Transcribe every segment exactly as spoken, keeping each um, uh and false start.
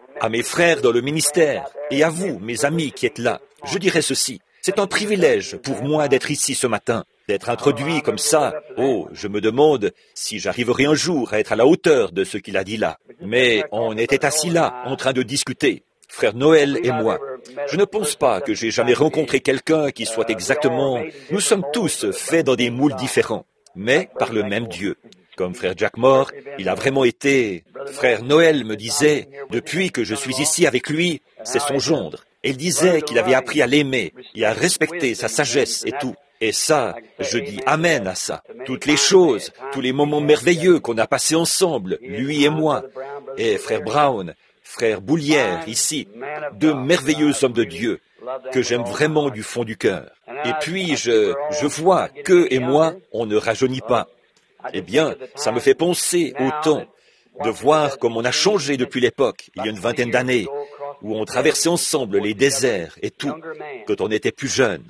À mes frères dans le ministère et à vous, mes amis qui êtes là, je dirais ceci. C'est un privilège pour moi d'être ici ce matin, d'être introduit comme ça. Oh, je me demande si j'arriverai un jour à être à la hauteur de ce qu'il a dit là. Mais on était assis là, en train de discuter, frère Noël et moi. Je ne pense pas que j'ai jamais rencontré quelqu'un qui soit exactement... Nous sommes tous faits dans des moules différents, mais par le même Dieu. Comme frère Jack Moore, il a vraiment été... Frère Noël me disait, depuis que je suis ici avec lui, c'est son gendre. Et il disait qu'il avait appris à l'aimer et à respecter sa sagesse et tout. Et ça, je dis amen à ça. Toutes les choses, tous les moments merveilleux qu'on a passés ensemble, lui et moi, et frère Brown, frère Boulière, ici, deux merveilleux hommes de Dieu, que j'aime vraiment du fond du cœur. Et puis, je, je vois qu'eux et moi, on ne rajeunit pas. Eh bien, ça me fait penser au temps de voir comme on a changé depuis l'époque, il y a une vingtaine d'années, où on traversait ensemble les déserts et tout, quand on était plus jeune.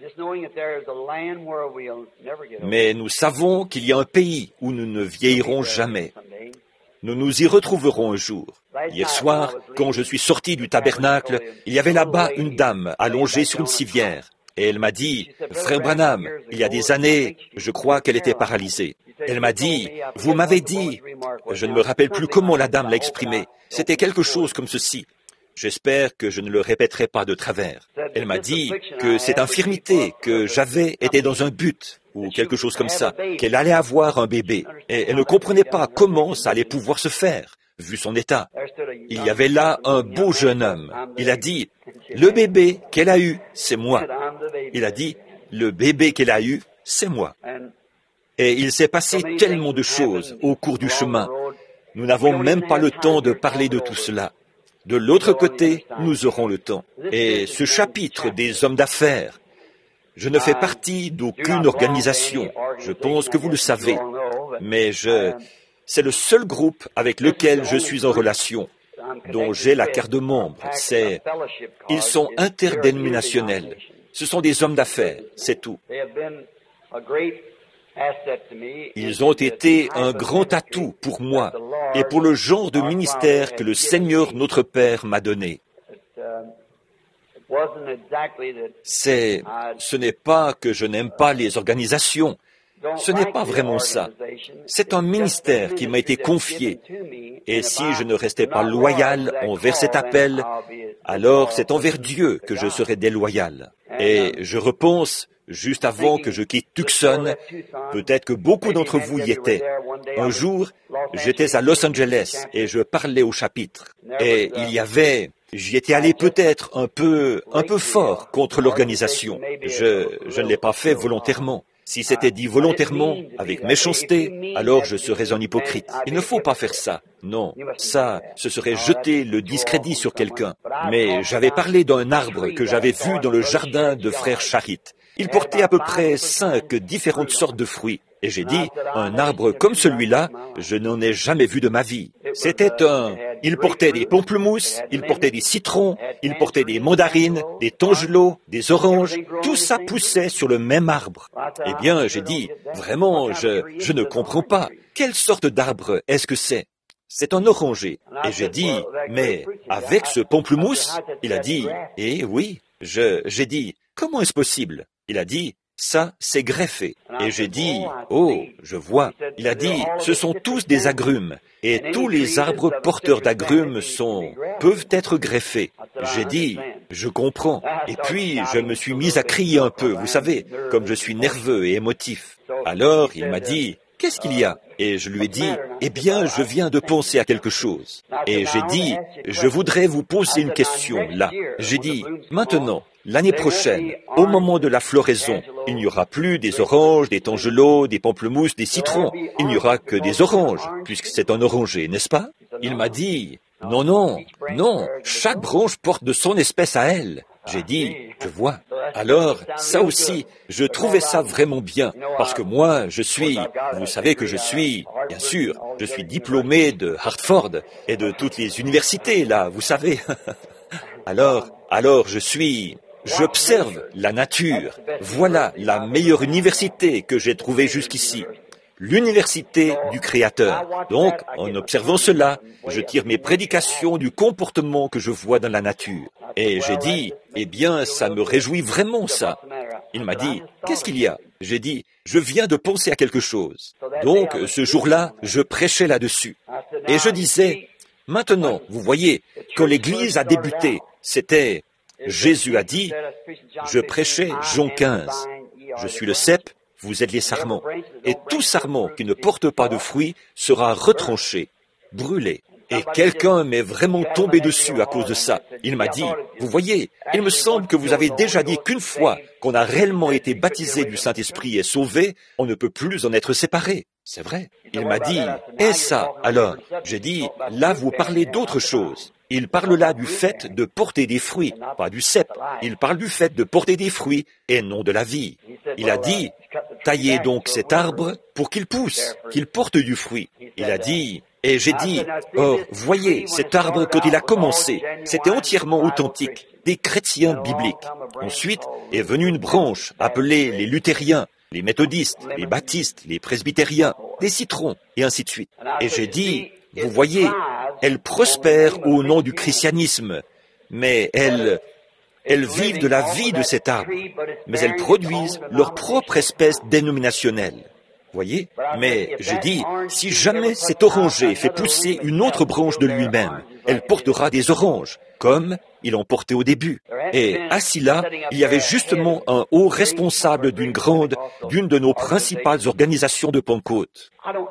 Mais nous savons qu'il y a un pays où nous ne vieillirons jamais. Nous nous y retrouverons un jour. Hier soir, quand je suis sorti du tabernacle, il y avait là-bas une dame allongée sur une civière. Et elle m'a dit, « Frère Branham, il y a des années, je crois qu'elle était paralysée. » Elle m'a dit, « Vous m'avez dit... » Je ne me rappelle plus comment la dame l'a exprimé. C'était quelque chose comme ceci. J'espère que je ne le répéterai pas de travers. Elle m'a dit que cette infirmité que j'avais était dans un but, ou quelque chose comme ça, qu'elle allait avoir un bébé. Et elle ne comprenait pas comment ça allait pouvoir se faire, vu son état. Il y avait là un beau jeune homme. Il a dit, le bébé qu'elle a eu, c'est moi. Il a dit, le bébé qu'elle a eu, c'est moi. Et il s'est passé tellement de choses au cours du chemin. Nous n'avons même pas le temps de parler de tout cela. De l'autre côté, nous aurons le temps. Et ce chapitre des hommes d'affaires, je ne fais partie d'aucune organisation. Je pense que vous le savez. Mais je, c'est le seul groupe avec lequel je suis en relation, dont j'ai la carte de membre. C'est, ils sont interdénominationnels. Ce sont des hommes d'affaires, c'est tout. Ils ont été un grand atout pour moi et pour le genre de ministère que le Seigneur notre Père m'a donné. C'est, ce n'est pas que je n'aime pas les organisations. Ce n'est pas vraiment ça. C'est un ministère qui m'a été confié. Et si je ne restais pas loyal envers cet appel, alors c'est envers Dieu que je serais déloyal. Et je repense, juste avant que je quitte Tucson, peut-être que beaucoup d'entre vous y étaient. Un jour, j'étais à Los Angeles et je parlais au chapitre. Et il y avait... J'y étais allé peut-être un peu, un peu fort contre l'organisation. Je, je ne l'ai pas fait volontairement. Si c'était dit volontairement, avec méchanceté, alors je serais un hypocrite. Il ne faut pas faire ça. Non, ça, ce serait jeter le discrédit sur quelqu'un. Mais j'avais parlé d'un arbre que j'avais vu dans le jardin de frère Charit. Il portait à peu près cinq différentes sortes de fruits. Et j'ai dit, un arbre comme celui-là, je n'en ai jamais vu de ma vie. C'était un... Il portait des pamplemousses, il portait des citrons, il portait des mandarines, des tangelots, des oranges. Tout ça poussait sur le même arbre. Eh bien, j'ai dit, vraiment, je, je ne comprends pas. Quelle sorte d'arbre est-ce que c'est? C'est un oranger. Et j'ai dit, mais avec ce pamplemousse? Il a dit, eh oui. Je, j'ai dit, comment est-ce possible? Il a dit, ça, c'est greffé. Et j'ai dit, oh, je vois. Il a dit, ce sont tous des agrumes. Et tous les arbres porteurs d'agrumes sont, peuvent être greffés. J'ai dit, je comprends. Et puis, je me suis mis à crier un peu, vous savez, comme je suis nerveux et émotif. Alors, il m'a dit, qu'est-ce qu'il y a? Et je lui ai dit, eh bien, je viens de penser à quelque chose. Et j'ai dit, je voudrais vous poser une question, là. J'ai dit, maintenant, l'année prochaine, au moment de la floraison, il n'y aura plus des oranges, des tangelots, des pamplemousses, des citrons. Il n'y aura que des oranges, puisque c'est un oranger, n'est-ce pas? Il m'a dit, non, non, non, chaque branche porte de son espèce à elle. J'ai dit, je vois. Alors, ça aussi, je trouvais ça vraiment bien, parce que moi, je suis, vous savez que je suis, bien sûr, je suis diplômé de Hartford et de toutes les universités, là, vous savez. Alors, alors je suis... J'observe la nature. Voilà la meilleure université que j'ai trouvée jusqu'ici. l'université du Créateur. Donc, en observant cela, je tire mes prédications du comportement que je vois dans la nature. Et j'ai dit, eh bien, ça me réjouit vraiment, ça. Il m'a dit, qu'est-ce qu'il y a? J'ai dit, je viens de penser à quelque chose. Donc, ce jour-là, je prêchais là-dessus. Et je disais, maintenant, vous voyez, quand l'Église a débuté, c'était, Jésus a dit, je prêchais Jean quinze, je suis le cep, vous êtes les sarments. Et tout sarment qui ne porte pas de fruits sera retranché, brûlé. Et quelqu'un m'est vraiment tombé dessus à cause de ça. Il m'a dit, vous voyez, il me semble que vous avez déjà dit qu'une fois qu'on a réellement été baptisé du Saint-Esprit et sauvé, on ne peut plus en être séparé. C'est vrai. Il m'a dit, et ça, alors? J'ai dit, là vous parlez d'autre chose. Il parle là du fait de porter des fruits, pas du cep. Il parle du fait de porter des fruits et non de la vie. Il a dit, taillez donc cet arbre pour qu'il pousse, qu'il porte du fruit. Il a dit, et j'ai dit, or, voyez, cet arbre, quand il a commencé, c'était entièrement authentique, des chrétiens bibliques. Ensuite est venue une branche appelée les luthériens, les méthodistes, les baptistes, les presbytériens, les citrons, et ainsi de suite. Et j'ai dit, vous voyez, elles prospèrent au nom du christianisme, mais elles, elles vivent de la vie de cet arbre, mais elles produisent leur propre espèce dénominationnelle. Voyez? Mais j'ai dit, si jamais cet oranger fait pousser une autre branche de lui-même, elle portera des oranges, comme il en portait au début. Et assis là, il y avait justement un haut responsable d'une grande, d'une de nos principales organisations de Pentecôte.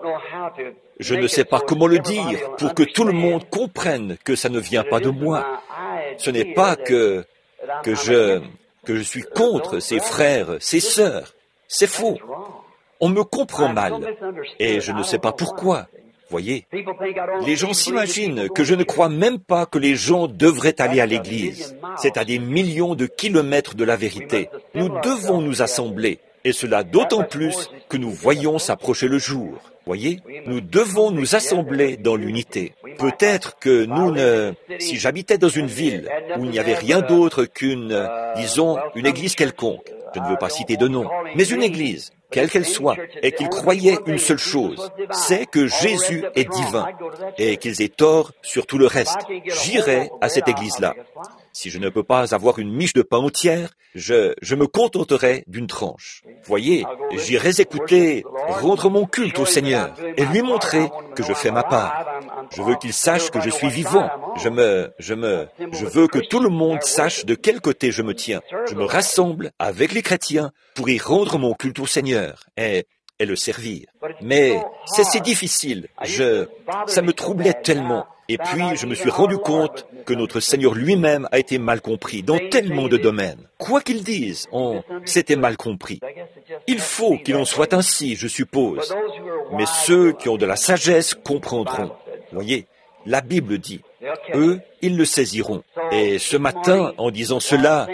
Je ne sais pas comment le dire pour que tout le monde comprenne que ça ne vient pas de moi. Ce n'est pas que, que je, que je suis contre ses frères, ses sœurs. C'est faux. On me comprend mal, et je ne sais pas pourquoi. Voyez, les gens s'imaginent que je ne crois même pas que les gens devraient aller à l'église. C'est à des millions de kilomètres de la vérité. Nous devons nous assembler, et cela d'autant plus que nous voyons s'approcher le jour. Voyez, nous devons nous assembler dans l'unité. Peut-être que nous ne... Si j'habitais dans une ville où il n'y avait rien d'autre qu'une, disons, une église quelconque, je ne veux pas citer de nom, mais une église, quelle qu'elle soit, et qu'ils croyaient une seule chose, c'est que Jésus est divin, et qu'ils aient tort sur tout le reste. J'irai à cette église-là. Si je ne peux pas avoir une miche de pain entière, je, je me contenterai d'une tranche. Voyez, j'irai écouter, rendre mon culte au Seigneur, et lui montrer que je fais ma part. Je veux qu'il sache que je suis vivant. Je me, je me, je veux que tout le monde sache de quel côté je me tiens. Je me rassemble avec les chrétiens pour y rendre mon culte au Seigneur et, et le servir. Mais c'est si difficile. Je, ça me troublait tellement. Et puis, je me suis rendu compte que notre Seigneur lui-même a été mal compris dans tellement de domaines. Quoi qu'il dise, on s'était mal compris. Il faut qu'il en soit ainsi, je suppose. Mais ceux qui ont de la sagesse comprendront. Voyez, la Bible dit, eux, ils le saisiront. Et ce matin, en disant cela,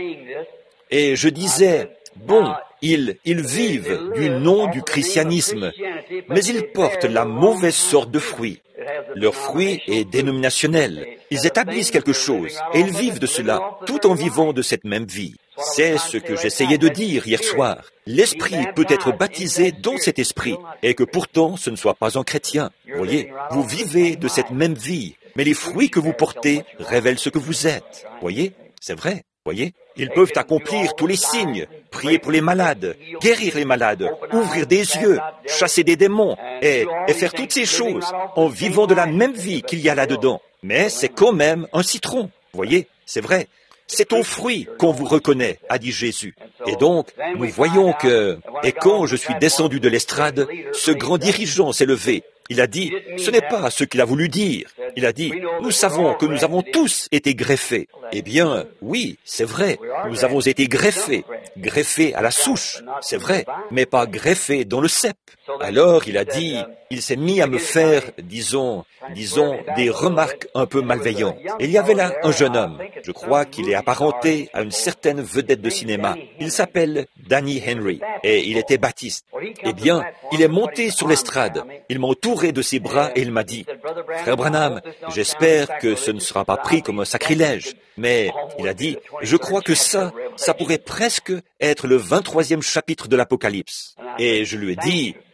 et je disais, bon, ils, ils vivent du nom du christianisme, mais ils portent la mauvaise sorte de fruits. Leur fruit est dénominationnel. Ils établissent quelque chose et ils vivent de cela, tout en vivant de cette même vie. C'est ce que j'essayais de dire hier soir. L'esprit peut être baptisé dans cet esprit et que pourtant ce ne soit pas un chrétien. Voyez, vous vivez de cette même vie, mais les fruits que vous portez révèlent ce que vous êtes. Voyez, c'est vrai. Voyez, ils peuvent accomplir tous les signes, prier pour les malades, guérir les malades, ouvrir des yeux, chasser des démons et, et faire toutes ces choses en vivant de la même vie qu'il y a là-dedans. Mais c'est quand même un citron. Voyez, c'est vrai. C'est aux fruits qu'on vous reconnaît, a dit Jésus. Et donc, nous voyons que, et quand je suis descendu de l'estrade, ce grand dirigeant s'est levé. Il a dit, ce n'est pas ce qu'il a voulu dire. Il a dit, nous savons que nous avons tous été greffés. Eh bien, oui, c'est vrai, nous avons été greffés, greffés à la souche, c'est vrai, mais pas greffés dans le cep. Alors, il a dit, il s'est mis à me faire, disons, disons, des remarques un peu malveillantes. Et il y avait là un jeune homme, je crois qu'il est apparenté à une certaine vedette de cinéma. Il s'appelle Danny Henry, et il était baptiste. Eh bien, il est monté sur l'estrade, il m'a entouré de ses bras et il m'a dit, « Frère Branham, j'espère que ce ne sera pas pris comme un sacrilège. » Mais il a dit, je crois que ça, ça pourrait presque être le vingt-troisième chapitre de l'Apocalypse. Et je lui ai dit,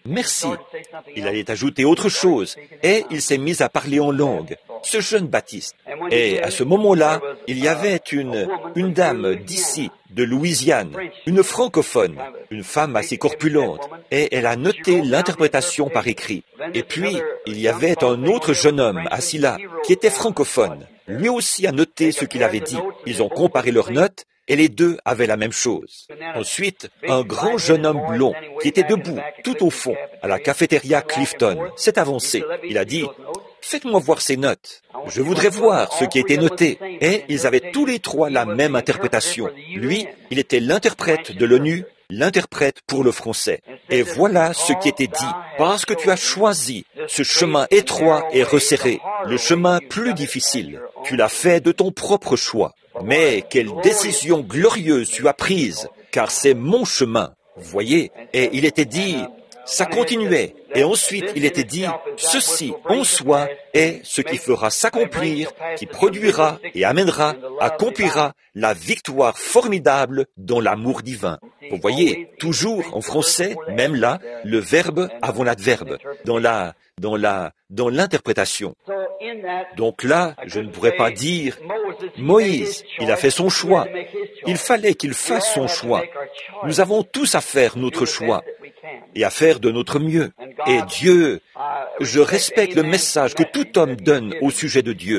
Merci. Il allait ajouter autre chose, et il s'est mis à parler en langue, ce jeune Baptiste. Et à ce moment-là, il y avait une, une dame d'ici, de Louisiane, une francophone, une femme assez corpulente, et elle a noté l'interprétation par écrit. Et puis, il y avait un autre jeune homme assis là, qui était francophone. Lui aussi a noté ce qu'il avait dit. Ils ont comparé leurs notes, et les deux avaient la même chose. Ensuite, un grand jeune homme blond, qui était debout, tout au fond, à la cafétéria Clifton, s'est avancé. Il a dit, « Faites-moi voir ces notes. Je voudrais voir ce qui était noté. » Et ils avaient tous les trois la même interprétation. Lui, il était l'interprète de l'ONU, l'interprète pour le français. Et voilà ce qui était dit. Parce que tu as choisi ce chemin étroit et resserré, le chemin plus difficile, tu l'as fait de ton propre choix. Mais quelle décision glorieuse tu as prise, car c'est mon chemin. Vous voyez, et il était dit, ça continuait. Et ensuite, il était dit, ceci en soi est ce qui fera s'accomplir, qui produira et amènera, accomplira la victoire formidable dans l'amour divin. Vous voyez, toujours en français, même là, le verbe avant l'adverbe, dans la, dans la, dans l'interprétation. Donc là, je ne pourrais pas dire, Moïse, il a fait son choix. Il fallait qu'il fasse son choix. Nous avons tous à faire notre choix et à faire de notre mieux. Et Dieu, je respecte le message que tout homme donne au sujet de Dieu.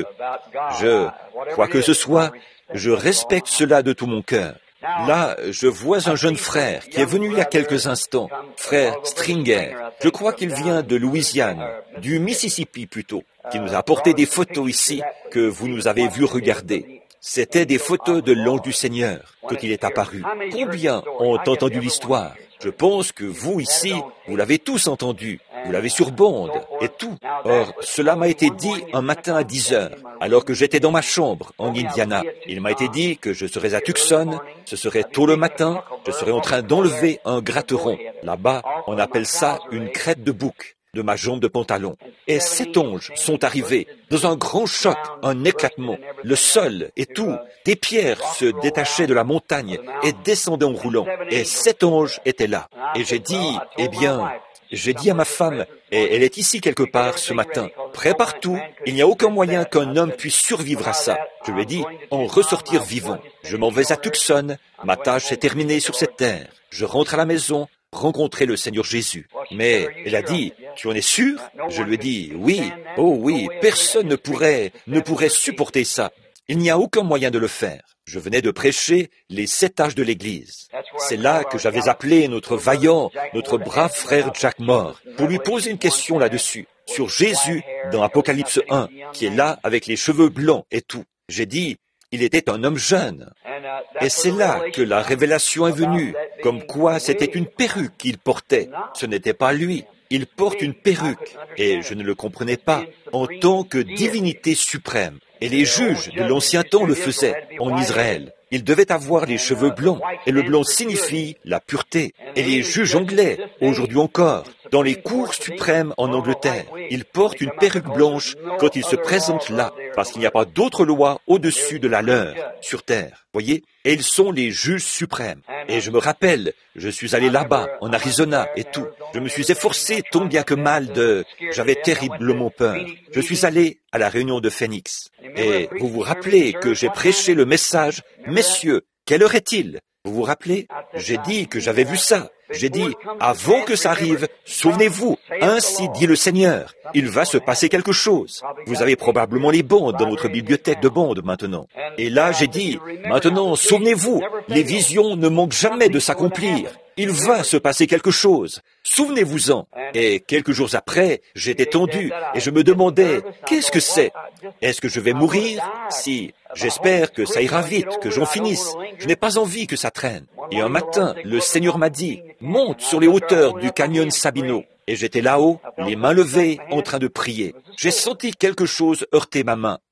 Je, quoi que ce soit, je respecte cela de tout mon cœur. Là, je vois un jeune frère qui est venu il y a quelques instants, frère Stringer. Je crois qu'il vient de Louisiane, du Mississippi plutôt, qui nous a apporté des photos ici que vous nous avez vu regarder. C'était des photos de l'ange du Seigneur quand il est apparu. Combien ont entendu l'histoire? Je pense que vous ici, vous l'avez tous entendu, vous l'avez sur bande et tout. Or, cela m'a été dit un matin à dix heures, alors que j'étais dans ma chambre en Indiana. Il m'a été dit que je serais à Tucson, ce serait tôt le matin, je serais en train d'enlever un gratteron. Là-bas, on appelle ça une crête de bouc de ma jambe de pantalon. Et sept anges sont arrivés, dans un grand choc, un éclatement, le sol et tout, des pierres se détachaient de la montagne et descendaient en roulant. Et sept anges étaient là. Et j'ai dit, eh bien, j'ai dit à ma femme, et elle est ici quelque part ce matin, prépare tout, il n'y a aucun moyen qu'un homme puisse survivre à ça. Je lui ai dit, en ressortir vivant. Je m'en vais à Tucson, ma tâche est terminée sur cette terre. Je rentre à la maison, rencontrer le Seigneur Jésus. Mais elle a dit, tu en es sûr? Je lui ai dit, oui, oh oui, personne ne pourrait, ne pourrait supporter ça. Il n'y a aucun moyen de le faire. Je venais de prêcher les sept âges de l'Église. C'est là que j'avais appelé notre vaillant, notre brave frère Jack Moore, pour lui poser une question là-dessus, sur Jésus dans Apocalypse un, qui est là avec les cheveux blancs et tout. J'ai dit, il était un homme jeune. Et c'est là que la révélation est venue, comme quoi c'était une perruque qu'il portait. Ce n'était pas lui. Il porte une perruque, et je ne le comprenais pas, en tant que divinité suprême. Et les juges de l'ancien temps le faisaient en Israël. Ils devaient avoir les cheveux blancs, et le blanc signifie la pureté. Et les juges anglais, aujourd'hui encore, dans les cours suprêmes en Angleterre, ils portent une perruque blanche quand ils se présentent là, parce qu'il n'y a pas d'autre loi au-dessus de la leur sur terre. Voyez? Et ils sont les juges suprêmes. Et je me rappelle, je suis allé là-bas, en Arizona et tout. Je me suis efforcé tant bien que mal de... J'avais terriblement peur. Je suis allé à la réunion de Phoenix. Et vous vous rappelez que j'ai prêché le message, « Messieurs, quelle heure est-il » Vous vous rappelez? J'ai dit que j'avais vu ça. J'ai dit, avant que ça arrive, souvenez-vous, ainsi dit le Seigneur, il va se passer quelque chose. Vous avez probablement les bandes dans votre bibliothèque de bandes maintenant. Et là, j'ai dit, maintenant, souvenez-vous, les visions ne manquent jamais de s'accomplir. Il va se passer quelque chose. Souvenez-vous-en. Et quelques jours après, j'étais tendu et je me demandais, qu'est-ce que c'est? Est-ce que je vais mourir? Si, j'espère que ça ira vite, que j'en finisse. Je n'ai pas envie que ça traîne. Et un matin, le Seigneur m'a dit, monte sur les hauteurs du canyon Sabino. Et j'étais là-haut, les mains levées, en train de prier. J'ai senti quelque chose heurter ma main.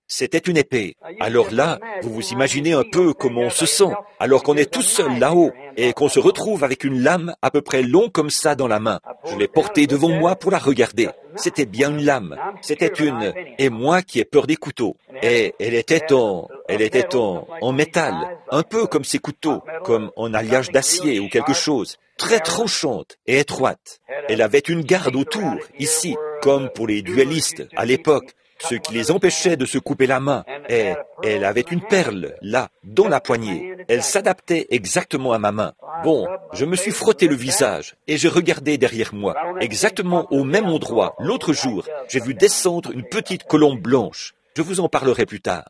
C'était une épée. Alors là, vous vous imaginez un peu comment on se sent, alors qu'on est tout seul là-haut, et qu'on se retrouve avec une lame à peu près longue comme ça dans la main. Je l'ai portée devant moi pour la regarder. C'était bien une lame. C'était une... Et moi qui ai peur des couteaux. Et elle était en... Elle était en... en métal, un peu comme ces couteaux, comme en alliage d'acier ou quelque chose. Très tranchante et étroite. Elle avait une garde autour, ici, comme pour les duellistes à l'époque, ce qui les empêchait de se couper la main. Et elle avait une perle, là, dans la poignée. Elle s'adaptait exactement à ma main. Bon, je me suis frotté le visage et j'ai regardé derrière moi, exactement au même endroit. L'autre jour, j'ai vu descendre une petite colombe blanche. Je vous en parlerai plus tard.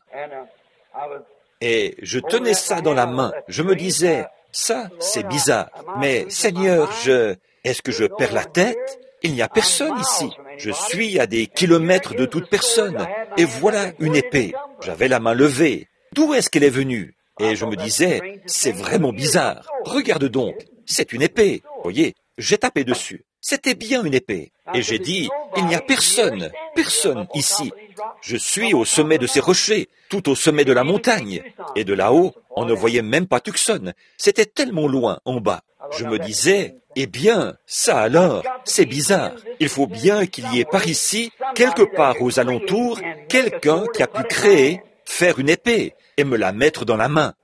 Et je tenais ça dans la main. Je me disais, ça, c'est bizarre. Mais Seigneur, je... Est-ce que je perds la tête? Il n'y a personne ici. Je suis à des kilomètres de toute personne. Et voilà une épée. J'avais la main levée. D'où est-ce qu'elle est venue? Et je me disais, c'est vraiment bizarre. Regarde donc, c'est une épée. Voyez, j'ai tapé dessus. C'était bien une épée. Et j'ai dit, il n'y a personne, personne ici. Je suis au sommet de ces rochers, tout au sommet de la montagne. Et de là-haut, on ne voyait même pas Tucson. C'était tellement loin, en bas. Je me disais, eh bien, ça alors, c'est bizarre. Il faut bien qu'il y ait par ici, quelque part aux alentours, quelqu'un qui a pu créer, faire une épée et me la mettre dans la main.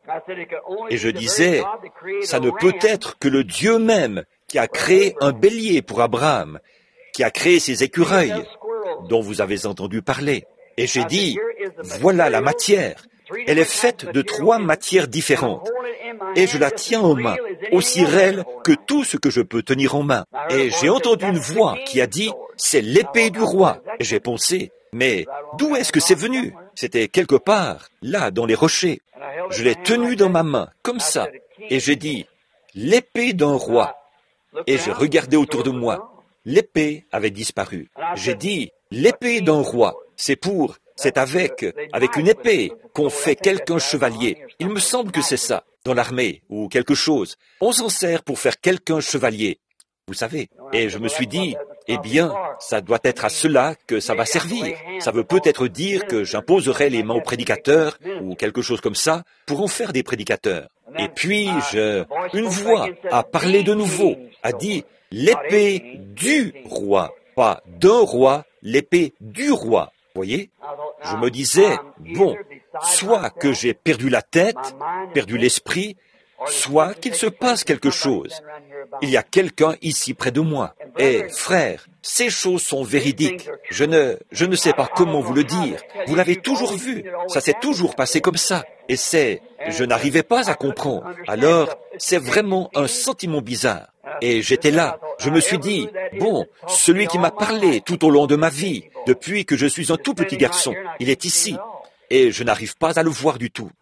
Et je disais, ça ne peut être que le Dieu même qui a créé un bélier pour Abraham, qui a créé ces écureuils dont vous avez entendu parler. Et j'ai dit, voilà la matière. Elle est faite de trois matières différentes. Et je la tiens en main, aussi réelle que tout ce que je peux tenir en main. Et j'ai entendu une voix qui a dit, c'est l'épée du roi. Et j'ai pensé, mais d'où est-ce que c'est venu? C'était quelque part, là, dans les rochers. Je l'ai tenue dans ma main, comme ça. Et j'ai dit, l'épée d'un roi. Et j'ai regardé autour de moi. L'épée avait disparu. J'ai dit, l'épée d'un roi, c'est pour, c'est avec, avec une épée qu'on fait quelqu'un chevalier. Il me semble que c'est ça, dans l'armée ou quelque chose. On s'en sert pour faire quelqu'un chevalier. Vous savez. Et je me suis dit, eh bien, ça doit être à cela que ça va servir. Ça veut peut-être dire que j'imposerai les mains aux prédicateurs ou quelque chose comme ça pour en faire des prédicateurs. Et puis, je, une voix a parlé de nouveau, a dit, l'épée du roi, pas d'un roi, l'épée du roi. Voyez? Je me disais, bon, soit que j'ai perdu la tête, perdu l'esprit, soit qu'il se passe quelque chose. Il y a quelqu'un ici près de moi. Et frère, ces choses sont véridiques. Je ne, je ne sais pas comment vous le dire. Vous l'avez toujours vu. Ça s'est toujours passé comme ça. Et c'est, je n'arrivais pas à comprendre. Alors, c'est vraiment un sentiment bizarre. Et j'étais là. Je me suis dit, bon, celui qui m'a parlé tout au long de ma vie, depuis que je suis un tout petit garçon, il est ici. Et je n'arrive pas à le voir du tout.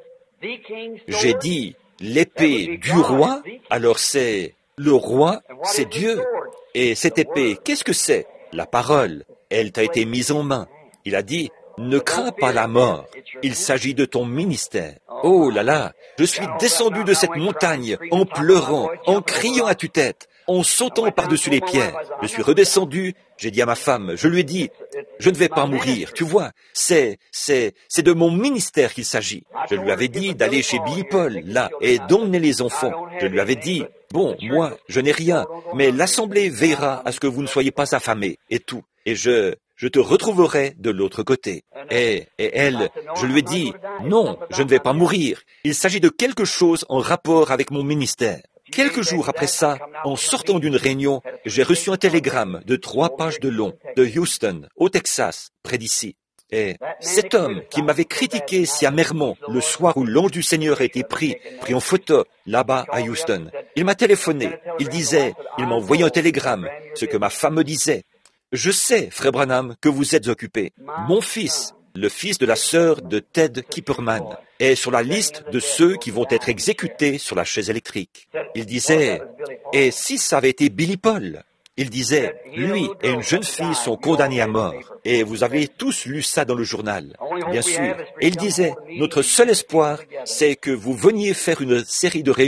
J'ai dit, l'épée du roi, alors c'est, le roi, c'est Dieu. Et cette épée, qu'est-ce que c'est? La parole. Elle t'a été mise en main. Il a dit, ne crains pas la mort. Il s'agit de ton ministère. Oh là là, je suis descendu de cette montagne en pleurant, en criant à tue-tête, en sautant par-dessus les pierres. Je suis redescendu, j'ai dit à ma femme, je lui ai dit, je ne vais pas mourir, tu vois, c'est, c'est, c'est de mon ministère qu'il s'agit. Je lui avais dit d'aller chez Billy Paul, là, et d'emmener les enfants. Je lui avais dit, bon, moi, je n'ai rien, mais l'Assemblée veillera à ce que vous ne soyez pas affamés, et tout. Et je, je te retrouverai de l'autre côté. Et, et elle, je lui ai dit, non, je ne vais pas mourir. Il s'agit de quelque chose en rapport avec mon ministère. Quelques jours après ça, en sortant d'une réunion, j'ai reçu un télégramme de trois pages de long, de Houston, au Texas, près d'ici. Et cet homme qui m'avait critiqué si amèrement le soir où l'ange du Seigneur a été pris, pris en photo, là-bas à Houston, il m'a téléphoné. Il disait, il m'a envoyé un télégramme, ce que ma femme me disait. Je sais, frère Branham, que vous êtes occupé. Mon fils, le fils de la sœur de Ted Kipperman, est sur la liste de ceux qui vont être exécutés sur la chaise électrique. Il disait, et si ça avait été Billy Paul? Il disait, lui et une jeune fille sont condamnés à mort. Et vous avez tous lu ça dans le journal, bien sûr. Et il disait, notre seul espoir, c'est que vous veniez faire une série de réunions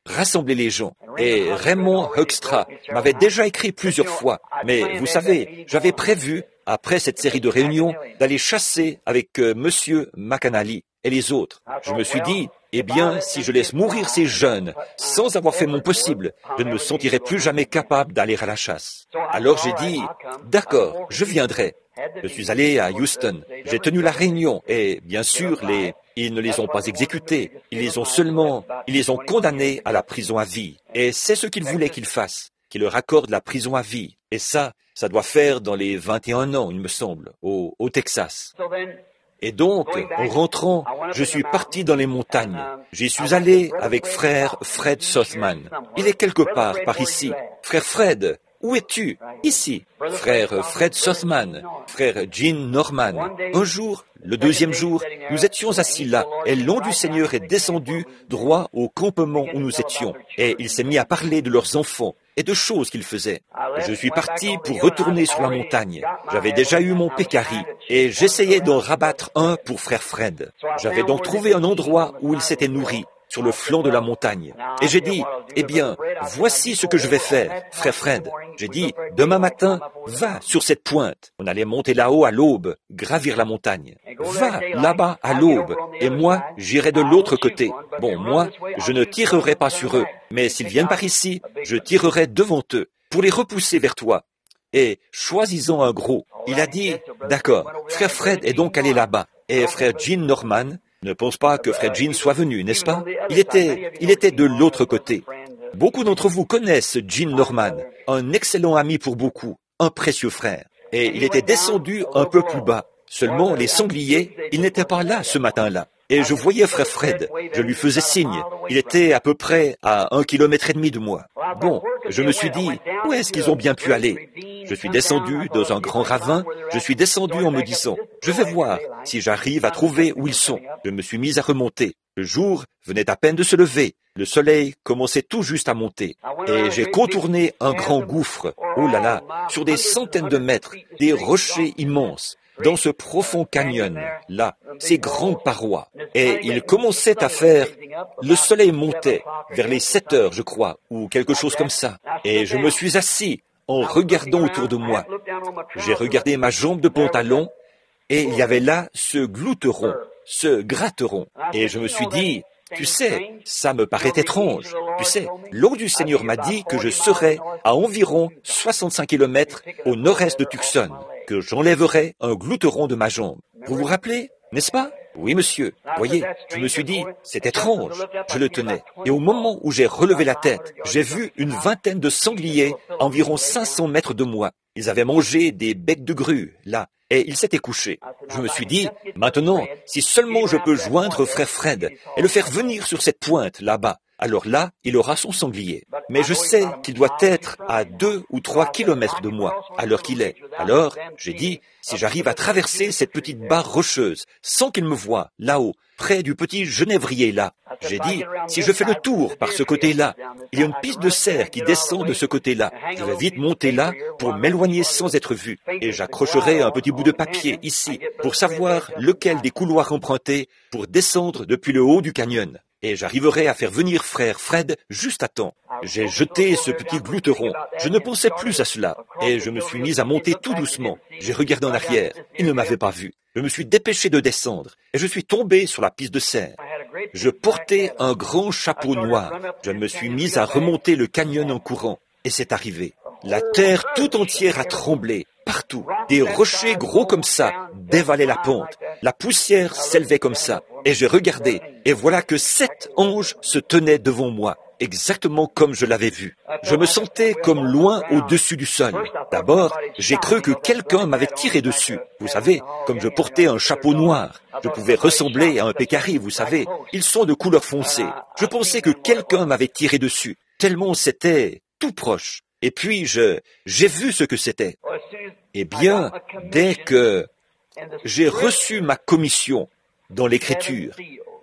rassembler les gens. Et Raymond Hoekstra m'avait déjà écrit plusieurs fois. Mais vous savez, j'avais prévu, après cette série de réunions, d'aller chasser avec euh, Monsieur McAnally et les autres. Je me suis dit, eh bien, si je laisse mourir ces jeunes sans avoir fait mon possible, je ne me sentirai plus jamais capable d'aller à la chasse. Alors j'ai dit, d'accord, je viendrai. Je suis allé à Houston, j'ai tenu la réunion et, bien sûr, les... ils ne les ont pas exécutés. Ils les ont seulement... Ils les ont condamnés à la prison à vie. Et c'est ce qu'ils voulaient qu'ils fassent, qu'ils leur accordent la prison à vie. Et ça, ça doit faire dans les vingt et un ans, il me semble, au, au Texas. Et donc, en rentrant, je suis parti dans les montagnes. J'y suis allé avec frère Fred Sothman. Il est quelque part par ici. Frère Fred, où es-tu? Ici. Frère Fred Sothman, frère Gene Norman. Un jour, le deuxième jour, nous étions assis là, et l'ange du Seigneur est descendu droit au campement où nous étions. Et il s'est mis à parler de leurs enfants et de choses qu'ils faisaient. Je suis parti pour retourner sur la montagne. J'avais déjà eu mon pécari, et j'essayais d'en rabattre un pour frère Fred. J'avais donc trouvé un endroit où il s'était nourri, sur le flanc de la montagne. Et j'ai dit, eh bien, voici ce que je vais faire, frère Fred. J'ai dit, demain matin, va sur cette pointe. On allait monter là-haut à l'aube, gravir la montagne. Va là-bas à l'aube, et moi, j'irai de l'autre côté. Bon, moi, je ne tirerai pas sur eux, mais s'ils viennent par ici, je tirerai devant eux, pour les repousser vers toi. Et choisissant un gros, il a dit, d'accord, frère Fred est donc allé là-bas. Et frère Gene Norman, ne pense pas que frère Gene soit venu, n'est-ce pas? Il était, il était de l'autre côté. Beaucoup d'entre vous connaissent Gene Norman, un excellent ami pour beaucoup, un précieux frère. Et il était descendu un peu plus bas. Seulement, les sangliers, ils n'étaient pas là ce matin-là. Et je voyais frère Fred, je lui faisais signe. Il était à peu près à un kilomètre et demi de moi. Bon, je me suis dit, où est-ce qu'ils ont bien pu aller? Je suis descendu dans un grand ravin, je suis descendu en me disant, je vais voir si j'arrive à trouver où ils sont. Je me suis mis à remonter. Le jour venait à peine de se lever. Le soleil commençait tout juste à monter. Et j'ai contourné un grand gouffre, oh là là, sur des centaines de mètres, des rochers immenses. Dans ce profond canyon, là, ces grandes parois. Et il commençait à faire... Le soleil montait vers les sept heures, je crois, ou quelque chose comme ça. Et je me suis assis en regardant autour de moi. J'ai regardé ma jambe de pantalon, et il y avait là ce glouteron, ce gratteron. Et je me suis dit, tu sais, ça me paraît étrange. Tu sais, l'ange du Seigneur m'a dit que je serais à environ soixante-cinq kilomètres au nord-est de Tucson, que j'enlèverais un glouteron de ma jambe. Vous vous rappelez, n'est-ce pas? Oui, monsieur. Voyez, je me suis dit, c'est étrange. Je le tenais. Et au moment où j'ai relevé la tête, j'ai vu une vingtaine de sangliers à environ cinq cents mètres de moi. Ils avaient mangé des becs de grue, là, et ils s'étaient couchés. Je me suis dit, maintenant, si seulement je peux joindre frère Fred et le faire venir sur cette pointe, là-bas, alors là, il aura son sanglier. Mais je sais qu'il doit être à deux ou trois kilomètres de moi, à l'heure qu'il est. Alors, j'ai dit, si j'arrive à traverser cette petite barre rocheuse, sans qu'il me voie, là-haut, près du petit genévrier là, j'ai dit, si je fais le tour par ce côté-là, il y a une piste de serre qui descend de ce côté-là. Je vais vite monter là pour m'éloigner sans être vu. Et j'accrocherai un petit bout de papier ici pour savoir lequel des couloirs emprunter pour descendre depuis le haut du canyon. Et j'arriverai à faire venir frère Fred juste à temps. J'ai jeté ce petit glouteron. Je ne pensais plus à cela. Et je me suis mis à monter tout doucement. J'ai regardé en arrière. Il ne m'avait pas vu. Je me suis dépêché de descendre. Et je suis tombé sur la piste de serre. Je portais un grand chapeau noir. Je me suis mis à remonter le canyon en courant. Et c'est arrivé. La terre tout entière a tremblé. Partout, des rochers gros comme ça dévalaient la pente. La poussière s'élevait comme ça. Et j'ai regardé, et voilà que sept anges se tenaient devant moi, exactement comme je l'avais vu. Je me sentais comme loin au-dessus du sol. D'abord, j'ai cru que quelqu'un m'avait tiré dessus. Vous savez, comme je portais un chapeau noir, je pouvais ressembler à un pécari, vous savez. Ils sont de couleur foncée. Je pensais que quelqu'un m'avait tiré dessus, tellement c'était tout proche. Et puis, je, j'ai vu ce que c'était. Eh bien, dès que j'ai reçu ma commission dans l'Écriture,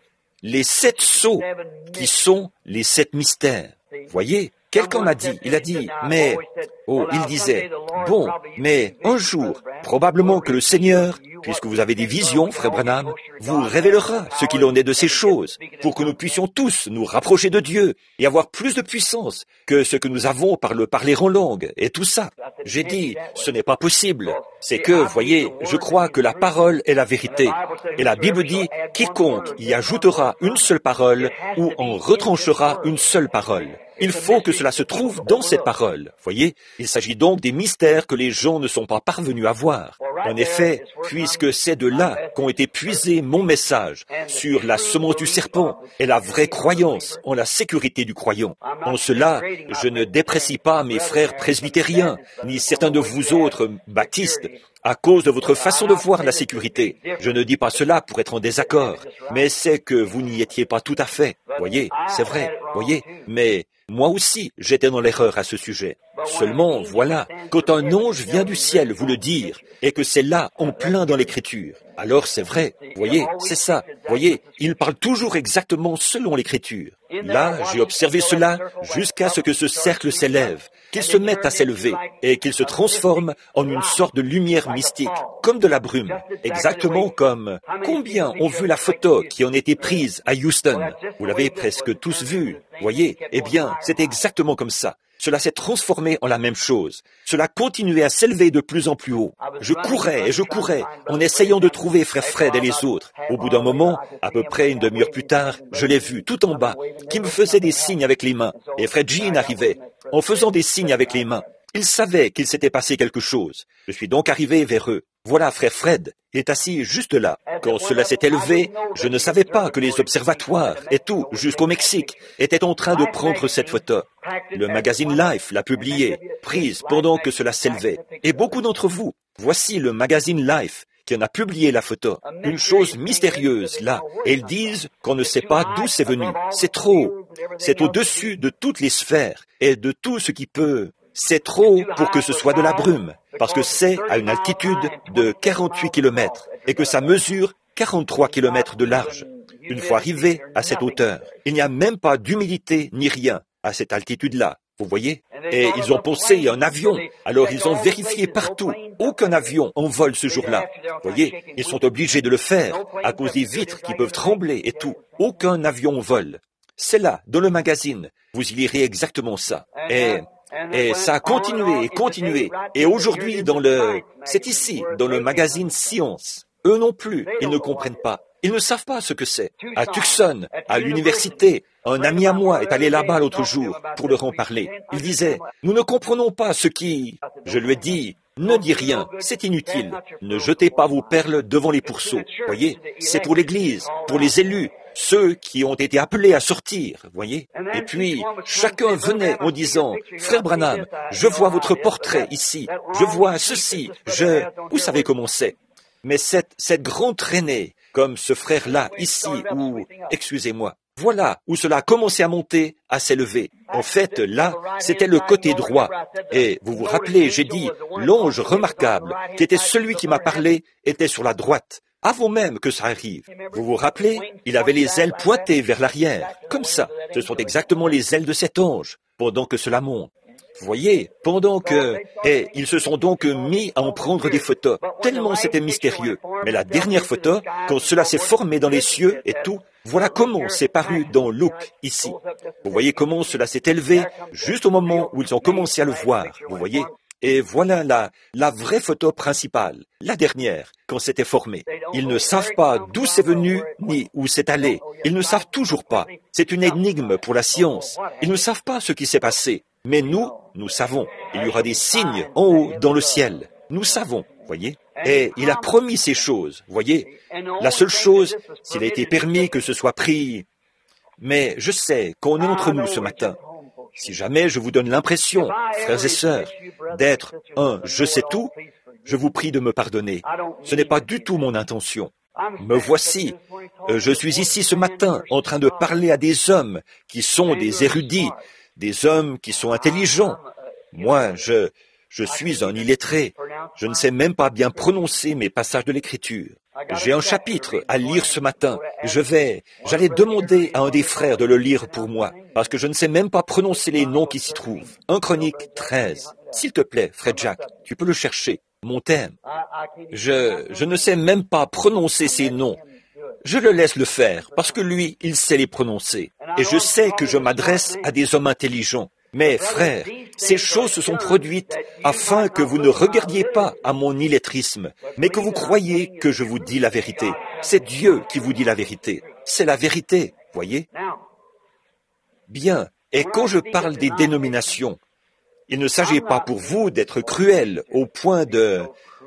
les sept sceaux qui sont les sept mystères. Voyez, quelqu'un m'a dit, il a dit, mais, oh, il disait, bon, mais un jour, probablement que le Seigneur puisque vous avez des visions, frère Branham, vous révélera ce qu'il en est de ces choses, pour que nous puissions tous nous rapprocher de Dieu et avoir plus de puissance que ce que nous avons par le parler en langue et tout ça. J'ai dit, ce n'est pas possible. C'est que, voyez, je crois que la parole est la vérité. Et la Bible dit, quiconque y ajoutera une seule parole ou en retranchera une seule parole. Il faut que cela se trouve dans cette parole. Voyez, il s'agit donc des mystères que les gens ne sont pas parvenus à voir. En effet, puisque c'est de là qu'ont été puisés mon message sur la semence du serpent et la vraie croyance en la sécurité du croyant. En cela, je ne déprécie pas mes frères presbytériens, ni certains de vous autres baptistes, à cause de votre façon de voir la sécurité. Je ne dis pas cela pour être en désaccord, mais c'est que vous n'y étiez pas tout à fait. Voyez, c'est vrai, voyez, mais moi aussi, j'étais dans l'erreur à ce sujet. Seulement, voilà, quand un ange vient du ciel vous le dire, et que c'est là, en plein dans l'Écriture, alors c'est vrai, voyez, c'est ça, voyez, il parle toujours exactement selon l'Écriture. Là, j'ai observé cela jusqu'à ce que ce cercle s'élève, qu'il se mette à s'élever, et qu'il se transforme en une sorte de lumière mystique, comme de la brume, exactement comme... Combien ont vu la photo qui en était prise à Houston? Vous l'avez presque tous vue, voyez, eh bien, c'est exactement comme ça. Cela s'est transformé en la même chose. Cela continuait à s'élever de plus en plus haut. Je courais et je courais en essayant de trouver frère Fred et les autres. Au bout d'un moment, à peu près une demi-heure plus tard, je l'ai vu tout en bas, qui me faisait des signes avec les mains. Et Fred Jean arrivait, en faisant des signes avec les mains. Il savait qu'il s'était passé quelque chose. Je suis donc arrivé vers eux. Voilà, frère Fred, il est assis juste là. Quand cela s'est élevé, je ne savais pas que les observatoires et tout, jusqu'au Mexique, étaient en train de prendre cette photo. Le magazine Life l'a publiée, prise pendant que cela s'élevait. Et beaucoup d'entre vous, voici le magazine Life qui en a publié la photo. Une chose mystérieuse, là. Et ils disent qu'on ne sait pas d'où c'est venu. C'est trop. C'est au-dessus de toutes les sphères et de tout ce qui peut... C'est trop pour que ce soit de la brume, parce que c'est à une altitude de quarante-huit kilomètres et que ça mesure quarante-trois kilomètres de large. Une fois arrivé à cette hauteur, il n'y a même pas d'humidité ni rien à cette altitude-là, vous voyez? Et ils ont pensé à un avion, alors ils ont vérifié partout. Aucun avion en vole ce jour-là. Vous voyez, ils sont obligés de le faire à cause des vitres qui peuvent trembler et tout. Aucun avion en vole. C'est là, dans le magazine, vous y lirez exactement ça. Et... Et ça a continué et continué. Et aujourd'hui, dans le... C'est ici, dans le magazine Science. Eux non plus, ils ne comprennent pas. Ils ne savent pas ce que c'est. À Tucson, à l'université, un ami à moi est allé là-bas l'autre jour pour leur en parler. Il disait, nous ne comprenons pas ce qui... Je lui ai dit, ne dis rien, c'est inutile. Ne jetez pas vos perles devant les pourceaux. Voyez, c'est pour l'Église, pour les élus. Ceux qui ont été appelés à sortir, voyez. Et puis, chacun venait en disant, « Frère Branham, je vois votre portrait ici, je vois ceci, je... » Vous savez comment c'est. Mais cette, cette grande traînée, comme ce frère-là, ici, où... Excusez-moi. Voilà où cela a commencé à monter, à s'élever. En fait, là, c'était le côté droit. Et vous vous rappelez, j'ai dit, l'ange remarquable, qui était celui qui m'a parlé, était sur la droite. Avant même que ça arrive. Vous vous rappelez, il avait les ailes pointées vers l'arrière, comme ça. Ce sont exactement les ailes de cet ange, pendant que cela monte. Vous voyez, pendant que... Et ils se sont donc mis à en prendre des photos, tellement c'était mystérieux. Mais la dernière photo, quand cela s'est formé dans les cieux et tout, voilà comment c'est paru dans Luke, ici. Vous voyez comment cela s'est élevé, juste au moment où ils ont commencé à le voir, vous voyez. Et voilà la, la vraie photo principale, la dernière, quand c'était formé. Ils ne savent pas d'où c'est venu, ni où c'est allé. Ils ne savent toujours pas. C'est une énigme pour la science. Ils ne savent pas ce qui s'est passé. Mais nous, nous savons. Il y aura des signes en haut dans le ciel. Nous savons, voyez. Et il a promis ces choses, voyez. La seule chose, s'il a été permis que ce soit pris... Mais je sais qu'on est entre nous ce matin. Si jamais je vous donne l'impression, frères et sœurs, d'être un « je sais tout », je vous prie de me pardonner. Ce n'est pas du tout mon intention. Me voici. Je suis ici ce matin en train de parler à des hommes qui sont des érudits, des hommes qui sont intelligents. Moi, je, je suis un illettré. Je ne sais même pas bien prononcer mes passages de l'Écriture. J'ai un chapitre à lire ce matin. Je vais, j'allais demander à un des frères de le lire pour moi, parce que je ne sais même pas prononcer les noms qui s'y trouvent. un Chronique treize. S'il te plaît, Fred Jack, tu peux le chercher. mon thème. Je, je ne sais même pas prononcer ces noms. Je le laisse le faire, parce que lui, il sait les prononcer. Et je sais que je m'adresse à des hommes intelligents. Mais frères, ces choses se sont produites afin que vous ne regardiez pas à mon illettrisme, mais que vous croyiez que je vous dis la vérité. C'est Dieu qui vous dit la vérité. C'est la vérité, voyez? Bien. Et quand je parle des dénominations, il ne s'agit pas pour vous d'être cruel au point de...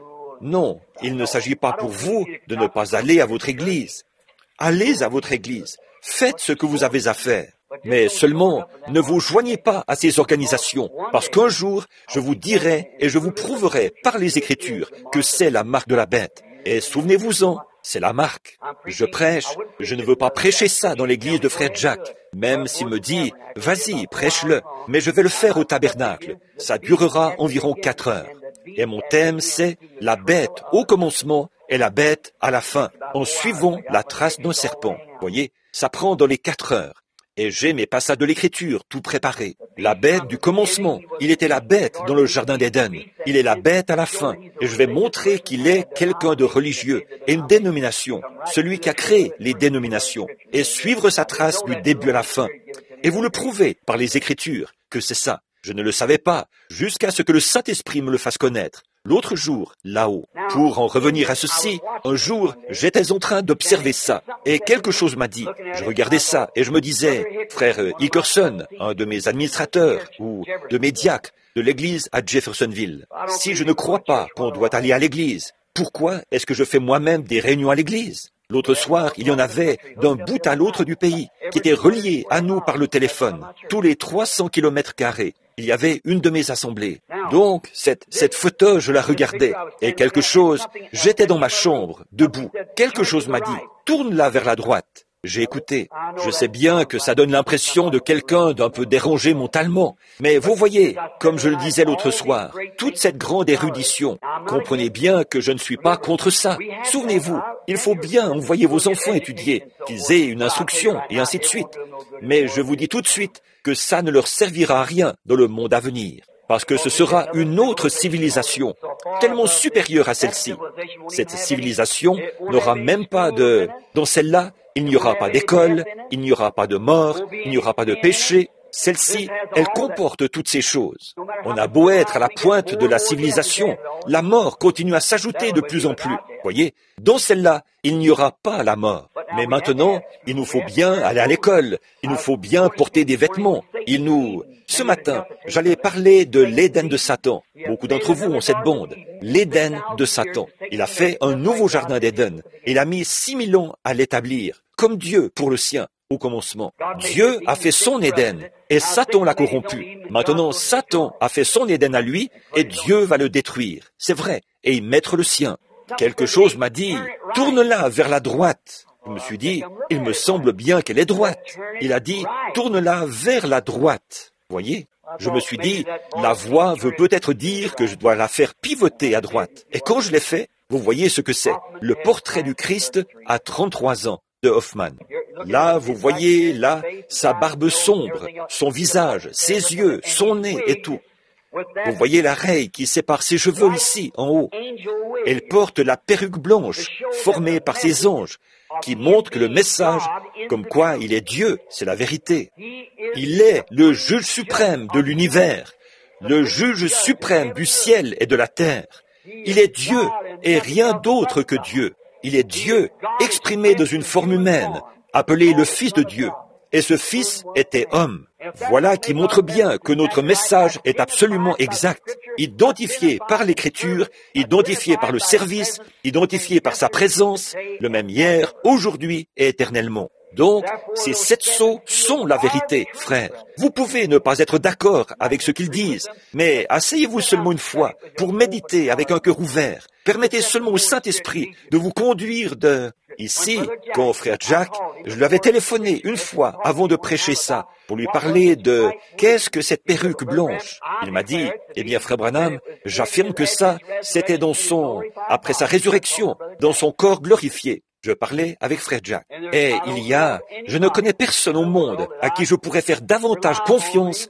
Non, il ne s'agit pas pour vous de ne pas aller à votre église. Allez à votre église. Faites ce que vous avez à faire. Mais seulement, ne vous joignez pas à ces organisations, parce qu'un jour, je vous dirai et je vous prouverai par les Écritures que c'est la marque de la bête. Et souvenez-vous-en, c'est la marque. Je prêche, je ne veux pas prêcher ça dans l'église de Frère Jack, même s'il me dit, vas-y, prêche-le, mais je vais le faire au tabernacle. Ça durera environ quatre heures. Et mon thème, c'est la bête au commencement et la bête à la fin, en suivant la trace d'un serpent. Voyez, ça prend dans les quatre heures. Et j'ai mes passages de l'Écriture tout préparés. La bête du commencement, il était la bête dans le jardin d'Éden. Il est la bête à la fin. Et je vais montrer qu'il est quelqu'un de religieux et une dénomination, celui qui a créé les dénominations, et suivre sa trace du début à la fin. Et vous le prouvez par les Écritures que c'est ça. Je ne le savais pas, jusqu'à ce que le Saint-Esprit me le fasse connaître. L'autre jour, là-haut, pour en revenir à ceci, un jour, j'étais en train d'observer ça, et quelque chose m'a dit. Je regardais ça, et je me disais, frère Hickerson, un de mes administrateurs, ou de mes diacres, de l'église à Jeffersonville, si je ne crois pas qu'on doit aller à l'église, pourquoi est-ce que je fais moi-même des réunions à l'église? L'autre soir, il y en avait d'un bout à l'autre du pays, qui étaient reliés à nous par le téléphone, tous les trois cents kilomètres carrés. Il y avait une de mes assemblées. Donc, cette, cette photo, je la regardais. Et quelque chose, j'étais dans ma chambre, debout. Quelque chose m'a dit, tourne-la vers la droite. J'ai écouté. Je sais bien que ça donne l'impression de quelqu'un d'un peu dérangé mentalement. Mais vous voyez, comme je le disais l'autre soir, toute cette grande érudition, comprenez bien que je ne suis pas contre ça. Souvenez-vous, il faut bien envoyer vos enfants étudier, qu'ils aient une instruction, et ainsi de suite. Mais je vous dis tout de suite que ça ne leur servira à rien dans le monde à venir. Parce que ce sera une autre civilisation, tellement supérieure à celle-ci. Cette civilisation n'aura même pas de... Dans celle-là, il n'y aura pas d'école, il n'y aura pas de mort, il n'y aura pas de péché. Celle-ci, elle comporte toutes ces choses. On a beau être à la pointe de la civilisation, la mort continue à s'ajouter de plus en plus. Voyez, dans celle-là, il n'y aura pas la mort. Mais maintenant, il nous faut bien aller à l'école, il nous faut bien porter des vêtements. Il nous... Ce matin, j'allais parler de l'Éden de Satan. Beaucoup d'entre vous ont cette bande. L'Éden de Satan. Il a fait un nouveau jardin d'Éden. Il a mis six mille ans à l'établir, comme Dieu pour le sien. Au commencement. Dieu a fait son Éden et Satan l'a corrompu. Maintenant, Satan a fait son Éden à lui et Dieu va le détruire. C'est vrai, et y mettre le sien. Quelque chose m'a dit, tourne-la vers la droite. Je me suis dit, il me semble bien qu'elle est droite. Il a dit, tourne-la vers la droite. Voyez? Je me suis dit, la voix veut peut-être dire que je dois la faire pivoter à droite. Et quand je l'ai fait, vous voyez ce que c'est. Le portrait du Christ à trente-trois ans de Hoffman. Là, vous voyez, là, sa barbe sombre, son visage, ses yeux, son nez et tout. Vous voyez la raie qui sépare ses cheveux ici, en haut. Elle porte la perruque blanche, formée par ses anges, qui montre que le message, comme quoi il est Dieu, c'est la vérité. Il est le juge suprême de l'univers, le juge suprême du ciel et de la terre. Il est Dieu et rien d'autre que Dieu. Il est Dieu exprimé dans une forme humaine, appelé le Fils de Dieu. Et ce Fils était homme. Voilà qui montre bien que notre message est absolument exact. Identifié par l'Écriture, identifié par le service, identifié par sa présence, le même hier, aujourd'hui et éternellement. Donc, ces sept sceaux sont la vérité, frères. Vous pouvez ne pas être d'accord avec ce qu'ils disent, mais asseyez-vous seulement une fois pour méditer avec un cœur ouvert. Permettez seulement au Saint-Esprit de vous conduire de... Ici, quand frère Jack, je lui avais téléphoné une fois avant de prêcher ça, pour lui parler de qu'est-ce que cette perruque blanche. Il m'a dit, eh bien frère Branham, j'affirme que ça, c'était dans son, après sa résurrection, dans son corps glorifié. Je parlais avec frère Jack. Et il y a, je ne connais personne au monde à qui je pourrais faire davantage confiance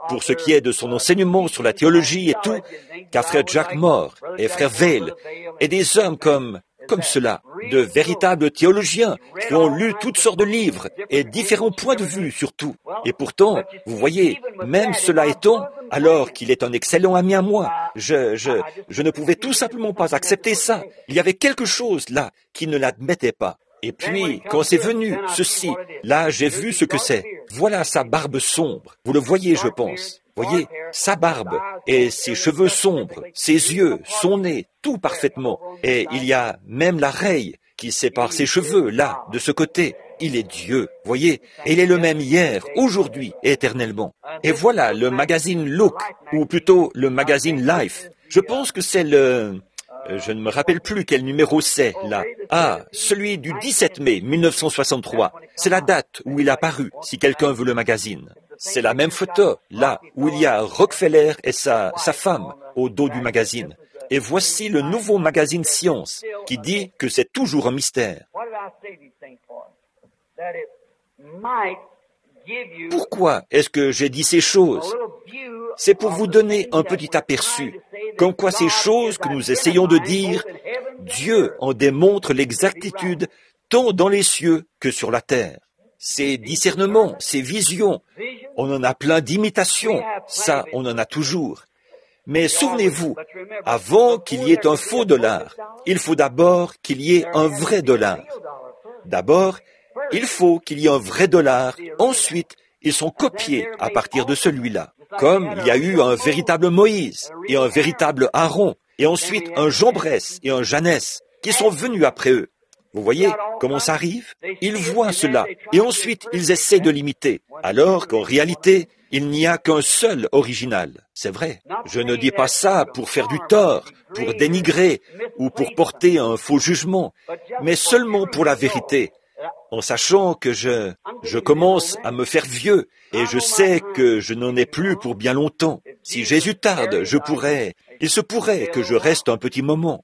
pour ce qui est de son enseignement sur la théologie et tout, qu'à frère Jack Moore et frère Vail, et des hommes comme, comme cela, de véritables théologiens qui ont lu toutes sortes de livres et différents points de vue sur tout. Et pourtant, vous voyez, même cela étant, alors qu'il est un excellent ami à moi, je, je, je ne pouvais tout simplement pas accepter ça. Il y avait quelque chose là qui ne l'admettait pas. Et puis, quand c'est venu, ceci, là, j'ai vu ce que c'est. Voilà sa barbe sombre. Vous le voyez, je pense. Voyez, sa barbe et ses cheveux sombres, ses yeux, son nez, tout parfaitement. Et il y a même la raie qui sépare ses cheveux, là, de ce côté. Il est Dieu, voyez, et il est le même hier, aujourd'hui et éternellement. Et voilà le magazine Look, ou plutôt le magazine Life. Je pense que c'est le... Je ne me rappelle plus quel numéro c'est, là. Ah, celui du dix-sept mai mille neuf cent soixante-trois. C'est la date où il a paru, si quelqu'un veut le magazine. C'est la même photo, là, où il y a Rockefeller et sa, sa femme au dos du magazine. Et voici le nouveau magazine Science, qui dit que c'est toujours un mystère. Pourquoi est-ce que j'ai dit ces choses? C'est pour vous donner un petit aperçu, comme quoi ces choses que nous essayons de dire, Dieu en démontre l'exactitude tant dans les cieux que sur la terre. Ces discernements, ces visions, on en a plein d'imitations, ça on en a toujours. Mais souvenez-vous, avant qu'il y ait un faux dollar, il faut d'abord qu'il y ait un vrai dollar. D'abord, il faut qu'il y ait un vrai dollar, ensuite, ils sont copiés à partir de celui-là. Comme il y a eu un véritable Moïse et un véritable Aaron, et ensuite un Jean Bresse et un Jeannès, qui sont venus après eux. Vous voyez comment ça arrive? Ils voient cela, et ensuite ils essaient de l'imiter, alors qu'en réalité, il n'y a qu'un seul original. C'est vrai. Je ne dis pas ça pour faire du tort, pour dénigrer, ou pour porter un faux jugement, mais seulement pour la vérité. En sachant que je, je commence à me faire vieux et je sais que je n'en ai plus pour bien longtemps. Si Jésus tarde, je pourrais, il se pourrait que je reste un petit moment.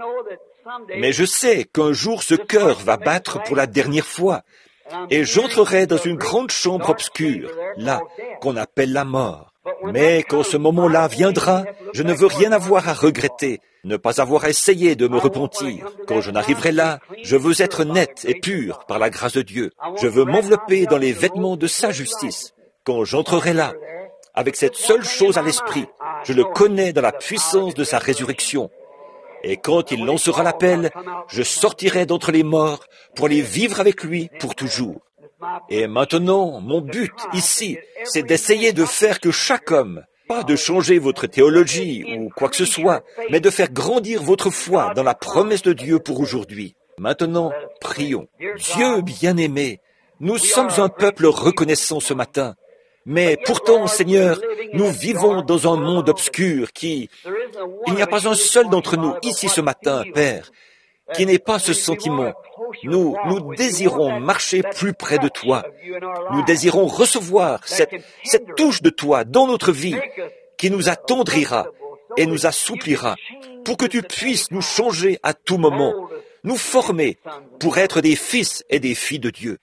Mais je sais qu'un jour ce cœur va battre pour la dernière fois et j'entrerai dans une grande chambre obscure, là, qu'on appelle la mort. Mais quand ce moment-là viendra, je ne veux rien avoir à regretter, ne pas avoir essayé de me repentir. Quand je n'arriverai là, je veux être net et pur par la grâce de Dieu. Je veux m'envelopper dans les vêtements de sa justice. Quand j'entrerai là, avec cette seule chose à l'esprit, je le connais dans la puissance de sa résurrection. Et quand il lancera l'appel, je sortirai d'entre les morts pour aller vivre avec lui pour toujours. Et maintenant, mon but ici, c'est d'essayer de faire que chaque homme, pas de changer votre théologie ou quoi que ce soit, mais de faire grandir votre foi dans la promesse de Dieu pour aujourd'hui. Maintenant, prions. Dieu bien-aimé, nous sommes un peuple reconnaissant ce matin. Mais pourtant, Seigneur, nous vivons dans un monde obscur qui... Il n'y a pas un seul d'entre nous ici ce matin, Père, qui n'ait pas ce sentiment. Nous, nous désirons marcher plus près de toi. Nous désirons recevoir cette, cette touche de toi dans notre vie qui nous attendrira et nous assouplira pour que tu puisses nous changer à tout moment, nous former pour être des fils et des filles de Dieu.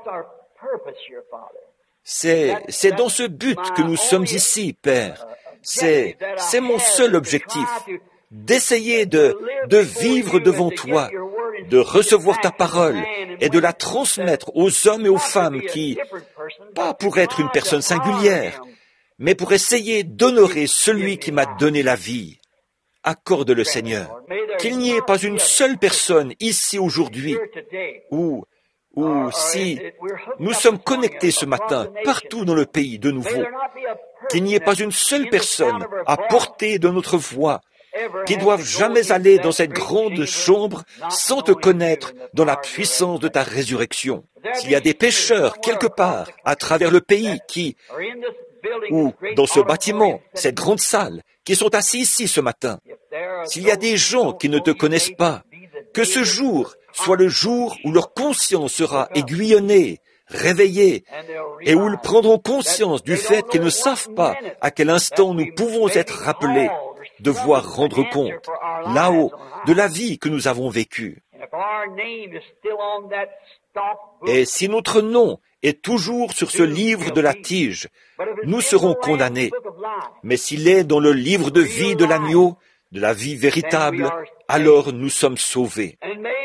C'est, c'est dans ce but que nous sommes ici, Père. C'est, c'est mon seul objectif, d'essayer de, de vivre devant toi, de recevoir ta parole et de la transmettre aux hommes et aux femmes qui, pas pour être une personne singulière, mais pour essayer d'honorer celui qui m'a donné la vie. Accorde-le, Seigneur. Qu'il n'y ait pas une seule personne ici aujourd'hui où, ou si nous sommes connectés ce matin partout dans le pays de nouveau, qu'il n'y ait pas une seule personne à porter de notre voix, qui ne doive jamais aller dans cette grande chambre sans te connaître dans la puissance de ta résurrection. S'il y a des pécheurs quelque part à travers le pays qui, ou dans ce bâtiment, cette grande salle, qui sont assis ici ce matin, s'il y a des gens qui ne te connaissent pas, que ce jour soit le jour où leur conscience sera aiguillonnée, réveillée, et où ils prendront conscience du fait qu'ils ne savent pas à quel instant nous pouvons être rappelés, devoir rendre compte, là-haut, de la vie que nous avons vécue. Et si notre nom est toujours sur ce livre de la tige, nous serons condamnés. Mais s'il est dans le livre de vie de l'agneau, de la vie véritable, alors nous sommes sauvés.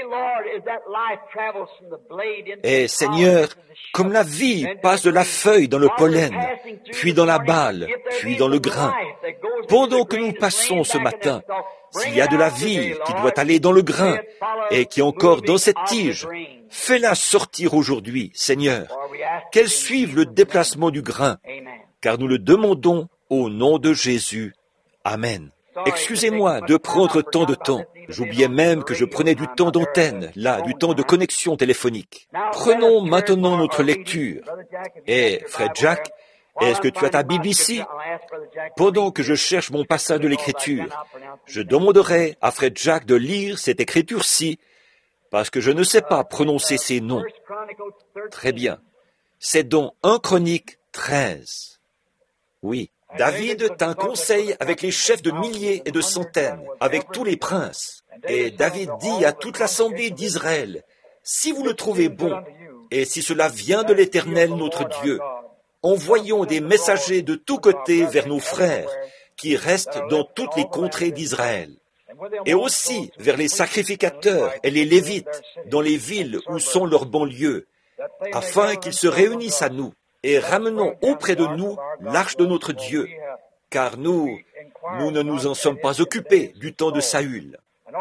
Et Seigneur, comme la vie passe de la feuille dans le pollen, puis dans la balle, puis dans le grain, pendant que nous passons ce matin, s'il y a de la vie qui doit aller dans le grain et qui est encore dans cette tige, fais-la sortir aujourd'hui, Seigneur, qu'elle suive le déplacement du grain, car nous le demandons au nom de Jésus. Amen. Excusez-moi de prendre tant de temps. J'oubliais même que je prenais du temps d'antenne, là, du temps de connexion téléphonique. Prenons maintenant notre lecture. Et, Frère Jack, est-ce que tu as ta Bible ici? Pendant que je cherche mon passage de l'Écriture, je demanderai à Frère Jack de lire cette Écriture-ci, parce que je ne sais pas prononcer ces noms. Très bien. C'est dans un Chronique treize. Oui. David tint conseil avec les chefs de milliers et de centaines, avec tous les princes. Et David dit à toute l'assemblée d'Israël, « Si vous le trouvez bon, et si cela vient de l'Éternel notre Dieu, envoyons des messagers de tous côtés vers nos frères, qui restent dans toutes les contrées d'Israël, et aussi vers les sacrificateurs et les Lévites, dans les villes où sont leurs banlieues, afin qu'ils se réunissent à nous. Et ramenons auprès de nous l'arche de notre Dieu, car nous, nous ne nous en sommes pas occupés du temps de Saül. »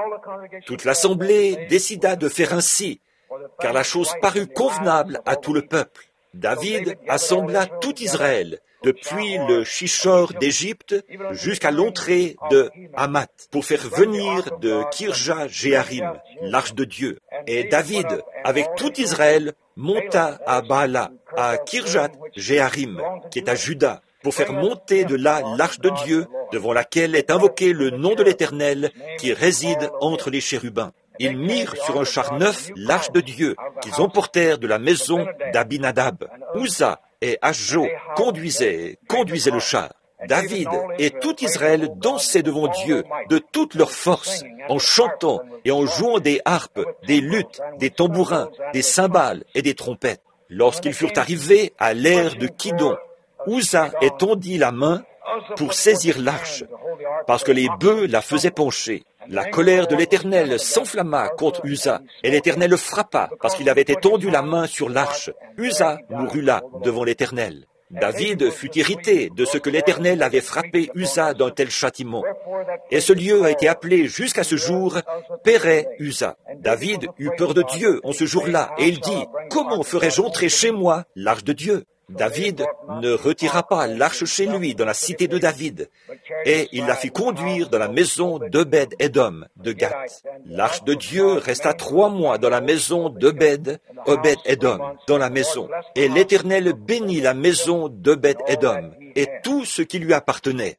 Toute l'assemblée décida de faire ainsi, car la chose parut convenable à tout le peuple. David assembla tout Israël, depuis le Shishor d'Égypte jusqu'à l'entrée de Hamath, pour faire venir de Kirja-Jéarim l'arche de Dieu. Et David, avec tout Israël, monta à Baala, à Kirjat-Jéarim, qui est à Juda, pour faire monter de là l'arche de Dieu, devant laquelle est invoqué le nom de l'Éternel, qui réside entre les chérubins. Ils mirent sur un char neuf l'arche de Dieu, qu'ils emportèrent de la maison d'Abinadab. Uza et Ahjo conduisaient, conduisaient le char. David et tout Israël dansaient devant Dieu de toute leur force, en chantant et en jouant des harpes, des luths, des tambourins, des cymbales et des trompettes. Lorsqu'ils furent arrivés à l'ère de Kidon, Uza étendit la main pour saisir l'arche, parce que les bœufs la faisaient pencher. La colère de l'Éternel s'enflamma contre Uza, et l'Éternel le frappa, parce qu'il avait étendu la main sur l'arche. Uza mourut là, devant l'Éternel. David fut irrité de ce que l'Éternel avait frappé Uza d'un tel châtiment. Et ce lieu a été appelé jusqu'à ce jour Péré-Uza. David eut peur de Dieu en ce jour-là, et il dit, « Comment ferais-je entrer chez moi l'arche de Dieu ?» David ne retira pas l'arche chez lui dans la cité de David, et il la fit conduire dans la maison d'Obed-Édom de Gath. L'arche de Dieu resta trois mois dans la maison d'Obed, Obed-Édom, dans la maison, et l'Éternel bénit la maison d'Obed-Édom et tout ce qui lui appartenait.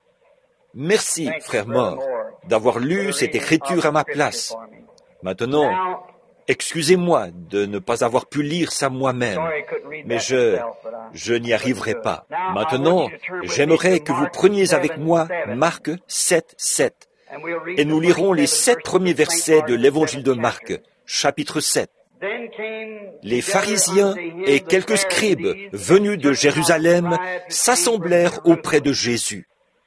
Merci, frère mort, d'avoir lu cette écriture à ma place. Maintenant, excusez-moi de ne pas avoir pu lire ça moi-même, mais je, je n'y arriverai pas. Maintenant, j'aimerais que vous preniez avec moi Marc sept, sept, et nous lirons les sept premiers versets de l'évangile de Marc, chapitre sept. Les pharisiens et quelques scribes venus de Jérusalem s'assemblèrent auprès de Jésus.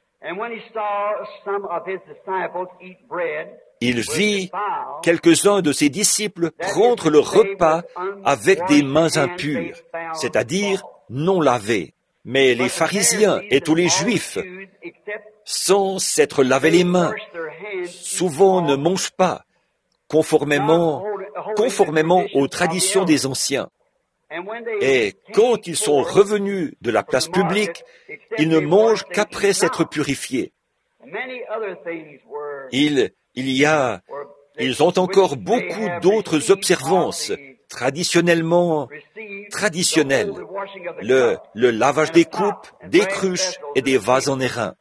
Il vit quelques-uns de ses disciples prendre le repas avec des mains impures, c'est-à-dire non lavées. Mais les pharisiens et tous les juifs, sans s'être lavé les mains, souvent ne mangent pas, conformément, conformément aux traditions des anciens. Et quand ils sont revenus de la place publique, ils ne mangent qu'après s'être purifiés. Ils Il y a, ils ont encore beaucoup d'autres observances traditionnellement traditionnelles. Le, le lavage des coupes, des cruches et des vases en airain.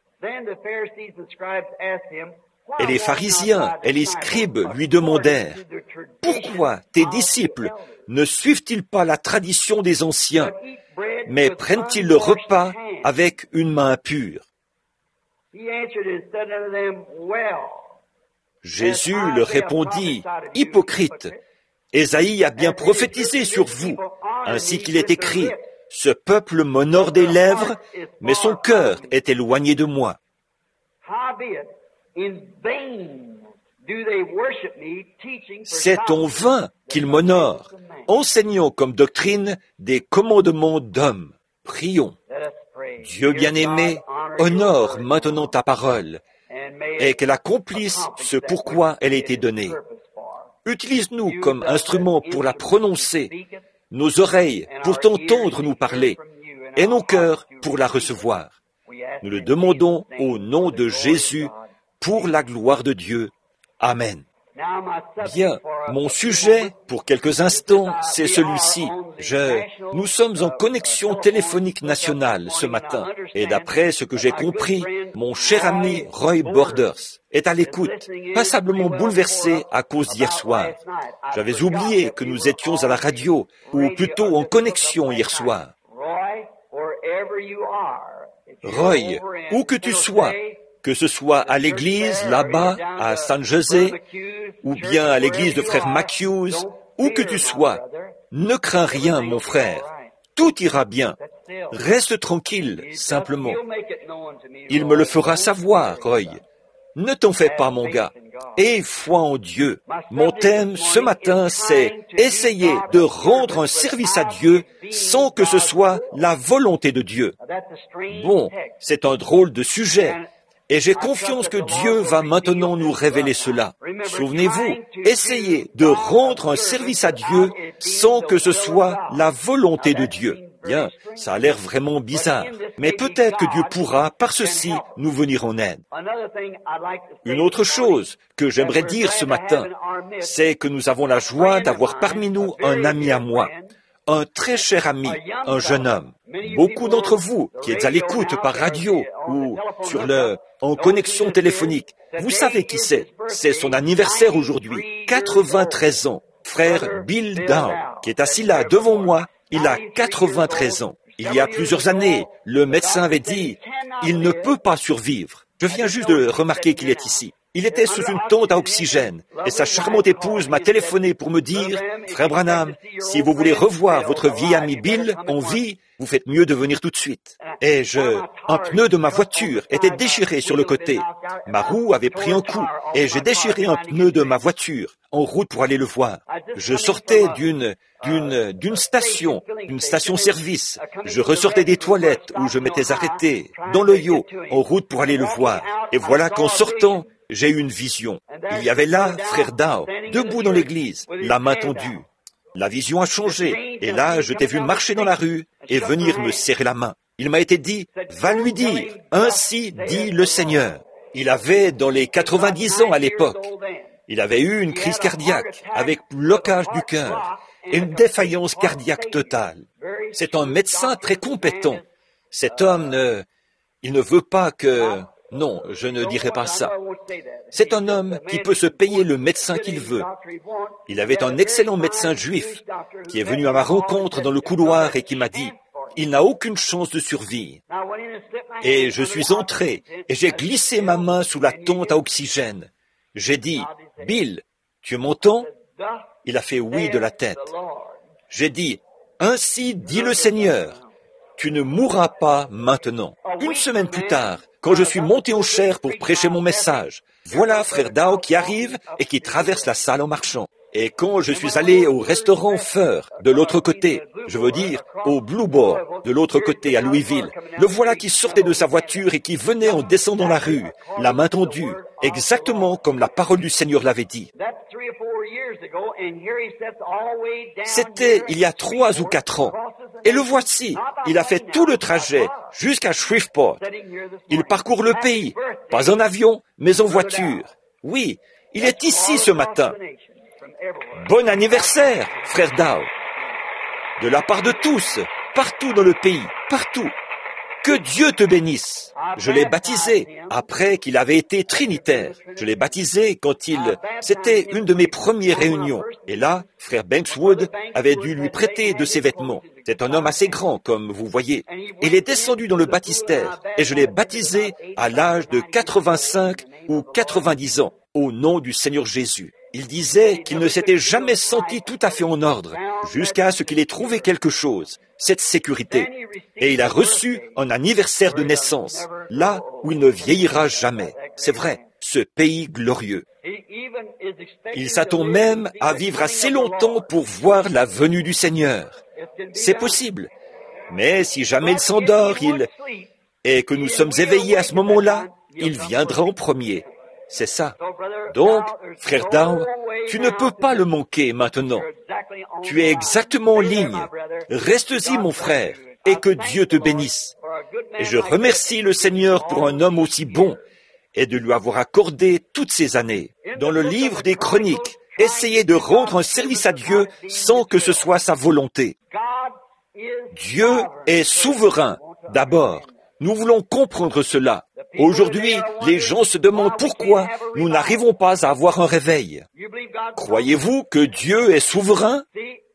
Et les pharisiens et les scribes lui demandèrent, « Pourquoi tes disciples ne suivent-ils pas la tradition des anciens, mais prennent-ils le repas avec une main impure ?» Jésus leur répondit, « Hypocrite, Ésaïe a bien prophétisé sur vous, ainsi qu'il est écrit, « Ce peuple m'honore des lèvres, mais son cœur est éloigné de moi. » C'est en vain qu'ils m'honorent, enseignant comme doctrine des commandements d'hommes. Prions. Dieu bien-aimé, honore maintenant ta parole, et qu'elle accomplisse ce pourquoi elle a été donnée. Utilise-nous comme instruments pour la prononcer, nos oreilles pour t'entendre nous parler, et nos cœurs pour la recevoir. Nous le demandons au nom de Jésus, pour la gloire de Dieu. Amen. Bien, mon sujet, pour quelques instants, c'est celui-ci. Je, nous sommes en connexion téléphonique nationale ce matin, et d'après ce que j'ai compris, mon cher ami Roy Borders est à l'écoute, passablement bouleversé à cause d'hier soir. J'avais oublié que nous étions à la radio, ou plutôt en connexion hier soir. Roy, où que tu sois, que ce soit à l'église, là-bas, à San José, ou bien à l'église de frère Matthews, où que tu sois, ne crains rien, mon frère. Tout ira bien. Reste tranquille, simplement. Il me le fera savoir, Roy. Ne t'en fais pas, mon gars. Aie foi en Dieu. Mon thème ce matin, c'est essayer de rendre un service à Dieu sans que ce soit la volonté de Dieu. Bon, c'est un drôle de sujet. Et j'ai confiance que Dieu va maintenant nous révéler cela. Souvenez-vous, essayez de rendre un service à Dieu sans que ce soit la volonté de Dieu. Bien, ça a l'air vraiment bizarre, mais peut-être que Dieu pourra, par ceci, nous venir en aide. Une autre chose que j'aimerais dire ce matin, c'est que nous avons la joie d'avoir parmi nous un ami à moi. Un très cher ami, un jeune homme. Beaucoup d'entre vous qui êtes à l'écoute par radio ou sur le, en connexion téléphonique, vous savez qui c'est. C'est son anniversaire aujourd'hui, quatre-vingt-treize ans. Frère Bill Dow, qui est assis là devant moi, il a quatre-vingt-treize ans. Il y a plusieurs années, le médecin avait dit, il ne peut pas survivre. Je viens juste de remarquer qu'il est ici. Il était sous une tente à oxygène, et sa charmante épouse m'a téléphoné pour me dire, « Frère Branham, si vous voulez revoir votre vieil ami Bill en vie, vous faites mieux de venir tout de suite. » Et je, un pneu de ma voiture était déchiré sur le côté. Ma roue avait pris un coup, et j'ai déchiré un pneu de ma voiture, en route pour aller le voir. Je sortais d'une, d'une, d'une station, d'une station-service. Je ressortais des toilettes où je m'étais arrêté, dans le yo, en route pour aller le voir. Et voilà qu'en sortant, j'ai eu une vision. Il y avait là frère Dow, debout dans l'église, la main tendue. La vision a changé, et là, je t'ai vu marcher dans la rue et venir me serrer la main. Il m'a été dit, va lui dire, ainsi dit le Seigneur. Il avait dans les quatre-vingt-dix ans à l'époque. Il avait eu une crise cardiaque avec blocage du cœur et une défaillance cardiaque totale. C'est un médecin très compétent. Cet homme ne, il ne veut pas que... Non, je ne dirai pas ça. C'est un homme qui peut se payer le médecin qu'il veut. Il avait un excellent médecin juif qui est venu à ma rencontre dans le couloir et qui m'a dit, il n'a aucune chance de survivre. Et je suis entré et j'ai glissé ma main sous la tente à oxygène. J'ai dit, Bill, tu m'entends? Il a fait oui de la tête. J'ai dit, ainsi dit le Seigneur, tu ne mourras pas maintenant. Une semaine plus tard, quand je suis monté en chair pour prêcher mon message, voilà frère Dow qui arrive et qui traverse la salle en marchant. Et quand je suis allé au restaurant Feur, de l'autre côté, je veux dire au Blue Bar, de l'autre côté à Louisville, le voilà qui sortait de sa voiture et qui venait en descendant la rue, la main tendue, exactement comme la parole du Seigneur l'avait dit. C'était il y a trois ou quatre ans. Et le voici, il a fait tout le trajet jusqu'à Shreveport. Il parcourt le pays, pas en avion, mais en voiture. Oui, il est ici ce matin. Bon anniversaire, frère Dow. De la part de tous, partout dans le pays, partout. Que Dieu te bénisse. Je l'ai baptisé après qu'il avait été trinitaire. Je l'ai baptisé quand il... C'était une de mes premières réunions. Et là, frère Bankswood avait dû lui prêter de ses vêtements. C'est un homme assez grand, comme vous voyez. Il est descendu dans le baptistère et je l'ai baptisé à l'âge de quatre-vingt-cinq ou quatre-vingt-dix ans au nom du Seigneur Jésus. Il disait qu'il ne s'était jamais senti tout à fait en ordre jusqu'à ce qu'il ait trouvé quelque chose, cette sécurité. Et il a reçu un anniversaire de naissance, là où il ne vieillira jamais. C'est vrai, ce pays glorieux. Il s'attend même à vivre assez longtemps pour voir la venue du Seigneur. C'est possible. Mais si jamais il s'endort, il... et que nous sommes éveillés à ce moment-là, il viendra en premier. C'est ça. Donc, frère Dow, tu ne peux pas le manquer maintenant. Tu es exactement en ligne. Reste-y, mon frère, et que Dieu te bénisse. Et je remercie le Seigneur pour un homme aussi bon et de lui avoir accordé toutes ces années. Dans le livre des Chroniques, essayez de rendre un service à Dieu sans que ce soit sa volonté. Dieu est souverain, d'abord. Nous voulons comprendre cela. Aujourd'hui, les gens se demandent pourquoi nous n'arrivons pas à avoir un réveil. Croyez-vous que Dieu est souverain?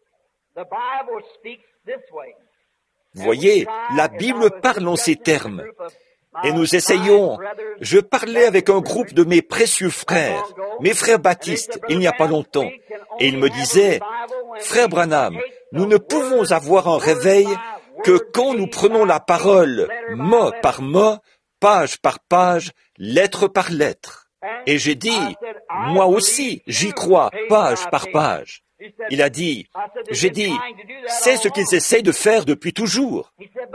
Voyez, la Bible parle en ces termes. Et nous essayons. Je parlais avec un groupe de mes précieux frères, mes frères baptistes, il n'y a pas longtemps, et ils me disaient, « Frère Branham, nous ne pouvons avoir un réveil que quand nous prenons la parole mot par mot, page par page, lettre par lettre. » Et j'ai dit, « Moi aussi, j'y crois, page par page. » Il a dit, j'ai dit, c'est ce qu'ils essayent de faire depuis toujours.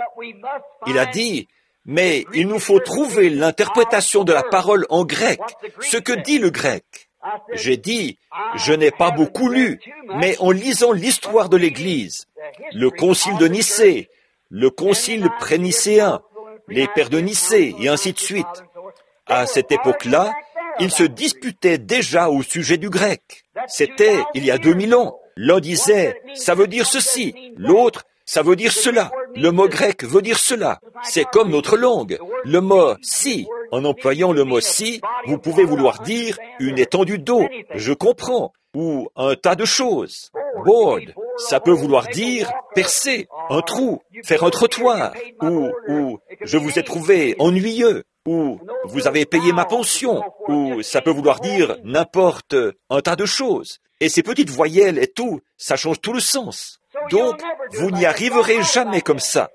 Il a dit, mais il nous faut trouver l'interprétation de la parole en grec, ce que dit le grec. J'ai dit, je n'ai pas beaucoup lu, mais en lisant l'histoire de l'Église, le concile de Nicée, le concile prénicéen, les pères de Nicée, et ainsi de suite. À cette époque-là, ils se disputaient déjà au sujet du grec. C'était il y a deux mille ans. L'un disait, ça veut dire ceci, l'autre, ça veut dire cela. Le mot grec veut dire cela. C'est comme notre langue. Le mot « si », en employant le mot « si », vous pouvez vouloir dire une étendue d'eau, je comprends, ou un tas de choses. Board, ça peut vouloir dire percer, un trou, faire un trottoir, ou, ou je vous ai trouvé ennuyeux, ou vous avez payé ma pension, ou ça peut vouloir dire n'importe un tas de choses. Et ces petites voyelles et tout, ça change tout le sens. Donc, vous n'y arriverez jamais comme ça.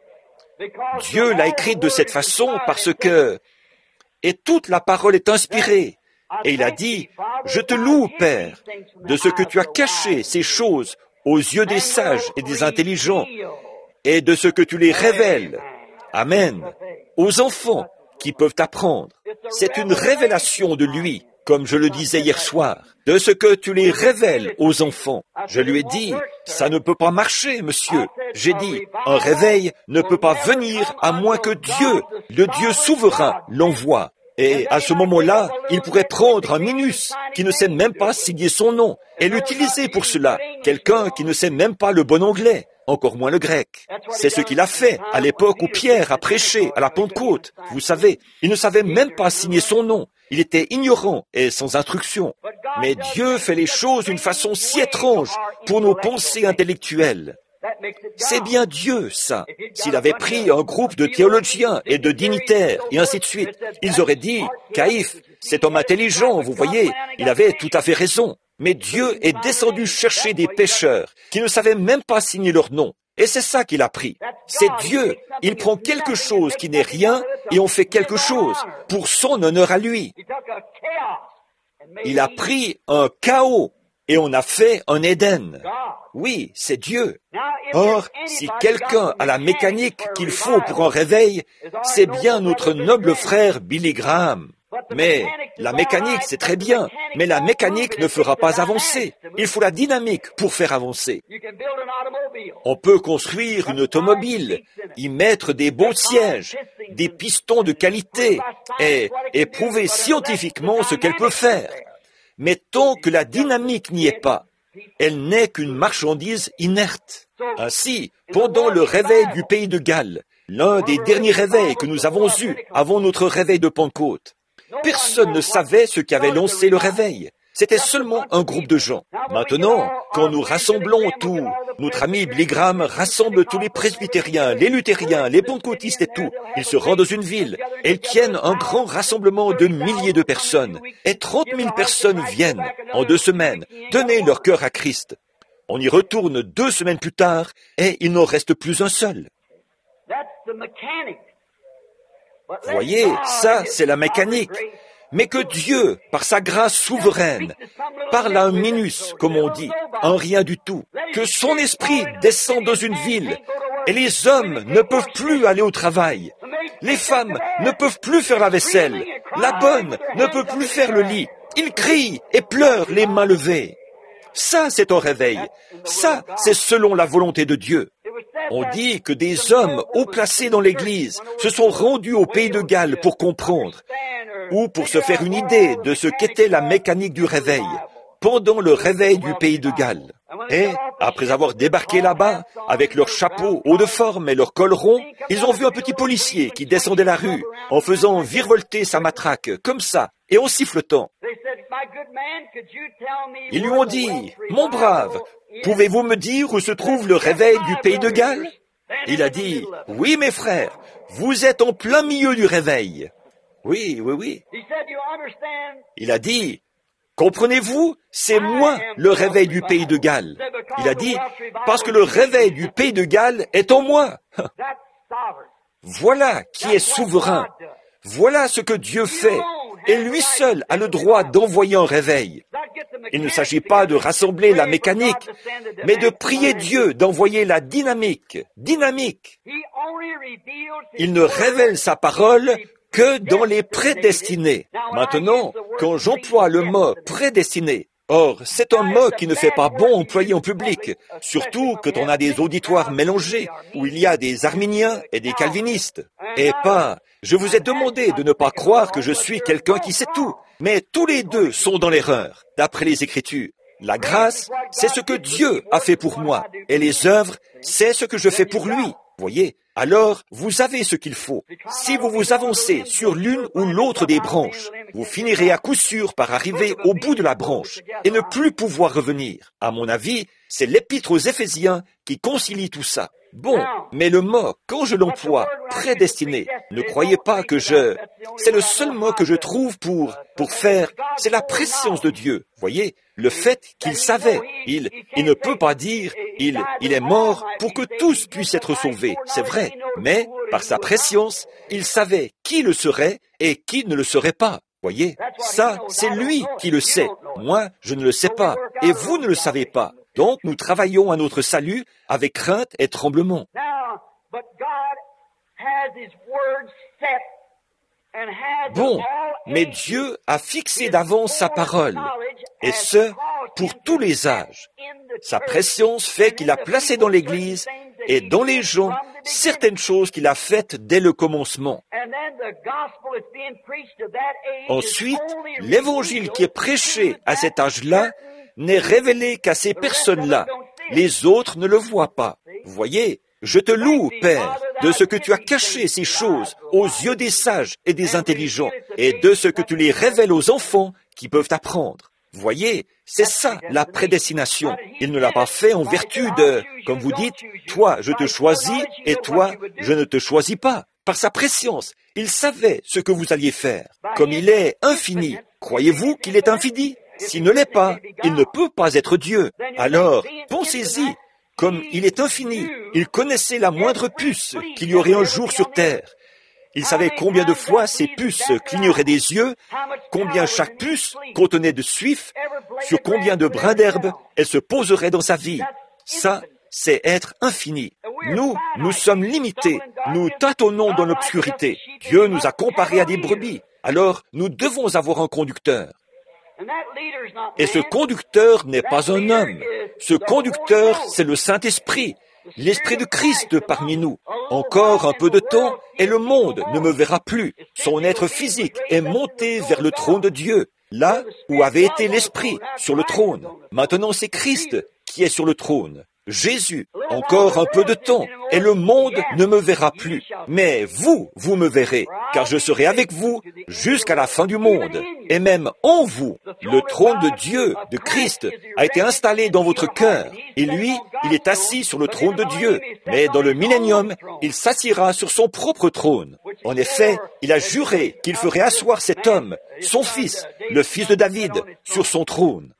Dieu l'a écrite de cette façon parce que... Et toute la parole est inspirée. Et il a dit, je te loue, Père, de ce que tu as caché ces choses aux yeux des sages et des intelligents, et de ce que tu les révèles. Amen. Aux enfants qui peuvent apprendre. C'est une révélation de lui, comme je le disais hier soir, de ce que tu les révèles aux enfants. Je lui ai dit, ça ne peut pas marcher, monsieur. J'ai dit, un réveil ne peut pas venir à moins que Dieu, le Dieu souverain, l'envoie. Et à ce moment-là, il pourrait prendre un minus qui ne sait même pas signer son nom et l'utiliser pour cela. Quelqu'un qui ne sait même pas le bon anglais, encore moins le grec. C'est ce qu'il a fait à l'époque où Pierre a prêché à la Pentecôte. Vous savez, il ne savait même pas signer son nom. Il était ignorant et sans instruction. Mais Dieu fait les choses d'une façon si étrange pour nos pensées intellectuelles. C'est bien Dieu, ça. S'il avait pris un groupe de théologiens et de dignitaires, et ainsi de suite, ils auraient dit, Caïphe, cet homme intelligent, vous voyez, il avait tout à fait raison. Mais Dieu est descendu chercher des pécheurs qui ne savaient même pas signer leur nom. Et c'est ça qu'il a pris. C'est Dieu. Il prend quelque chose qui n'est rien et on fait quelque chose pour son honneur à lui. Il a pris un chaos et on a fait un Éden. Oui, c'est Dieu. Or, si quelqu'un a la mécanique qu'il faut pour un réveil, c'est bien notre noble frère Billy Graham. Mais la mécanique, c'est très bien, mais la mécanique ne fera pas avancer. Il faut la dynamique pour faire avancer. On peut construire une automobile, y mettre des beaux sièges, des pistons de qualité et, et prouver scientifiquement ce qu'elle peut faire. Mais tant que la dynamique n'y est pas, elle n'est qu'une marchandise inerte. Ainsi, pendant le réveil du pays de Galles, l'un des derniers réveils que nous avons eus avant notre réveil de Pentecôte, personne ne savait ce qui avait lancé le réveil. C'était seulement un groupe de gens. Maintenant, quand nous rassemblons tout, notre ami Billy Graham rassemble tous les presbytériens, les luthériens, les pentecôtistes et tout. Ils se rendent dans une ville et ils tiennent un grand rassemblement de milliers de personnes. Et trente mille personnes viennent, en deux semaines, donner leur cœur à Christ. On y retourne deux semaines plus tard et il n'en reste plus un seul. Voyez, ça, c'est la mécanique. Mais que Dieu, par sa grâce souveraine, parle à un minus, comme on dit, un rien du tout, que son esprit descend dans une ville, et les hommes ne peuvent plus aller au travail, les femmes ne peuvent plus faire la vaisselle, la bonne ne peut plus faire le lit, ils crient et pleurent les mains levées. Ça, c'est un réveil. Ça, c'est selon la volonté de Dieu. On dit que des hommes haut placés dans l'Église se sont rendus au pays de Galles pour comprendre, ou pour se faire une idée de ce qu'était la mécanique du réveil, pendant le réveil du pays de Galles. Et, après avoir débarqué là-bas, avec leurs chapeaux hauts de forme et leurs cols ronds, ils ont vu un petit policier qui descendait la rue, en faisant virevolter sa matraque, comme ça, et en sifflotant. Ils lui ont dit, « Mon brave, pouvez-vous me dire où se trouve le réveil du pays de Galles ?» Il a dit, « Oui, mes frères, vous êtes en plein milieu du réveil. » Oui, oui, oui. Il a dit, « Comprenez-vous, c'est moi le réveil du pays de Galles. » Il a dit, « Parce que le réveil du pays de Galles est en moi. » Voilà qui est souverain. Voilà ce que Dieu fait. Et lui seul a le droit d'envoyer un réveil. Il ne s'agit pas de rassembler la mécanique, mais de prier Dieu d'envoyer la dynamique. Dynamique. Il ne révèle sa parole que dans les prédestinés. Maintenant, quand j'emploie le mot prédestiné, or, c'est un mot qui ne fait pas bon employer en public, surtout quand on a des auditoires mélangés, où il y a des arminiens et des calvinistes. Et pas, je vous ai demandé de ne pas croire que je suis quelqu'un qui sait tout, mais tous les deux sont dans l'erreur, d'après les Écritures. La grâce, c'est ce que Dieu a fait pour moi, et les œuvres, c'est ce que je fais pour lui. Voyez, alors vous avez ce qu'il faut. Si vous vous avancez sur l'une ou l'autre des branches, vous finirez à coup sûr par arriver au bout de la branche et ne plus pouvoir revenir. À mon avis, c'est l'épître aux Éphésiens qui concilie tout ça. Bon, mais le mot, quand je l'emploie, prédestiné, ne croyez pas que je... C'est le seul mot que je trouve pour, pour faire, c'est la préscience de Dieu. Voyez, le fait qu'il savait, il, il ne peut pas dire, il, il est mort pour que tous puissent être sauvés, c'est vrai, mais par sa préscience, il savait qui le serait et qui ne le serait pas. Voyez, ça, c'est lui qui le sait. Moi, je ne le sais pas, et vous ne le savez pas. Donc, nous travaillons à notre salut avec crainte et tremblement. Bon, mais Dieu a fixé d'avance sa parole, et ce, pour tous les âges. Sa préscience fait qu'il a placé dans l'Église et dans les gens certaines choses qu'il a faites dès le commencement. Ensuite, l'Évangile qui est prêché à cet âge-là n'est révélé qu'à ces personnes-là. Les autres ne le voient pas. Vous voyez, je te loue, Père, de ce que tu as caché ces choses aux yeux des sages et des intelligents, et de ce que tu les révèles aux enfants qui peuvent apprendre. Vous voyez, c'est ça la prédestination. Il ne l'a pas fait en vertu de, comme vous dites, toi je te choisis et toi je ne te choisis pas. Par sa préscience, il savait ce que vous alliez faire. Comme il est infini, croyez-vous qu'il est infini? S'il ne l'est pas, il ne peut pas être Dieu. Alors, pensez-y, comme il est infini, il connaissait la moindre puce qu'il y aurait un jour sur terre. Il savait combien de fois ces puces cligneraient des yeux, combien chaque puce contenait de suif, sur combien de brins d'herbe elle se poserait dans sa vie. Ça, c'est être infini. Nous, nous sommes limités, nous tâtonnons dans l'obscurité. Dieu nous a comparés à des brebis, alors nous devons avoir un conducteur. Et ce conducteur n'est pas un homme. Ce conducteur, c'est le Saint-Esprit, l'Esprit de Christ parmi nous. Encore un peu de temps et le monde ne me verra plus. Son être physique est monté vers le trône de Dieu, là où avait été l'Esprit sur le trône. Maintenant, c'est Christ qui est sur le trône. Jésus, encore un peu de temps, et le monde ne me verra plus. Mais vous, vous me verrez, car je serai avec vous jusqu'à la fin du monde. Et même en vous, le trône de Dieu, de Christ, a été installé dans votre cœur. Et lui, il est assis sur le trône de Dieu. Mais dans le millénium, il s'assiera sur son propre trône. En effet, il a juré qu'il ferait asseoir cet homme, son fils, le fils de David, sur son trône.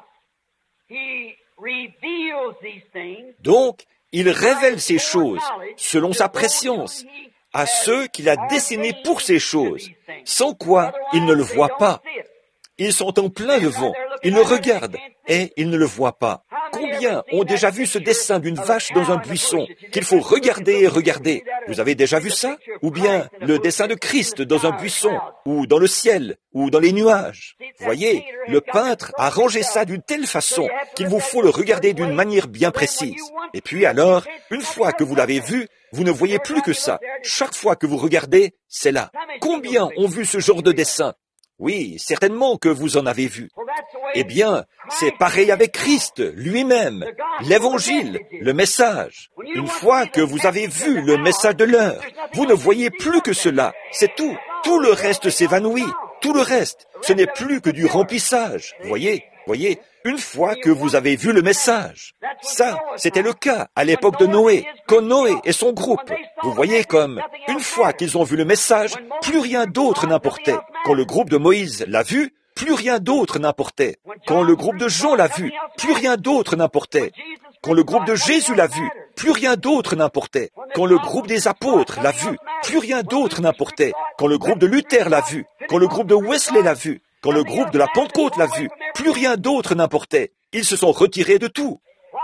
Donc, il révèle ces choses, selon sa prescience, à ceux qu'il a destinés pour ces choses, sans quoi ils ne le voient pas. Ils sont en plein devant, ils le regardent, et ils ne le voient pas. Combien ont déjà vu ce dessin d'une vache dans un buisson, qu'il faut regarder et regarder? Vous avez déjà vu ça? Ou bien le dessin de Christ dans un buisson, ou dans le ciel, ou dans les nuages? Voyez, le peintre a rangé ça d'une telle façon qu'il vous faut le regarder d'une manière bien précise. Et puis alors, une fois que vous l'avez vu, vous ne voyez plus que ça. Chaque fois que vous regardez, c'est là. Combien ont vu ce genre de dessin? Oui, certainement que vous en avez vu. Eh bien, c'est pareil avec Christ lui-même, l'Évangile, le message. Une fois que vous avez vu le message de l'heure, vous ne voyez plus que cela. C'est tout. Tout le reste s'évanouit. Tout le reste, ce n'est plus que du remplissage. Voyez, voyez, une fois que vous avez vu le message. Ça, c'était le cas à l'époque de Noé, quand Noé et son groupe. Vous voyez comme, une fois qu'ils ont vu le message, plus rien d'autre n'importait. Quand le groupe de Moïse l'a vu, plus rien d'autre n'importait. Quand le groupe de Jean l'a vu, plus rien d'autre n'importait. Quand le groupe de Jésus l'a vu, plus rien d'autre n'importait. Quand le groupe des apôtres l'a vu, plus rien d'autre n'importait. Quand le groupe de Luther l'a vu, quand le groupe de Wesley l'a vu, quand le groupe de la Pentecôte l'a vu, plus rien d'autre n'importait. Ils se sont retirés de tout.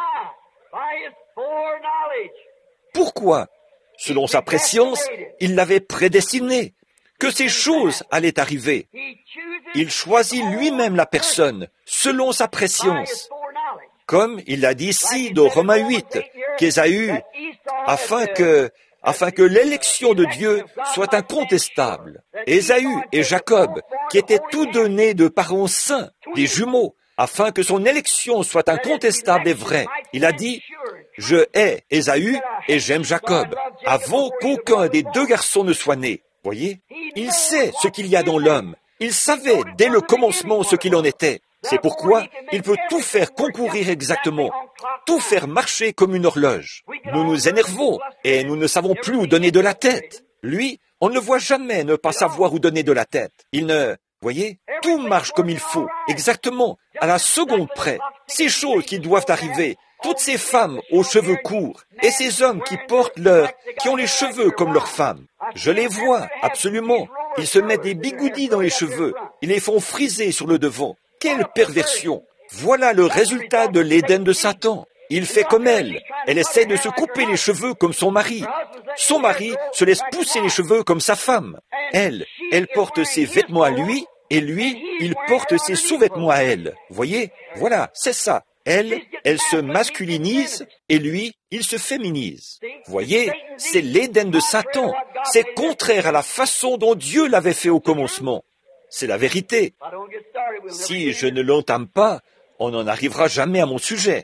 Pourquoi? Selon sa prescience, il l'avait prédestiné, que ces choses allaient arriver. Il choisit lui-même la personne, selon sa prescience. Comme il l'a dit ici dans Romains huit, qu'Ésaü, afin que, afin que l'élection de Dieu soit incontestable. Ésaü et Jacob, qui étaient tous deux nés de parents saints, des jumeaux, afin que son élection soit incontestable et vraie. Il a dit, « Je hais Ésaü et j'aime Jacob, avant qu'aucun des deux garçons ne soit né. » Voyez, il sait ce qu'il y a dans l'homme. Il savait dès le commencement ce qu'il en était. C'est pourquoi il peut tout faire concourir exactement, tout faire marcher comme une horloge. Nous nous énervons et nous ne savons plus où donner de la tête. Lui, on ne le voit jamais ne pas savoir où donner de la tête. Il ne... Voyez, tout marche comme il faut, exactement, à la seconde près. Ces choses qui doivent arriver, toutes ces femmes aux cheveux courts et ces hommes qui portent leurs, qui ont les cheveux comme leurs femmes. Je les vois, absolument. Ils se mettent des bigoudis dans les cheveux. Ils les font friser sur le devant. Quelle perversion! Voilà le résultat de l'Éden de Satan. Il fait comme elle. Elle essaie de se couper les cheveux comme son mari. Son mari se laisse pousser les cheveux comme sa femme. Elle, elle porte ses vêtements à lui, et lui, il porte ses sous-vêtements à elle. Voyez? Voilà, c'est ça. Elle, elle se masculinise, et lui, il se féminise. Voyez? C'est l'Éden de Satan. C'est contraire à la façon dont Dieu l'avait fait au commencement. C'est la vérité. Si je ne l'entame pas, on n'en arrivera jamais à mon sujet.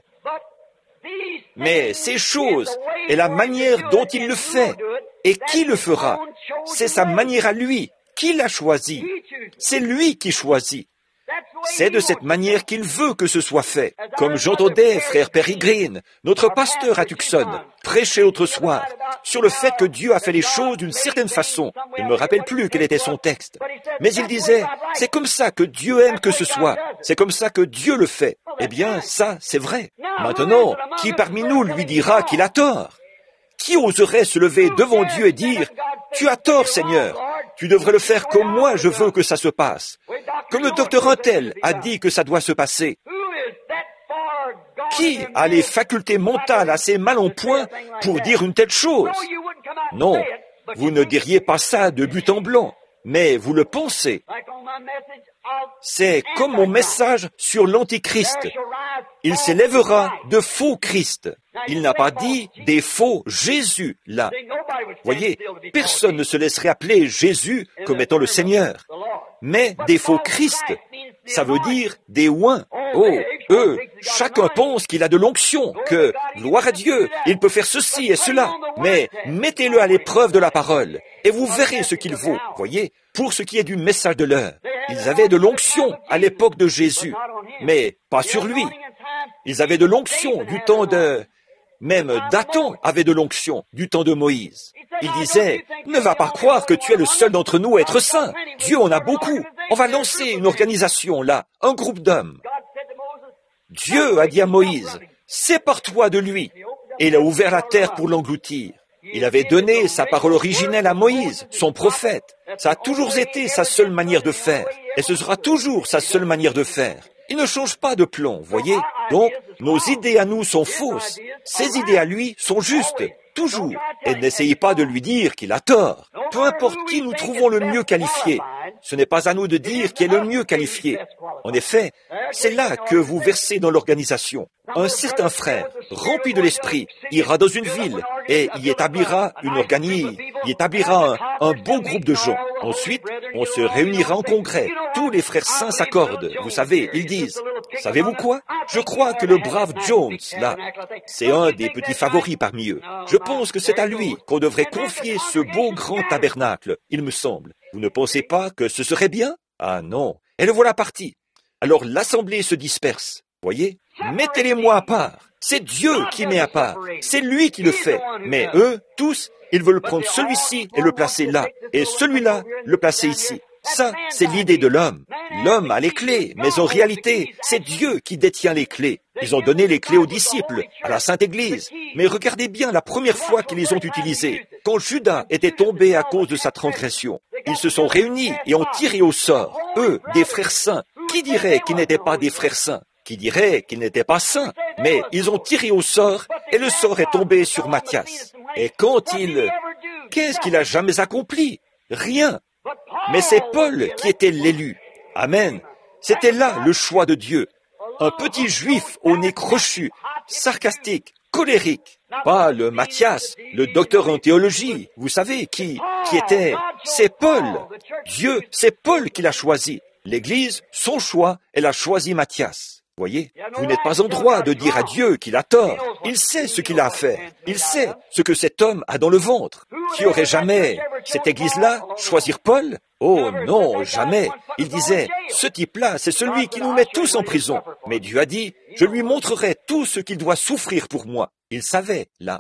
Mais ces choses et la manière dont il le fait, et qui le fera, c'est sa manière à lui, qui l'a choisi. C'est lui qui choisit. C'est de cette manière qu'il veut que ce soit fait. Comme j'entendais frère Peregrine, notre pasteur à Tucson, prêcher l'autre soir, sur le fait que Dieu a fait les choses d'une certaine façon. Je ne me rappelle plus quel était son texte. Mais il disait, c'est comme ça que Dieu aime que ce soit. C'est comme ça que Dieu le fait. Eh bien, ça, c'est vrai. Maintenant, qui parmi nous lui dira qu'il a tort? Qui oserait se lever devant Dieu et dire, tu as tort, Seigneur. Tu devrais le faire comme moi je veux que ça se passe. Comme le docteur Untel a dit que ça doit se passer. Qui a les facultés mentales assez mal en point pour dire une telle chose? Non, vous ne diriez pas ça de but en blanc, mais vous le pensez. C'est comme mon message sur l'Antichrist. Il s'élèvera de faux Christ. Il n'a pas dit des faux Jésus, là. Voyez, personne ne se laisserait appeler Jésus comme étant le Seigneur. Mais des faux Christ, ça veut dire des oins. Oh, Eux, chacun pense qu'il a de l'onction, que, gloire à Dieu, il peut faire ceci et cela. Mais mettez-le à l'épreuve de la parole, et vous verrez ce qu'il vaut, voyez, pour ce qui est du message de l'heure. Ils avaient de l'onction à l'époque de Jésus, mais pas sur lui. Ils avaient de l'onction du temps de... Même Dathan avait de l'onction du temps de Moïse. Il disait, « Ne va pas croire que tu es le seul d'entre nous à être saint. Dieu en a beaucoup. On va lancer une organisation là, un groupe d'hommes. » Dieu a dit à Moïse, « Sépare-toi de lui. » Et il a ouvert la terre pour l'engloutir. Il avait donné sa parole originelle à Moïse, son prophète. Ça a toujours été sa seule manière de faire. Et ce sera toujours sa seule manière de faire. Il ne change pas de plan, voyez. Donc, nos idées à nous sont fausses. Ses idées à lui sont justes, toujours. Et n'essayez pas de lui dire qu'il a tort. Peu importe qui nous trouvons le mieux qualifié, ce n'est pas à nous de dire qui est le mieux qualifié. En effet, c'est là que vous versez dans l'organisation. Un certain frère, rempli de l'esprit, ira dans une ville et y établira une organise, y établira un, un beau groupe de gens. Ensuite, on se réunira en congrès. Tous les frères saints s'accordent. Vous savez, ils disent, savez-vous quoi? Je crois que le brave Jones, là, c'est un des petits favoris parmi eux. Je pense que c'est à lui qu'on devrait confier ce beau grand tabernacle, il me semble. Vous ne pensez pas que ce serait bien? Ah non. Et le voilà parti. Alors l'assemblée se disperse. Voyez? Mettez-les-moi à part. C'est Dieu qui met à part. C'est lui qui le fait. Mais eux, tous, ils veulent prendre celui-ci et le placer là. Et celui-là, le placer ici. Ça, c'est l'idée de l'homme. L'homme a les clés, mais en réalité, c'est Dieu qui détient les clés. Ils ont donné les clés aux disciples, à la Sainte Église. Mais regardez bien la première fois qu'ils les ont utilisées. Quand Judas était tombé à cause de sa transgression, ils se sont réunis et ont tiré au sort, eux, des frères saints. Qui dirait qu'ils n'étaient pas des frères saints? Qui dirait qu'ils n'étaient pas saints? Mais ils ont tiré au sort et le sort est tombé sur Matthias. Et quand il... Qu'est-ce qu'il a jamais accompli? Rien. Mais c'est Paul qui était l'élu. Amen. C'était là le choix de Dieu. Un petit juif au nez crochu, sarcastique, colérique. Pas le Matthias, le docteur en théologie, vous savez, qui, qui était... C'est Paul. Dieu, c'est Paul qui l'a choisi. L'Église, son choix, elle a choisi Matthias. Voyez, vous n'êtes pas en droit de dire à Dieu qu'il a tort. Il sait ce qu'il a à faire. Il sait ce que cet homme a dans le ventre. Qui aurait jamais, cette église-là, choisir Paul? Oh non, jamais. Il disait, ce type-là, c'est celui qui nous met tous en prison. Mais Dieu a dit, je lui montrerai tout ce qu'il doit souffrir pour moi. Il savait, là.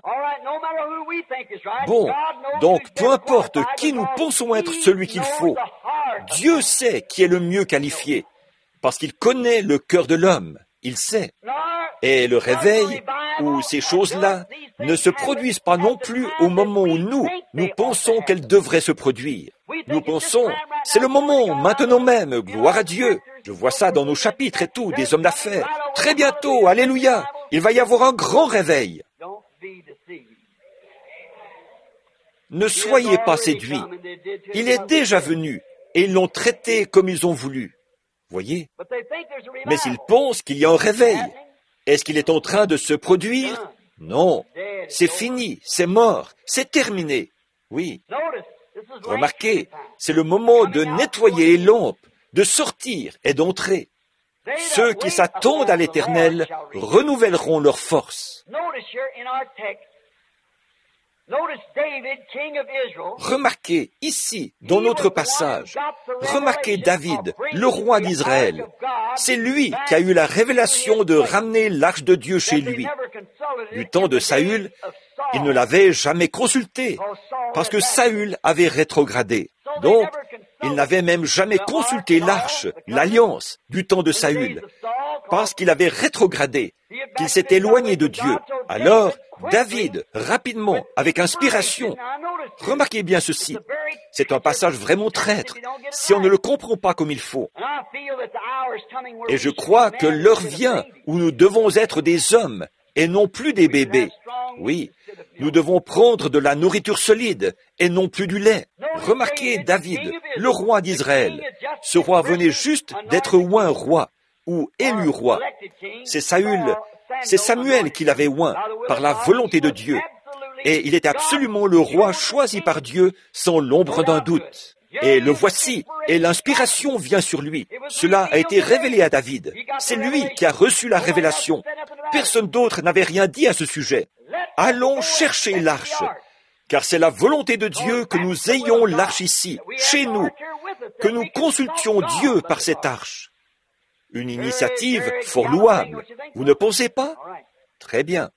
Bon, donc peu importe qui nous pensons être celui qu'il faut, Dieu sait qui est le mieux qualifié. Parce qu'il connaît le cœur de l'homme, il sait. Et le réveil, ou ces choses-là, ne se produisent pas non plus au moment où nous, nous pensons qu'elles devraient se produire. Nous pensons, c'est le moment, maintenant même, gloire à Dieu. Je vois ça dans nos chapitres et tout, des hommes d'affaires. Très bientôt, alléluia, il va y avoir un grand réveil. Ne soyez pas séduits. Il est déjà venu, et ils l'ont traité comme ils ont voulu. Voyez? Mais ils pensent qu'il y a un réveil. Est-ce qu'il est en train de se produire? Non. C'est fini, c'est mort, c'est terminé. Oui. Remarquez, c'est le moment de nettoyer les lampes, de sortir et d'entrer. Ceux qui s'attendent à l'Éternel renouvelleront leur force. Remarquez ici, dans notre passage, remarquez David, le roi d'Israël. C'est lui qui a eu la révélation de ramener l'arche de Dieu chez lui. Du temps de Saül, il ne l'avait jamais consulté, parce que Saül avait rétrogradé. Donc, il n'avait même jamais consulté l'arche, l'alliance, du temps de Saül, parce qu'il avait rétrogradé, qu'il s'est éloigné de Dieu. Alors, David, rapidement, avec inspiration, remarquez bien ceci, c'est un passage vraiment traître, si on ne le comprend pas comme il faut. Et je crois que l'heure vient où nous devons être des hommes et non plus des bébés. Oui, nous devons prendre de la nourriture solide et non plus du lait. Remarquez David, le roi d'Israël. Ce roi venait juste d'être oint roi ou élu roi. C'est Saül, c'est Samuel qui l'avait oint par la volonté de Dieu. Et il était absolument le roi choisi par Dieu sans l'ombre d'un doute. Et le voici, et l'inspiration vient sur lui. Cela a été révélé à David. C'est lui qui a reçu la révélation. Personne d'autre n'avait rien dit à ce sujet. Allons chercher l'arche, car c'est la volonté de Dieu que nous ayons l'arche ici, chez nous, que nous consultions Dieu par cette arche. Une initiative fort louable. Vous ne pensez pas? Très bien.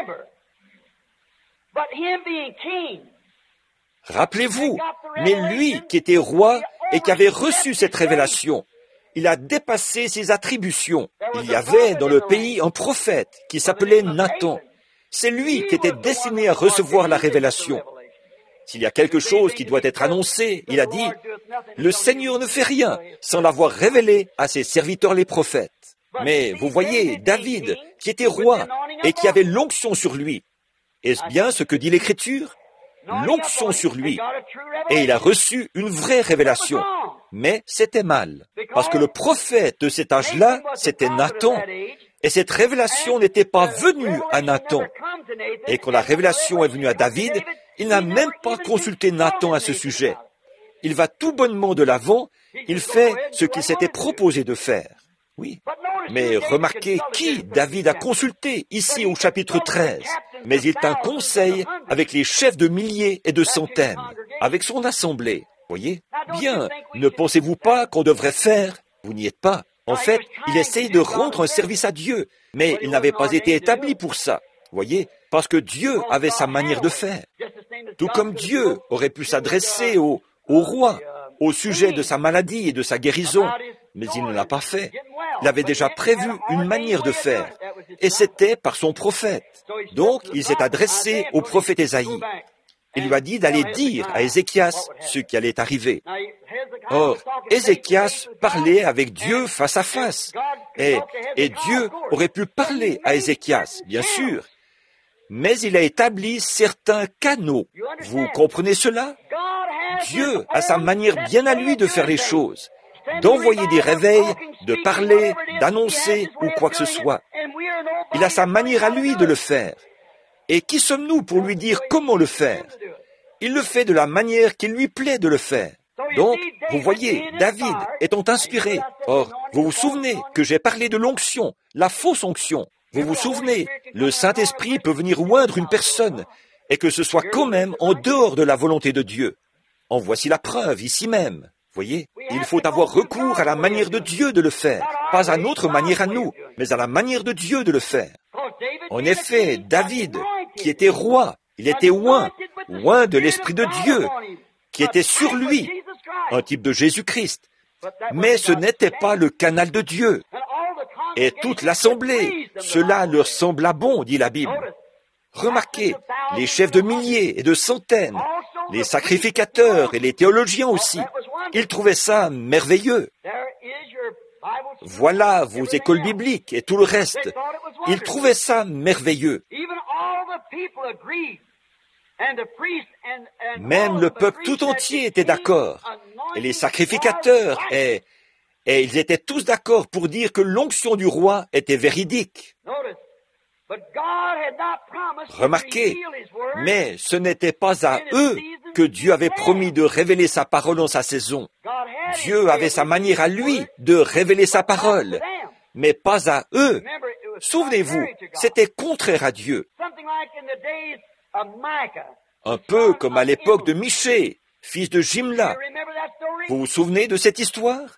Rappelez-vous, mais lui qui était roi et qui avait reçu cette révélation, il a dépassé ses attributions. Il y avait dans le pays un prophète qui s'appelait Nathan. C'est lui qui était destiné à recevoir la révélation. S'il y a quelque chose qui doit être annoncé, il a dit, « Le Seigneur ne fait rien sans l'avoir révélé à ses serviteurs les prophètes. » Mais vous voyez, David, qui était roi et qui avait l'onction sur lui, est-ce bien ce que dit l'Écriture? L'onction sur lui. Et il a reçu une vraie révélation. Mais c'était mal. Parce que le prophète de cet âge-là, c'était Nathan. Et cette révélation n'était pas venue à Nathan. Et quand la révélation est venue à David, il n'a même pas consulté Nathan à ce sujet. Il va tout bonnement de l'avant, il fait ce qu'il s'était proposé de faire. Oui. Mais remarquez qui David a consulté ici au chapitre treize. Mais il tint conseil avec les chefs de milliers et de centaines, avec son assemblée. Voyez? Bien, ne pensez-vous pas qu'on devrait faire? Vous n'y êtes pas. En fait, il essayait de rendre un service à Dieu, mais il n'avait pas été établi pour ça. Voyez? Parce que Dieu avait sa manière de faire. Tout comme Dieu aurait pu s'adresser au, au roi au sujet de sa maladie et de sa guérison, mais il ne l'a pas fait. Il avait déjà prévu une manière de faire, et c'était par son prophète. Donc, il s'est adressé au prophète Ésaïe. Il lui a dit d'aller dire à Ézéchias ce qui allait arriver. Or, Ézéchias parlait avec Dieu face à face, et, et Dieu aurait pu parler à Ézéchias, bien sûr, mais il a établi certains canaux. Vous comprenez cela? Dieu a sa manière bien à lui de faire les choses, d'envoyer des réveils, de parler, d'annoncer ou quoi que ce soit. Il a sa manière à lui de le faire. Et qui sommes-nous pour lui dire comment le faire? Il le fait de la manière qu'il lui plaît de le faire. Donc, vous voyez, David étant inspiré. Or, vous vous souvenez que j'ai parlé de l'onction, la fausse onction. Vous vous souvenez, le Saint-Esprit peut venir oindre une personne et que ce soit quand même en dehors de la volonté de Dieu. En voici la preuve ici même. Voyez, il faut avoir recours à la manière de Dieu de le faire, pas à notre manière à nous, mais à la manière de Dieu de le faire. En effet, David, qui était roi, il était oint, oint de l'Esprit de Dieu, qui était sur lui, un type de Jésus-Christ. Mais ce n'était pas le canal de Dieu. Et toute l'assemblée, cela leur sembla bon, dit la Bible. Remarquez, les chefs de milliers et de centaines, les sacrificateurs et les théologiens aussi, ils trouvaient ça merveilleux. Voilà vos écoles bibliques et tout le reste. Ils trouvaient ça merveilleux. Même le peuple tout entier était d'accord. Et les sacrificateurs, et, et ils étaient tous d'accord pour dire que l'onction du roi était véridique. Remarquez, mais ce n'était pas à eux que Dieu avait promis de révéler sa parole en sa saison. Dieu avait sa manière à lui de révéler sa parole, mais pas à eux. Souvenez-vous, c'était contraire à Dieu. Un peu comme à l'époque de Michée, fils de Jimla. Vous vous souvenez de cette histoire?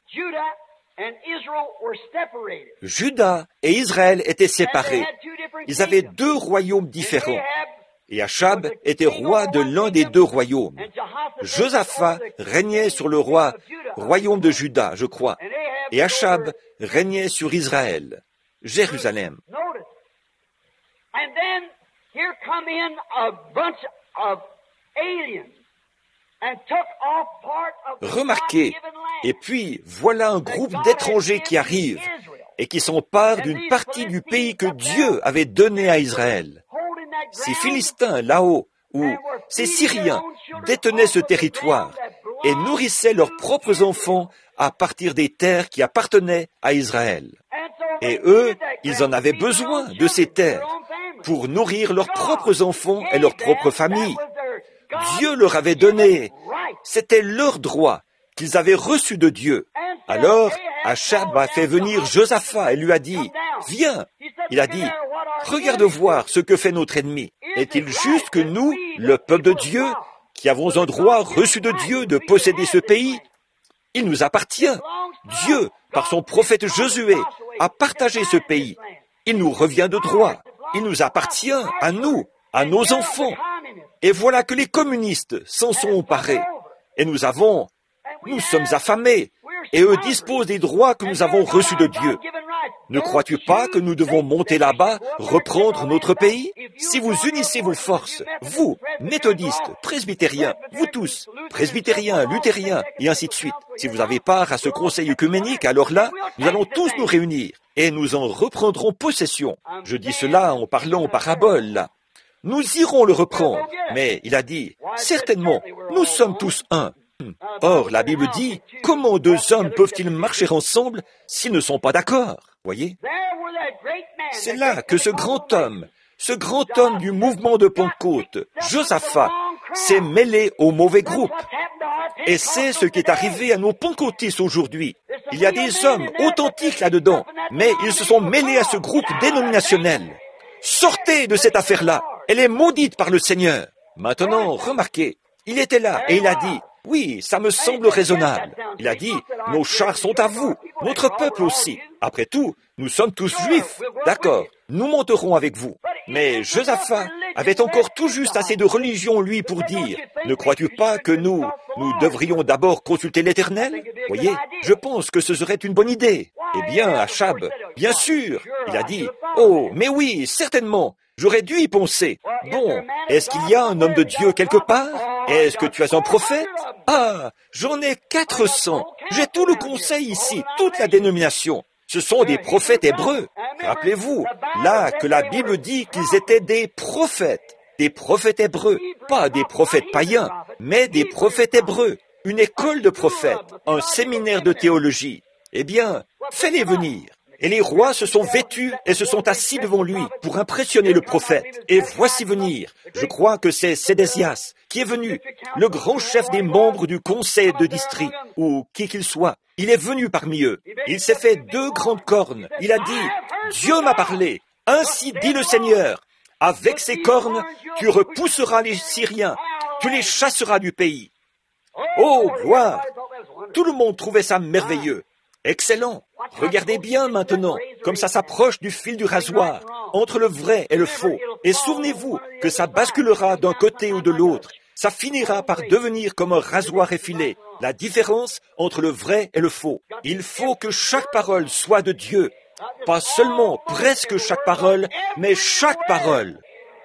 Juda et Israël étaient séparés. Ils avaient deux royaumes différents. Et Achab était roi de l'un des deux royaumes. Josaphat régnait sur le roi, royaume de Juda, je crois. Et Achab régnait sur Israël, Jérusalem. Remarquez, et puis voilà un groupe d'étrangers qui arrivent et qui s'emparent d'une partie du pays que Dieu avait donné à Israël. Ces Philistins là-haut, ou ces Syriens, détenaient ce territoire et nourrissaient leurs propres enfants à partir des terres qui appartenaient à Israël. Et eux, ils en avaient besoin de ces terres pour nourrir leurs propres enfants et leurs propres familles. Dieu leur avait donné, c'était leur droit, qu'ils avaient reçu de Dieu. Alors, Achab a fait venir Josaphat et lui a dit, « Viens !» Il a dit, « Regarde voir ce que fait notre ennemi. Est-il juste que nous, le peuple de Dieu, qui avons un droit reçu de Dieu de posséder ce pays, il nous appartient. Dieu, par son prophète Josué, a partagé ce pays. Il nous revient de droit. Il nous appartient, à nous, à nos enfants. Et voilà que les communistes s'en sont emparés. Et nous avons, nous sommes affamés. Et eux disposent des droits que nous avons reçus de Dieu. Ne crois-tu pas que nous devons monter là-bas, reprendre notre pays? Si vous unissez vos forces, vous, méthodistes, presbytériens, vous tous, presbytériens, luthériens, et ainsi de suite, si vous avez part à ce conseil œcuménique, alors là, nous allons tous nous réunir, et nous en reprendrons possession. Je dis cela en parlant en parabole, là. Nous irons le reprendre. Mais il a dit, certainement, nous sommes tous un. Or, la Bible dit, comment deux hommes peuvent-ils marcher ensemble s'ils ne sont pas d'accord? Voyez? C'est là que ce grand homme, ce grand homme du mouvement de Pentecôte, Josaphat, s'est mêlé au mauvais groupe. Et c'est ce qui est arrivé à nos pentecôtistes aujourd'hui. Il y a des hommes authentiques là-dedans, mais ils se sont mêlés à ce groupe dénominationnel. Sortez de cette affaire-là. Elle est maudite par le Seigneur. Maintenant, remarquez, il était là et il a dit, oui, ça me semble raisonnable. Il a dit, nos chars sont à vous, notre peuple aussi. Après tout, nous sommes tous juifs. D'accord, nous monterons avec vous. Mais Josaphat avait encore tout juste assez de religion, lui, pour dire, ne crois-tu pas que nous, nous devrions d'abord consulter l'Éternel? Voyez, je pense que ce serait une bonne idée. Eh bien, Achab, bien sûr, il a dit, oh, mais oui, certainement. J'aurais dû y penser. Bon, est-ce qu'il y a un homme de Dieu quelque part? Est-ce que tu as un prophète? Ah, j'en ai quatre cents. J'ai tout le conseil ici, toute la dénomination. Ce sont des prophètes hébreux. Rappelez-vous, là que la Bible dit qu'ils étaient des prophètes. Des prophètes hébreux. Pas des prophètes païens, mais des prophètes hébreux. Une école de prophètes, un séminaire de théologie. Eh bien, fais-les venir. Et les rois se sont vêtus et se sont assis devant lui pour impressionner le prophète. Et voici venir, je crois que c'est Sédécias qui est venu, le grand chef des membres du conseil de district, ou qui qu'il soit. Il est venu parmi eux. Il s'est fait deux grandes cornes. Il a dit, Dieu m'a parlé. Ainsi dit le Seigneur. Avec ces cornes, tu repousseras les Syriens. Tu les chasseras du pays. Oh, gloire! Tout le monde trouvait ça merveilleux. Excellent. Regardez bien maintenant, comme ça s'approche du fil du rasoir, entre le vrai et le faux. Et souvenez-vous que ça basculera d'un côté ou de l'autre. Ça finira par devenir comme un rasoir effilé. La différence entre le vrai et le faux. Il faut que chaque parole soit de Dieu. Pas seulement presque chaque parole, mais chaque parole.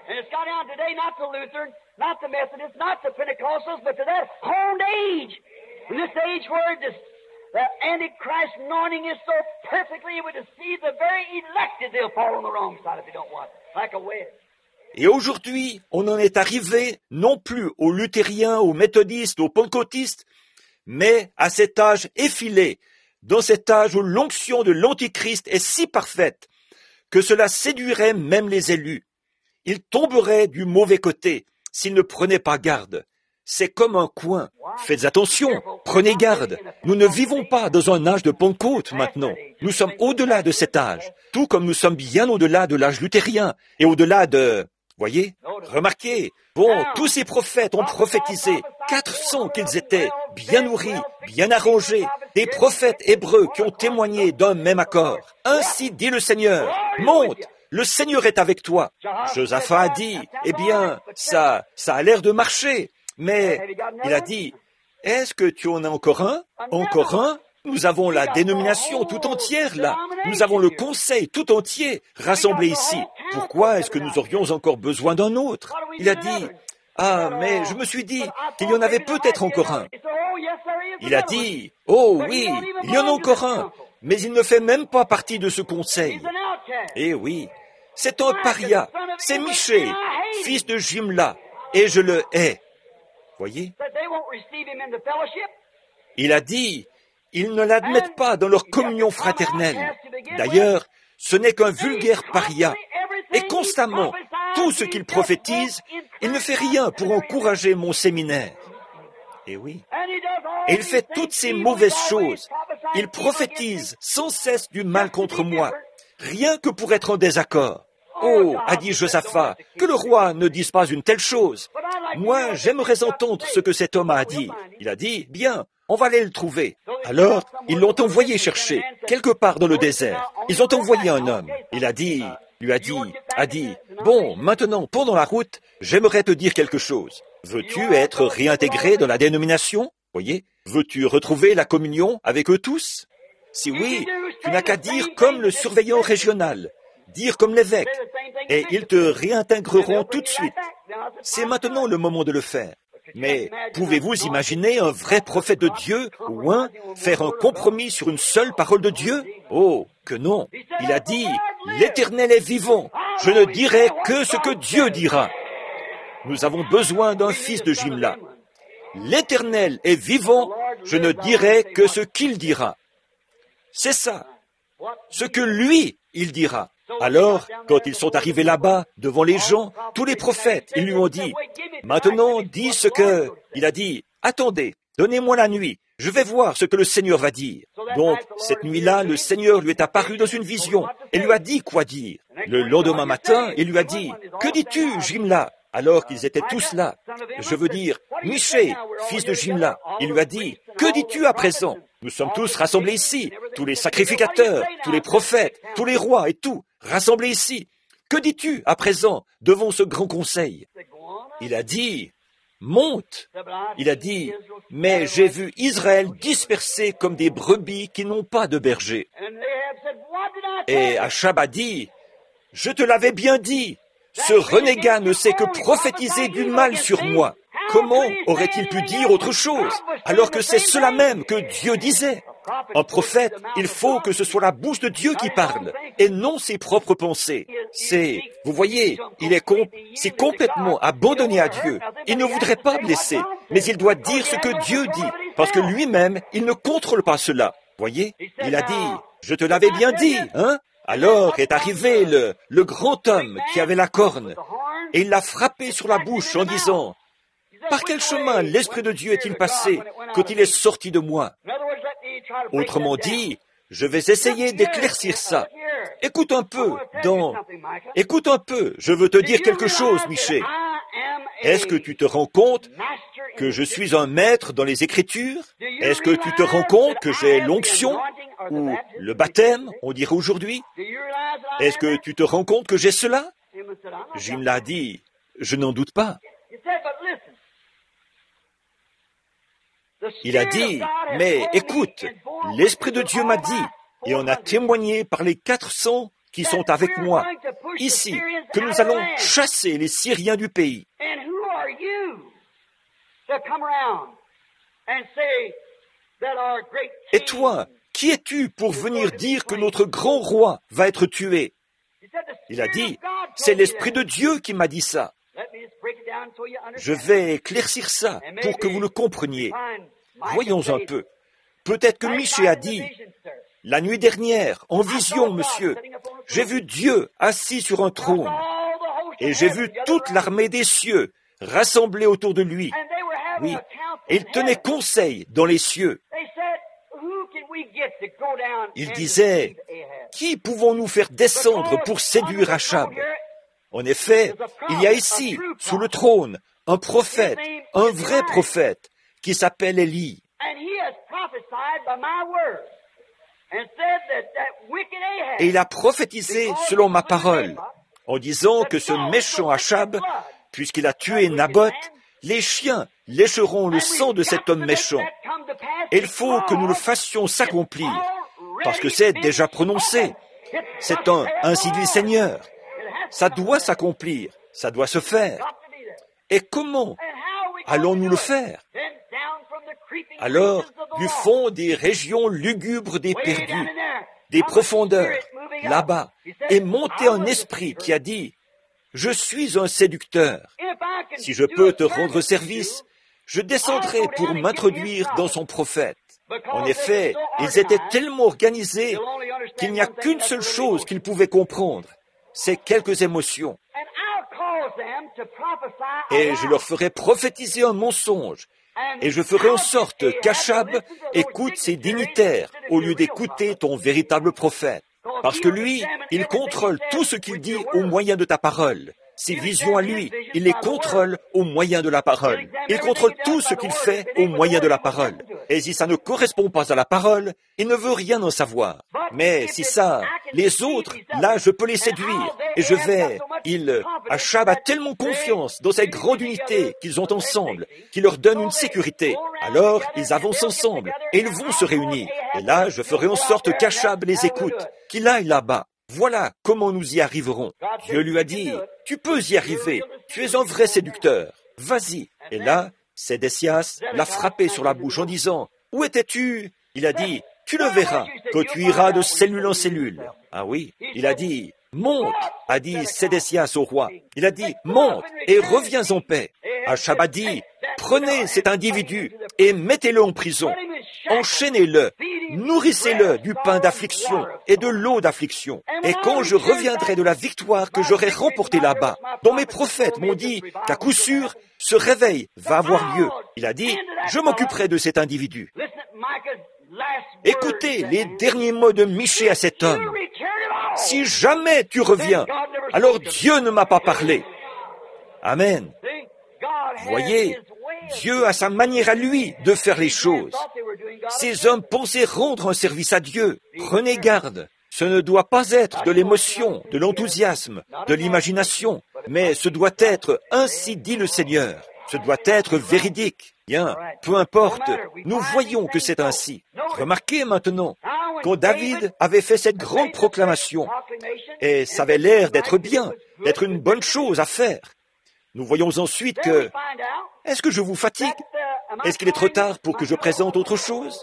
The Antichrist anointing is so perfectly it would deceive the very elected. They'll fall on the wrong side if they don't want, like a wedge. Et aujourd'hui, on en est arrivé non plus aux luthériens, aux méthodistes, aux pentecôtistes, mais à cet âge effilé, dans cet âge où l'onction de l'Antichrist est si parfaite que cela séduirait même les élus. Ils tomberaient du mauvais côté s'ils ne prenaient pas garde. C'est comme un coin. Faites attention, prenez garde. Nous ne vivons pas dans un âge de Pentecôte maintenant. Nous sommes au-delà de cet âge, tout comme nous sommes bien au-delà de l'âge luthérien et au-delà de... Voyez, remarquez, bon, tous ces prophètes ont prophétisé, quatre cents qu'ils étaient, bien nourris, bien arrangés, des prophètes hébreux qui ont témoigné d'un même accord. Ainsi dit le Seigneur, monte, le Seigneur est avec toi. Josaphat a dit, eh bien, ça, ça a l'air de marcher. Mais il a dit, est-ce que tu en as encore un? Encore un? Nous avons la dénomination tout entière là. Nous avons le conseil tout entier rassemblé ici. Pourquoi est-ce que nous aurions encore besoin d'un autre? Il a dit, ah, mais je me suis dit qu'il y en avait peut-être encore un. Il a dit, oh oui, il y en a encore un, mais il ne fait même pas partie de ce conseil. Eh oui, c'est un paria, c'est Miché, fils de Jimla, et je le hais. Voyez? Il a dit, ils ne l'admettent pas dans leur communion fraternelle. D'ailleurs, ce n'est qu'un vulgaire paria. Et constamment, tout ce qu'il prophétise, il ne fait rien pour encourager mon séminaire. Et oui. Et il fait toutes ces mauvaises choses. Il prophétise sans cesse du mal contre moi, rien que pour être en désaccord. Oh, a dit Josaphat, que le roi ne dise pas une telle chose. Moi, j'aimerais entendre ce que cet homme a à dire. Il a dit, bien, on va aller le trouver. Alors, ils l'ont envoyé chercher, quelque part dans le désert. Ils ont envoyé un homme. Il a dit, lui a dit, a dit, bon, maintenant, pendant la route, j'aimerais te dire quelque chose. Veux-tu être réintégré dans la dénomination? Voyez, veux-tu retrouver la communion avec eux tous? Si oui, tu n'as qu'à dire comme le surveillant régional, dire comme l'évêque, et ils te réintégreront tout de suite. C'est maintenant le moment de le faire. Mais pouvez-vous imaginer un vrai prophète de Dieu, ou un, faire un compromis sur une seule parole de Dieu? Oh, que non. Il a dit, l'Éternel est vivant, je ne dirai que ce que Dieu dira. Nous avons besoin d'un fils de Jimla. L'Éternel est vivant, je ne dirai que ce qu'il dira. C'est ça, ce que lui, il dira. Alors, quand ils sont arrivés là-bas, devant les gens, tous les prophètes, ils lui ont dit, « Maintenant, dis ce que... » Il a dit, « Attendez, donnez-moi la nuit, je vais voir ce que le Seigneur va dire. » Donc, cette nuit-là, le Seigneur lui est apparu dans une vision et lui a dit quoi dire. Le lendemain matin, il lui a dit, « Que dis-tu, Jimla ?» Alors qu'ils étaient tous là. Je veux dire, Miché, fils de Jimla, il lui a dit, « Que dis-tu à présent? Nous sommes tous rassemblés ici, tous les sacrificateurs, tous les prophètes, tous les rois et tout, rassemblés ici. Que dis-tu à présent devant ce grand conseil? » Il a dit, « Monte. » Il a dit, « Mais j'ai vu Israël dispersé comme des brebis qui n'ont pas de berger. » Et Achab a dit, « Je te l'avais bien dit. Ce renégat ne sait que prophétiser du mal sur moi. Comment aurait-il pu dire autre chose, alors que c'est cela même que Dieu disait? Un prophète, il faut que ce soit la bouche de Dieu qui parle, et non ses propres pensées. C'est, vous voyez, il est com- c'est complètement abandonné à Dieu. Il ne voudrait pas blesser, mais il doit dire ce que Dieu dit, parce que lui-même, il ne contrôle pas cela. Voyez, il a dit, je te l'avais bien dit, hein? Alors est arrivé le, le grand homme qui avait la corne, et il l'a frappé sur la bouche en disant, « Par quel chemin l'Esprit de Dieu est-il passé quand il est sorti de moi ?» Autrement dit, je vais essayer d'éclaircir ça. Écoute un peu, dans... Écoute un peu, je veux te dire quelque chose, Miché. Est-ce que tu te rends compte que je suis un maître dans les Écritures? Est-ce que tu te rends compte que j'ai l'onction, ou le baptême, on dirait aujourd'hui? Est-ce que tu te rends compte que j'ai cela? Jim l'a dit, je n'en doute pas. Il a dit, mais écoute, l'Esprit de Dieu m'a dit, et on a témoigné par les quatre cents qui sont avec moi, ici, que nous allons chasser les Syriens du pays. Et toi, qui es-tu pour venir dire que notre grand roi va être tué? Il a dit, c'est l'Esprit de Dieu qui m'a dit ça. Je vais éclaircir ça pour que vous le compreniez. Voyons un peu. Peut-être que Miché a dit, la nuit dernière, en vision, monsieur, j'ai vu Dieu assis sur un trône, et j'ai vu toute l'armée des cieux rassemblée autour de lui. Oui, et il tenait conseil dans les cieux. Il disait, qui pouvons-nous faire descendre pour séduire Achab? En effet, il y a ici, sous le trône, un prophète, un vrai prophète, qui s'appelle Élie. Et il a prophétisé selon ma parole, en disant que ce méchant Achab, puisqu'il a tué Naboth, les chiens lécheront le sang de cet homme méchant. Et il faut que nous le fassions s'accomplir, parce que c'est déjà prononcé. C'est un, ainsi dit le Seigneur. Ça doit s'accomplir, ça doit se faire. Et comment allons-nous le faire? Alors, du fond des régions lugubres des perdus, des profondeurs, là-bas, est monté un esprit qui a dit, « Je suis un séducteur. Si je peux te rendre service, je descendrai pour m'introduire dans son prophète. » En effet, ils étaient tellement organisés qu'il n'y a qu'une seule chose qu'ils pouvaient comprendre, c'est quelques émotions. Et je leur ferai prophétiser un mensonge Et je ferai en sorte qu'Achab écoute ses dignitaires au lieu d'écouter ton véritable prophète. Parce que lui, il contrôle tout ce qu'il dit au moyen de ta parole. Ses visions à lui, il les contrôle au moyen de la parole. Il contrôle tout ce qu'il fait au moyen de la parole. Et si ça ne correspond pas à la parole, il ne veut rien en savoir. Mais si ça, les autres, là, je peux les séduire. Et je vais, il, Achab a tellement confiance dans cette grande unité qu'ils ont ensemble, qu'il leur donne une sécurité. Alors, ils avancent ensemble et ils vont se réunir. Et là, je ferai en sorte qu'Achab les écoute, qu'il aille là-bas. Voilà comment nous y arriverons. Dieu lui a dit, tu peux y arriver, tu es un vrai séducteur, vas-y. Et là, Sédécias l'a frappé sur la bouche en disant, où étais-tu? Il a dit, tu le verras, quand tu iras de cellule en cellule. Ah oui, il a dit, monte, a dit Sédécias au roi. Il a dit, monte et reviens en paix. Achab a dit, prenez cet individu et mettez-le en prison. Enchaînez-le, nourrissez-le du pain d'affliction et de l'eau d'affliction. Et quand je reviendrai de la victoire que j'aurai remportée là-bas, dont mes prophètes m'ont dit qu'à coup sûr, ce réveil va avoir lieu. Il a dit, je m'occuperai de cet individu. Écoutez les derniers mots de Michée à cet homme. Si jamais tu reviens, alors Dieu ne m'a pas parlé. Amen. Voyez, Dieu a sa manière à lui de faire les choses. Ces hommes pensaient rendre un service à Dieu. Prenez garde. Ce ne doit pas être de l'émotion, de l'enthousiasme, de l'imagination, mais ce doit être ainsi dit le Seigneur. Ce doit être véridique. Bien, peu importe, nous voyons que c'est ainsi. Remarquez maintenant, quand David avait fait cette grande proclamation, et ça avait l'air d'être bien, d'être une bonne chose à faire, nous voyons ensuite que... Est-ce que je vous fatigue? Est-ce qu'il est trop tard pour que je présente autre chose?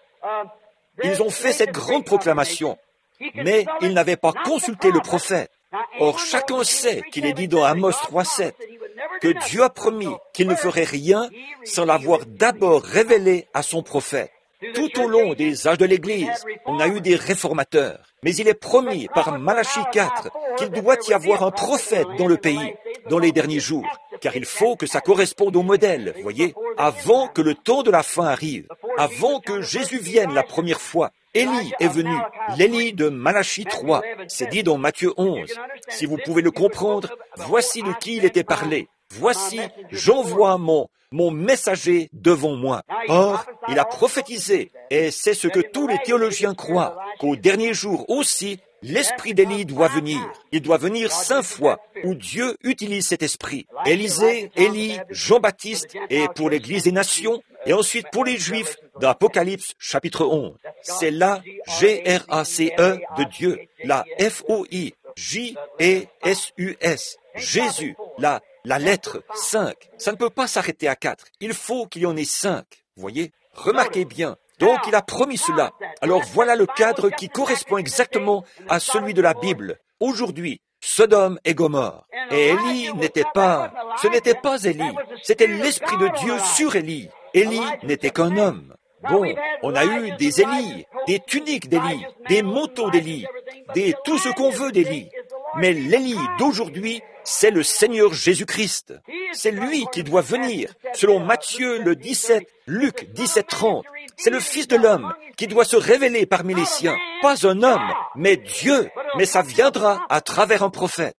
Ils ont fait cette grande proclamation, mais ils n'avaient pas consulté le prophète. Or, chacun sait qu'il est dit dans Amos trois sept que Dieu a promis qu'il ne ferait rien sans l'avoir d'abord révélé à son prophète. Tout au long des âges de l'Église, on a eu des réformateurs, mais il est promis par Malachie quatre qu'il doit y avoir un prophète dans le pays, dans les derniers jours, car il faut que ça corresponde au modèle, voyez, avant que le temps de la fin arrive, avant que Jésus vienne la première fois. Élie est venu, l'Élie de Malachie trois, c'est dit dans Matthieu onze. Si vous pouvez le comprendre, voici de qui il était parlé. Voici, j'envoie mon, mon messager devant moi. Or, il a prophétisé, et c'est ce que tous les théologiens croient, qu'au dernier jour aussi, l'esprit d'Élie doit venir. Il doit venir cinq fois, où Dieu utilise cet esprit. Élisée, Élie, Jean-Baptiste, et pour l'Église des nations, et ensuite pour les Juifs, dans Apocalypse chapitre onze. C'est la G R A C E de Dieu, la F O I, J E S U S, Jésus, la La lettre cinq, ça ne peut pas s'arrêter à quatre. Il faut qu'il y en ait cinq. Voyez? Remarquez bien. Donc, il a promis cela. Alors, voilà le cadre qui correspond exactement à celui de la Bible. Aujourd'hui, Sodome et Gomorrhe. Et Élie n'était pas... Ce n'était pas Élie. C'était l'Esprit de Dieu sur Élie. Élie n'était qu'un homme. Bon, on a eu des Élie, des tuniques d'Élie, des manteaux d'Élie, des tout ce qu'on veut d'Élie. Mais l'Élie d'aujourd'hui, c'est le Seigneur Jésus-Christ. C'est lui qui doit venir, selon Matthieu le dix-sept, Luc dix-sept trente. C'est le Fils de l'homme qui doit se révéler parmi les siens. Pas un homme, mais Dieu. Mais ça viendra à travers un prophète.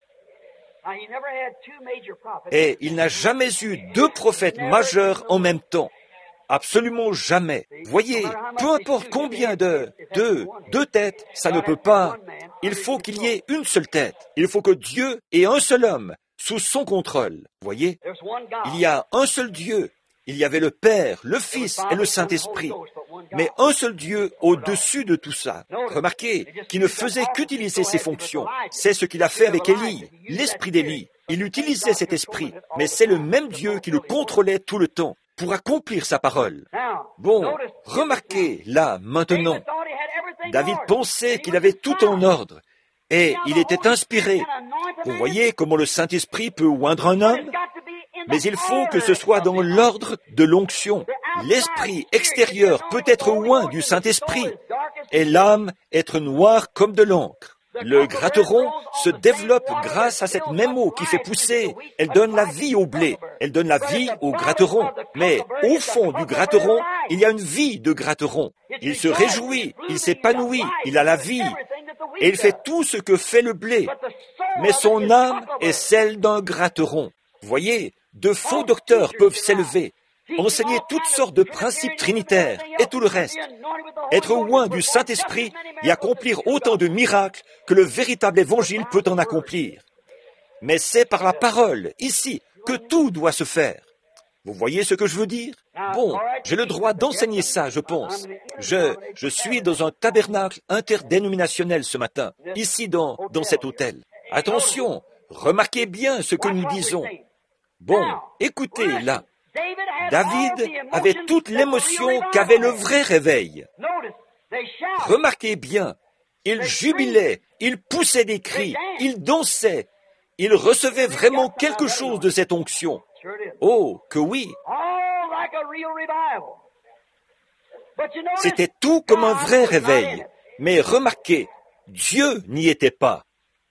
Et il n'a jamais eu deux prophètes majeurs en même temps. Absolument jamais. Voyez, peu importe combien de, deux, deux têtes, ça ne peut pas. Il faut qu'il y ait une seule tête. Il faut que Dieu ait un seul homme sous son contrôle. Voyez, il y a un seul Dieu. Il y avait le Père, le Fils et le Saint-Esprit. Mais un seul Dieu au-dessus de tout ça. Remarquez, qui ne faisait qu'utiliser ses fonctions. C'est ce qu'il a fait avec Élie, l'esprit d'Élie. Il utilisait cet esprit, mais c'est le même Dieu qui le contrôlait tout le temps pour accomplir sa parole. Bon, remarquez là, maintenant, David pensait qu'il avait tout en ordre et il était inspiré. Vous voyez comment le Saint-Esprit peut oindre un homme? Mais il faut que ce soit dans l'ordre de l'onction. L'esprit extérieur peut être oint du Saint-Esprit et l'âme être noire comme de l'encre. Le gratteron se développe grâce à cette même eau qui fait pousser. Elle donne la vie au blé, elle donne la vie au gratteron. Mais au fond du gratteron, il y a une vie de gratteron. Il se réjouit, il s'épanouit, il a la vie. Et il fait tout ce que fait le blé. Mais son âme est celle d'un gratteron. Voyez, de faux docteurs peuvent s'élever, enseigner toutes sortes de principes trinitaires et tout le reste, être loin du Saint-Esprit et accomplir autant de miracles que le véritable évangile peut en accomplir. Mais c'est par la parole, ici, que tout doit se faire. Vous voyez ce que je veux dire? Bon, j'ai le droit d'enseigner ça, je pense. Je, je suis dans un tabernacle interdénominationnel ce matin, ici dans, dans cet hôtel. Attention, remarquez bien ce que nous disons. Bon, écoutez là. David avait toute l'émotion qu'avait le vrai réveil. Remarquez bien, il jubilait, il poussait des cris, il dansait, il recevait vraiment quelque chose de cette onction. Oh, que oui! C'était tout comme un vrai réveil. Mais remarquez, Dieu n'y était pas.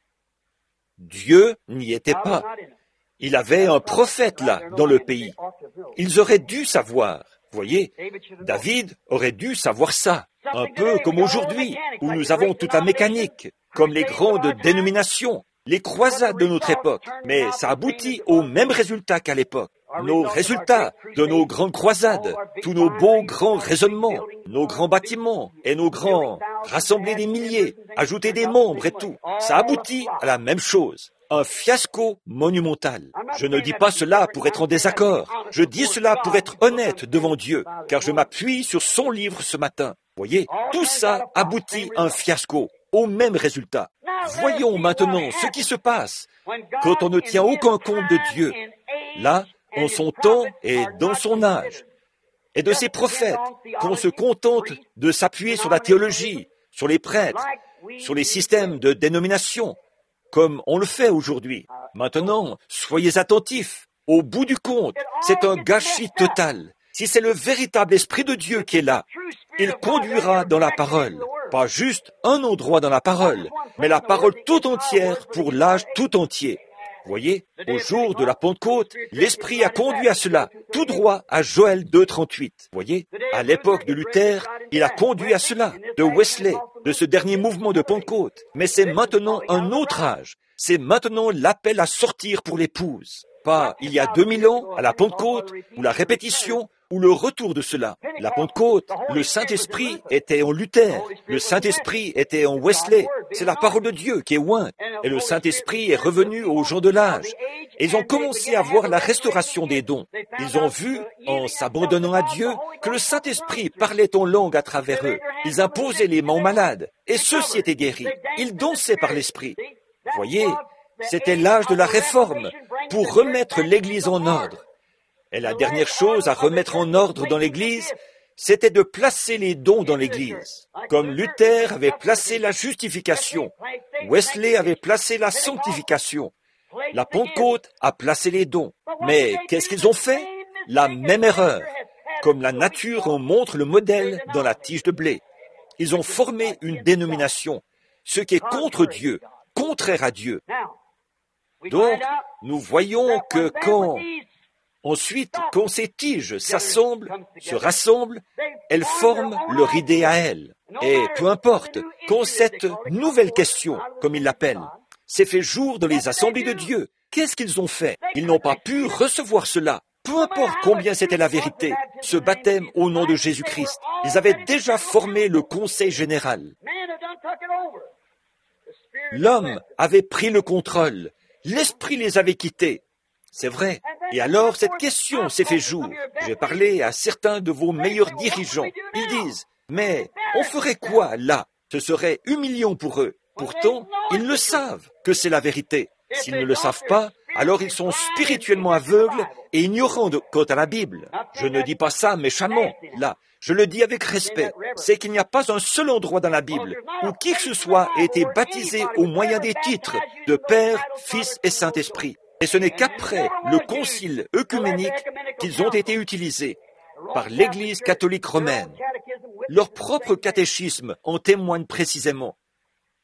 Dieu n'y était pas. Il avait un prophète là, dans le pays. Ils auraient dû savoir. Voyez, David aurait dû savoir ça. Un peu comme aujourd'hui, où nous avons toute la mécanique, comme les grandes dénominations, les croisades de notre époque. Mais ça aboutit au même résultat qu'à l'époque. Nos résultats de nos grandes croisades, tous nos beaux grands raisonnements, nos grands bâtiments et nos grands rassembler des milliers, ajouter des membres et tout, ça aboutit à la même chose. Un fiasco monumental. Je ne dis pas cela pour être en désaccord. Je dis cela pour être honnête devant Dieu, car je m'appuie sur son livre ce matin. Voyez, tout ça aboutit à un fiasco, au même résultat. Voyons maintenant ce qui se passe quand on ne tient aucun compte de Dieu. Là, en son temps et dans son âge. Et de ses prophètes, qu'on se contente de s'appuyer sur la théologie, sur les prêtres, sur les systèmes de dénomination, comme on le fait aujourd'hui. Maintenant, soyez attentifs. Au bout du compte, c'est un gâchis total. Si c'est le véritable Esprit de Dieu qui est là, il conduira dans la parole. Pas juste un endroit dans la parole, mais la parole tout entière pour l'âge tout entier. Voyez, au jour de la Pentecôte, l'Esprit a conduit à cela, tout droit à Joël deux trente-huit. Voyez, à l'époque de Luther, il a conduit à cela, de Wesley, de ce dernier mouvement de Pentecôte. Mais c'est maintenant un autre âge. C'est maintenant l'appel à sortir pour l'épouse. Pas il y a deux mille ans, à la Pentecôte, ou la répétition, ou le retour de cela. La Pentecôte, le Saint-Esprit était en Luther, le Saint-Esprit était en Wesley. C'est la parole de Dieu qui est ointe. Et le Saint-Esprit est revenu aux gens de l'âge. Et ils ont commencé à voir la restauration des dons. Ils ont vu, en s'abandonnant à Dieu, que le Saint-Esprit parlait en langue à travers eux. Ils imposaient les mains aux malades, et ceux-ci étaient guéris. Ils dansaient par l'Esprit. Voyez, c'était l'âge de la réforme, pour remettre l'Église en ordre. Et la dernière chose à remettre en ordre dans l'Église, c'était de placer les dons dans l'Église. Comme Luther avait placé la justification, Wesley avait placé la sanctification, la Pentecôte a placé les dons. Mais qu'est-ce qu'ils ont fait? La même erreur. Comme la nature en montre le modèle dans la tige de blé. Ils ont formé une dénomination, ce qui est contre Dieu, contraire à Dieu. Donc, nous voyons que quand... Ensuite, quand ces tiges s'assemblent, se rassemblent, elles forment leur idée à elles. Et peu importe, quand cette nouvelle question, comme ils l'appellent, s'est fait jour dans les assemblées de Dieu, qu'est-ce qu'ils ont fait? Ils n'ont pas pu recevoir cela. Peu importe combien c'était la vérité, ce baptême au nom de Jésus-Christ. Ils avaient déjà formé le conseil général. L'homme avait pris le contrôle. L'Esprit les avait quittés. C'est vrai. Et alors, cette question s'est fait jour. J'ai parlé à certains de vos meilleurs dirigeants. Ils disent, mais on ferait quoi là? Ce serait humiliant pour eux. Pourtant, ils le savent que c'est la vérité. S'ils ne le savent pas, alors ils sont spirituellement aveugles et ignorants de, quant à la Bible. Je ne dis pas ça méchamment, là. Je le dis avec respect. C'est qu'il n'y a pas un seul endroit dans la Bible où qui que ce soit ait été baptisé au moyen des titres de Père, Fils et Saint-Esprit. Et ce n'est qu'après le concile œcuménique qu'ils ont été utilisés par l'Église catholique romaine. Leur propre catéchisme en témoigne précisément.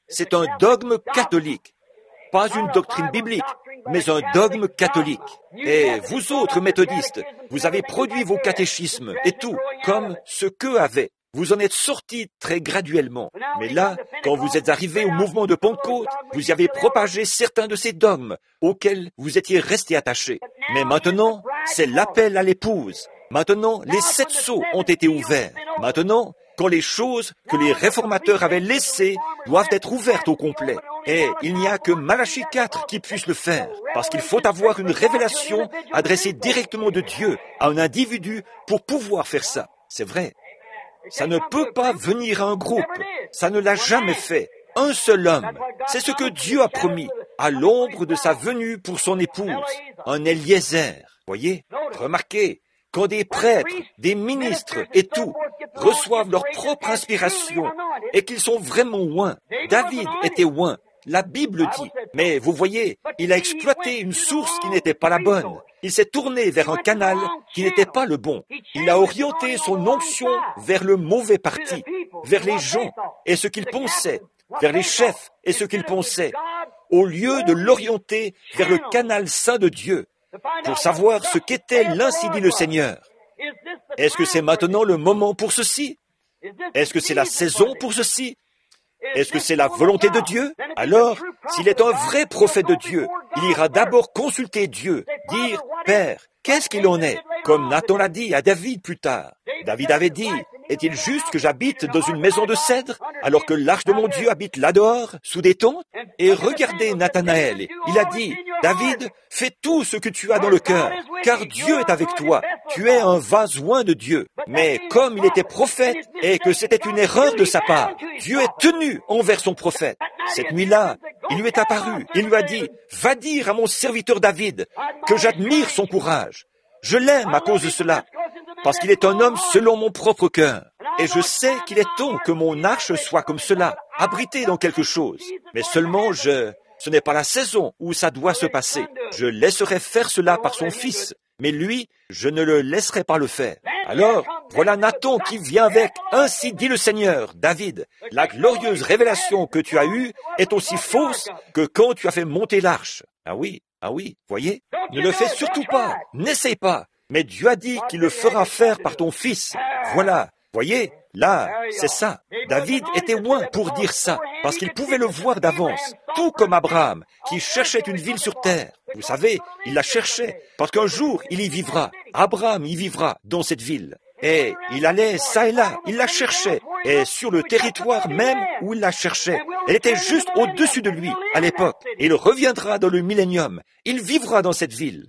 c'est un dogme catholique. Pas une doctrine biblique, mais un dogme catholique. Et vous autres méthodistes, vous avez produit vos catéchismes et tout, comme ce qu'eux avaient. Vous en êtes sortis très graduellement. Mais là, quand vous êtes arrivés au mouvement de Pentecôte, vous y avez propagé certains de ces dogmes auxquels vous étiez restés attachés. Mais maintenant, c'est l'appel à l'épouse. Maintenant, les sept sceaux ont été ouverts. Maintenant, quand les choses que les réformateurs avaient laissées doivent être ouvertes au complet. Et il n'y a que Malachie quatre qui puisse le faire, parce qu'il faut avoir une révélation adressée directement de Dieu à un individu pour pouvoir faire ça. C'est vrai. Ça ne peut pas venir à un groupe. Ça ne l'a jamais fait. Un seul homme. C'est ce que Dieu a promis, à l'ombre de sa venue pour son épouse, un Eliezer. Voyez? Remarquez, quand des prêtres, des ministres et tout reçoivent leur propre inspiration et qu'ils sont vraiment oints. David était oint. La Bible dit, mais vous voyez, il a exploité une source qui n'était pas la bonne. Il s'est tourné vers un canal qui n'était pas le bon. Il a orienté son onction vers le mauvais parti, vers les gens et ce qu'ils pensaient, vers les chefs et ce qu'ils pensaient, au lieu de l'orienter vers le canal saint de Dieu, pour savoir ce qu'était l'ainsi dit le Seigneur. Est-ce que c'est maintenant le moment pour ceci? Est-ce que c'est la saison pour ceci? Est-ce que c'est la volonté de Dieu? Alors, s'il est un vrai prophète de Dieu, il ira d'abord consulter Dieu, dire, « Père, qu'est-ce qu'il en est ?» Comme Nathan l'a dit à David plus tard. David avait dit, « Est-il juste que j'habite dans une maison de cèdre, alors que l'arche de mon Dieu habite là-dehors, sous des tentes ?» Et regardez Nathanaël, il a dit, « David, fais tout ce que tu as dans le cœur, car Dieu est avec toi. Tu es un vase oint de Dieu. » Mais comme il était prophète et que c'était une erreur de sa part, Dieu est tenu envers son prophète. Cette nuit-là, il lui est apparu, il lui a dit, « Va dire à mon serviteur David que j'admire son courage. Je l'aime à cause de cela, parce qu'il est un homme selon mon propre cœur. Et je sais qu'il est temps que mon arche soit comme cela, abritée dans quelque chose. Mais seulement je... Ce n'est pas la saison où ça doit se passer. Je laisserai faire cela par son fils, mais lui, je ne le laisserai pas le faire. Alors, voilà Nathan qui vient avec, ainsi dit le Seigneur, David, la glorieuse révélation que tu as eue est aussi fausse que quand tu as fait monter l'arche. Ah oui, ah oui, voyez, ne le fais surtout pas, n'essaye pas, mais Dieu a dit qu'il le fera faire par ton fils. Voilà, voyez, là, c'est ça. David était loin pour dire ça, parce qu'il pouvait le voir d'avance, tout comme Abraham, qui cherchait une ville sur terre. Vous savez, il la cherchait, parce qu'un jour, il y vivra. Abraham y vivra dans cette ville. Et il allait ça et là, il la cherchait. Et sur le territoire même où il la cherchait, elle était juste au-dessus de lui, à l'époque. Il reviendra dans le millénium. Il vivra dans cette ville.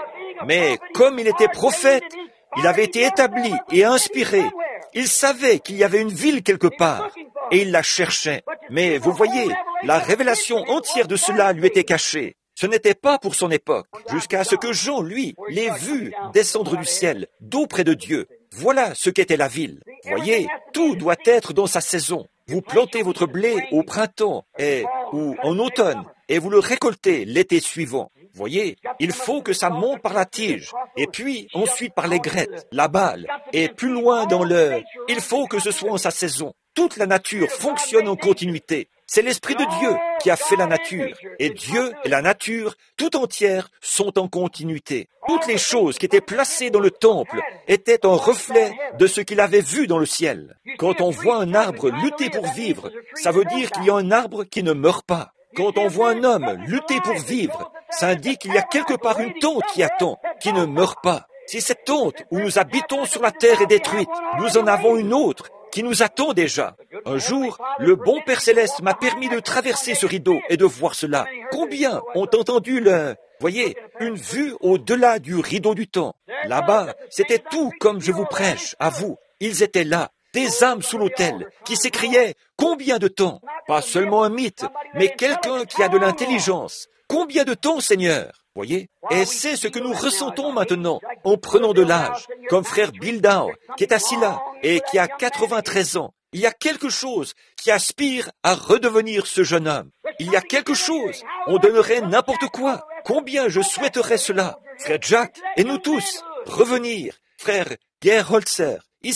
Mais comme il était prophète, il avait été établi et inspiré. Il savait qu'il y avait une ville quelque part, et il la cherchait. Mais vous voyez, la révélation entière de cela lui était cachée. Ce n'était pas pour son époque, jusqu'à ce que Jean, lui, l'ait vu descendre du ciel, d'auprès de Dieu. Voilà ce qu'était la ville. Voyez, tout doit être dans sa saison. Vous plantez votre blé au printemps et, ou en automne, et vous le récoltez l'été suivant. Voyez, il faut que ça monte par la tige, et puis ensuite par les graines, la balle, et plus loin dans le... Il faut que ce soit en sa saison. Toute la nature fonctionne en continuité. C'est l'Esprit de Dieu qui a fait la nature. Et Dieu et la nature tout entière sont en continuité. Toutes les choses qui étaient placées dans le temple étaient un reflet de ce qu'il avait vu dans le ciel. Quand on voit un arbre lutter pour vivre, ça veut dire qu'il y a un arbre qui ne meurt pas. Quand on voit un homme lutter pour vivre, ça indique qu'il y a quelque part une tente qui attend, qui ne meurt pas. Si cette tente où nous habitons sur la terre est détruite, nous en avons une autre qui nous attend déjà. Un jour, le bon Père Céleste m'a permis de traverser ce rideau et de voir cela. Combien ont entendu le... Voyez, une vue au-delà du rideau du temps. Là-bas, c'était tout comme je vous prêche, à vous. Ils étaient là, des âmes sous l'autel, qui s'écriaient « Combien de temps ?» Pas seulement un mythe, mais quelqu'un qui a de l'intelligence. « Combien de temps, Seigneur ?» Voyez? Et c'est ce que nous ressentons maintenant, en prenant de l'âge, comme frère Bildau, qui est assis là, et qui a quatre-vingt-treize ans. Il y a quelque chose qui aspire à redevenir ce jeune homme. Il y a quelque chose, on donnerait n'importe quoi. Combien je souhaiterais cela, frère Jack, et nous tous, revenir, frère Gerholzer, ici,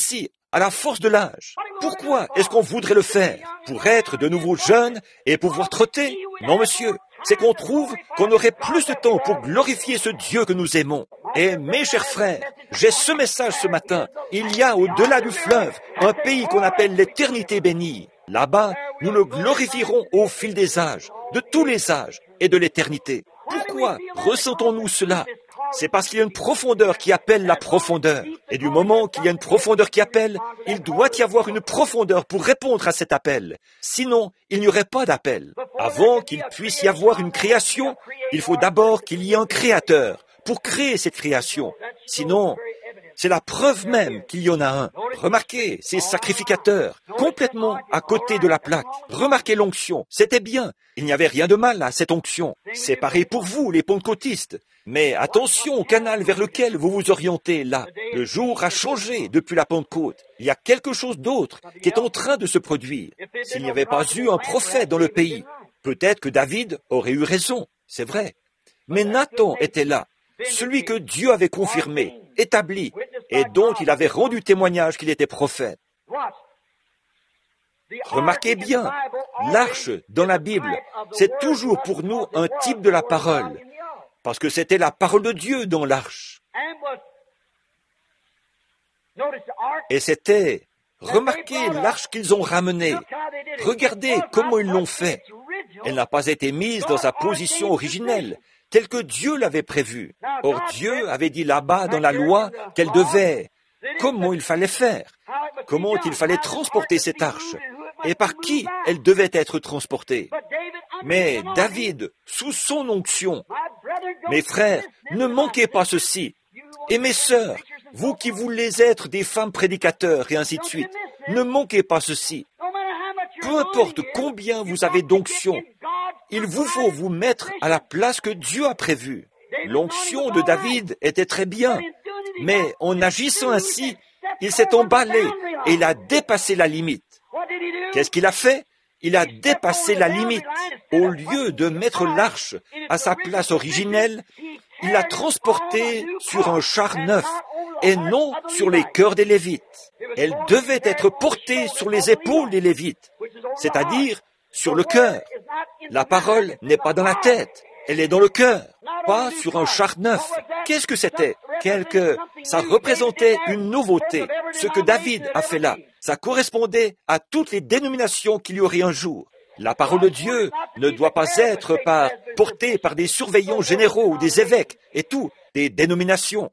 à la force de l'âge. Pourquoi est-ce qu'on voudrait le faire? Pour être de nouveau jeune et pouvoir trotter? Non, monsieur. C'est qu'on trouve qu'on aurait plus de temps pour glorifier ce Dieu que nous aimons. Et mes chers frères, j'ai ce message ce matin. Il y a au-delà du fleuve un pays qu'on appelle l'éternité bénie. Là-bas, nous le glorifierons au fil des âges, de tous les âges et de l'éternité. Pourquoi ressentons-nous cela? C'est parce qu'il y a une profondeur qui appelle la profondeur. Et du moment qu'il y a une profondeur qui appelle, il doit y avoir une profondeur pour répondre à cet appel. Sinon, il n'y aurait pas d'appel. Avant qu'il puisse y avoir une création, il faut d'abord qu'il y ait un créateur pour créer cette création. Sinon, c'est la preuve même qu'il y en a un. Remarquez ces sacrificateurs, complètement à côté de la plaque. Remarquez l'onction, c'était bien. Il n'y avait rien de mal à cette onction. C'est pareil pour vous, les pentecôtistes. Mais attention au canal vers lequel vous vous orientez là. Le jour a changé depuis la Pentecôte. Il y a quelque chose d'autre qui est en train de se produire. S'il n'y avait pas eu un prophète dans le pays, peut-être que David aurait eu raison, c'est vrai. Mais Nathan était là, celui que Dieu avait confirmé, établi, et dont il avait rendu témoignage qu'il était prophète. Remarquez bien, l'arche dans la Bible, c'est toujours pour nous un type de la parole, parce que c'était la parole de Dieu dans l'arche. Et c'était, remarquez l'arche qu'ils ont ramenée. Regardez comment ils l'ont fait. Elle n'a pas été mise dans sa position originelle, telle que Dieu l'avait prévue. Or, Dieu avait dit là-bas dans la loi qu'elle devait, comment il fallait faire, comment il fallait transporter cette arche, et par qui elle devait être transportée. Mais David, sous son onction, mes frères, ne manquez pas ceci. Et mes sœurs, vous qui voulez être des femmes prédicateurs et ainsi de suite, ne manquez pas ceci. Peu importe combien vous avez d'onction, il vous faut vous mettre à la place que Dieu a prévue. L'onction de David était très bien, mais en agissant ainsi, il s'est emballé et il a dépassé la limite. Qu'est-ce qu'il a fait? Il a dépassé la limite. Au lieu de mettre l'arche à sa place originelle, il l'a transportée sur un char neuf et non sur les cœurs des Lévites. Elle devait être portée sur les épaules des Lévites, c'est-à-dire sur le cœur. La parole n'est pas dans la tête, elle est dans le cœur, pas sur un char neuf. Qu'est-ce que c'était? Quelque... Ça représentait une nouveauté, ce que David a fait là. Ça correspondait à toutes les dénominations qu'il y aurait un jour. La parole de Dieu ne doit pas être par, portée par des surveillants généraux ou des évêques et tout, des dénominations.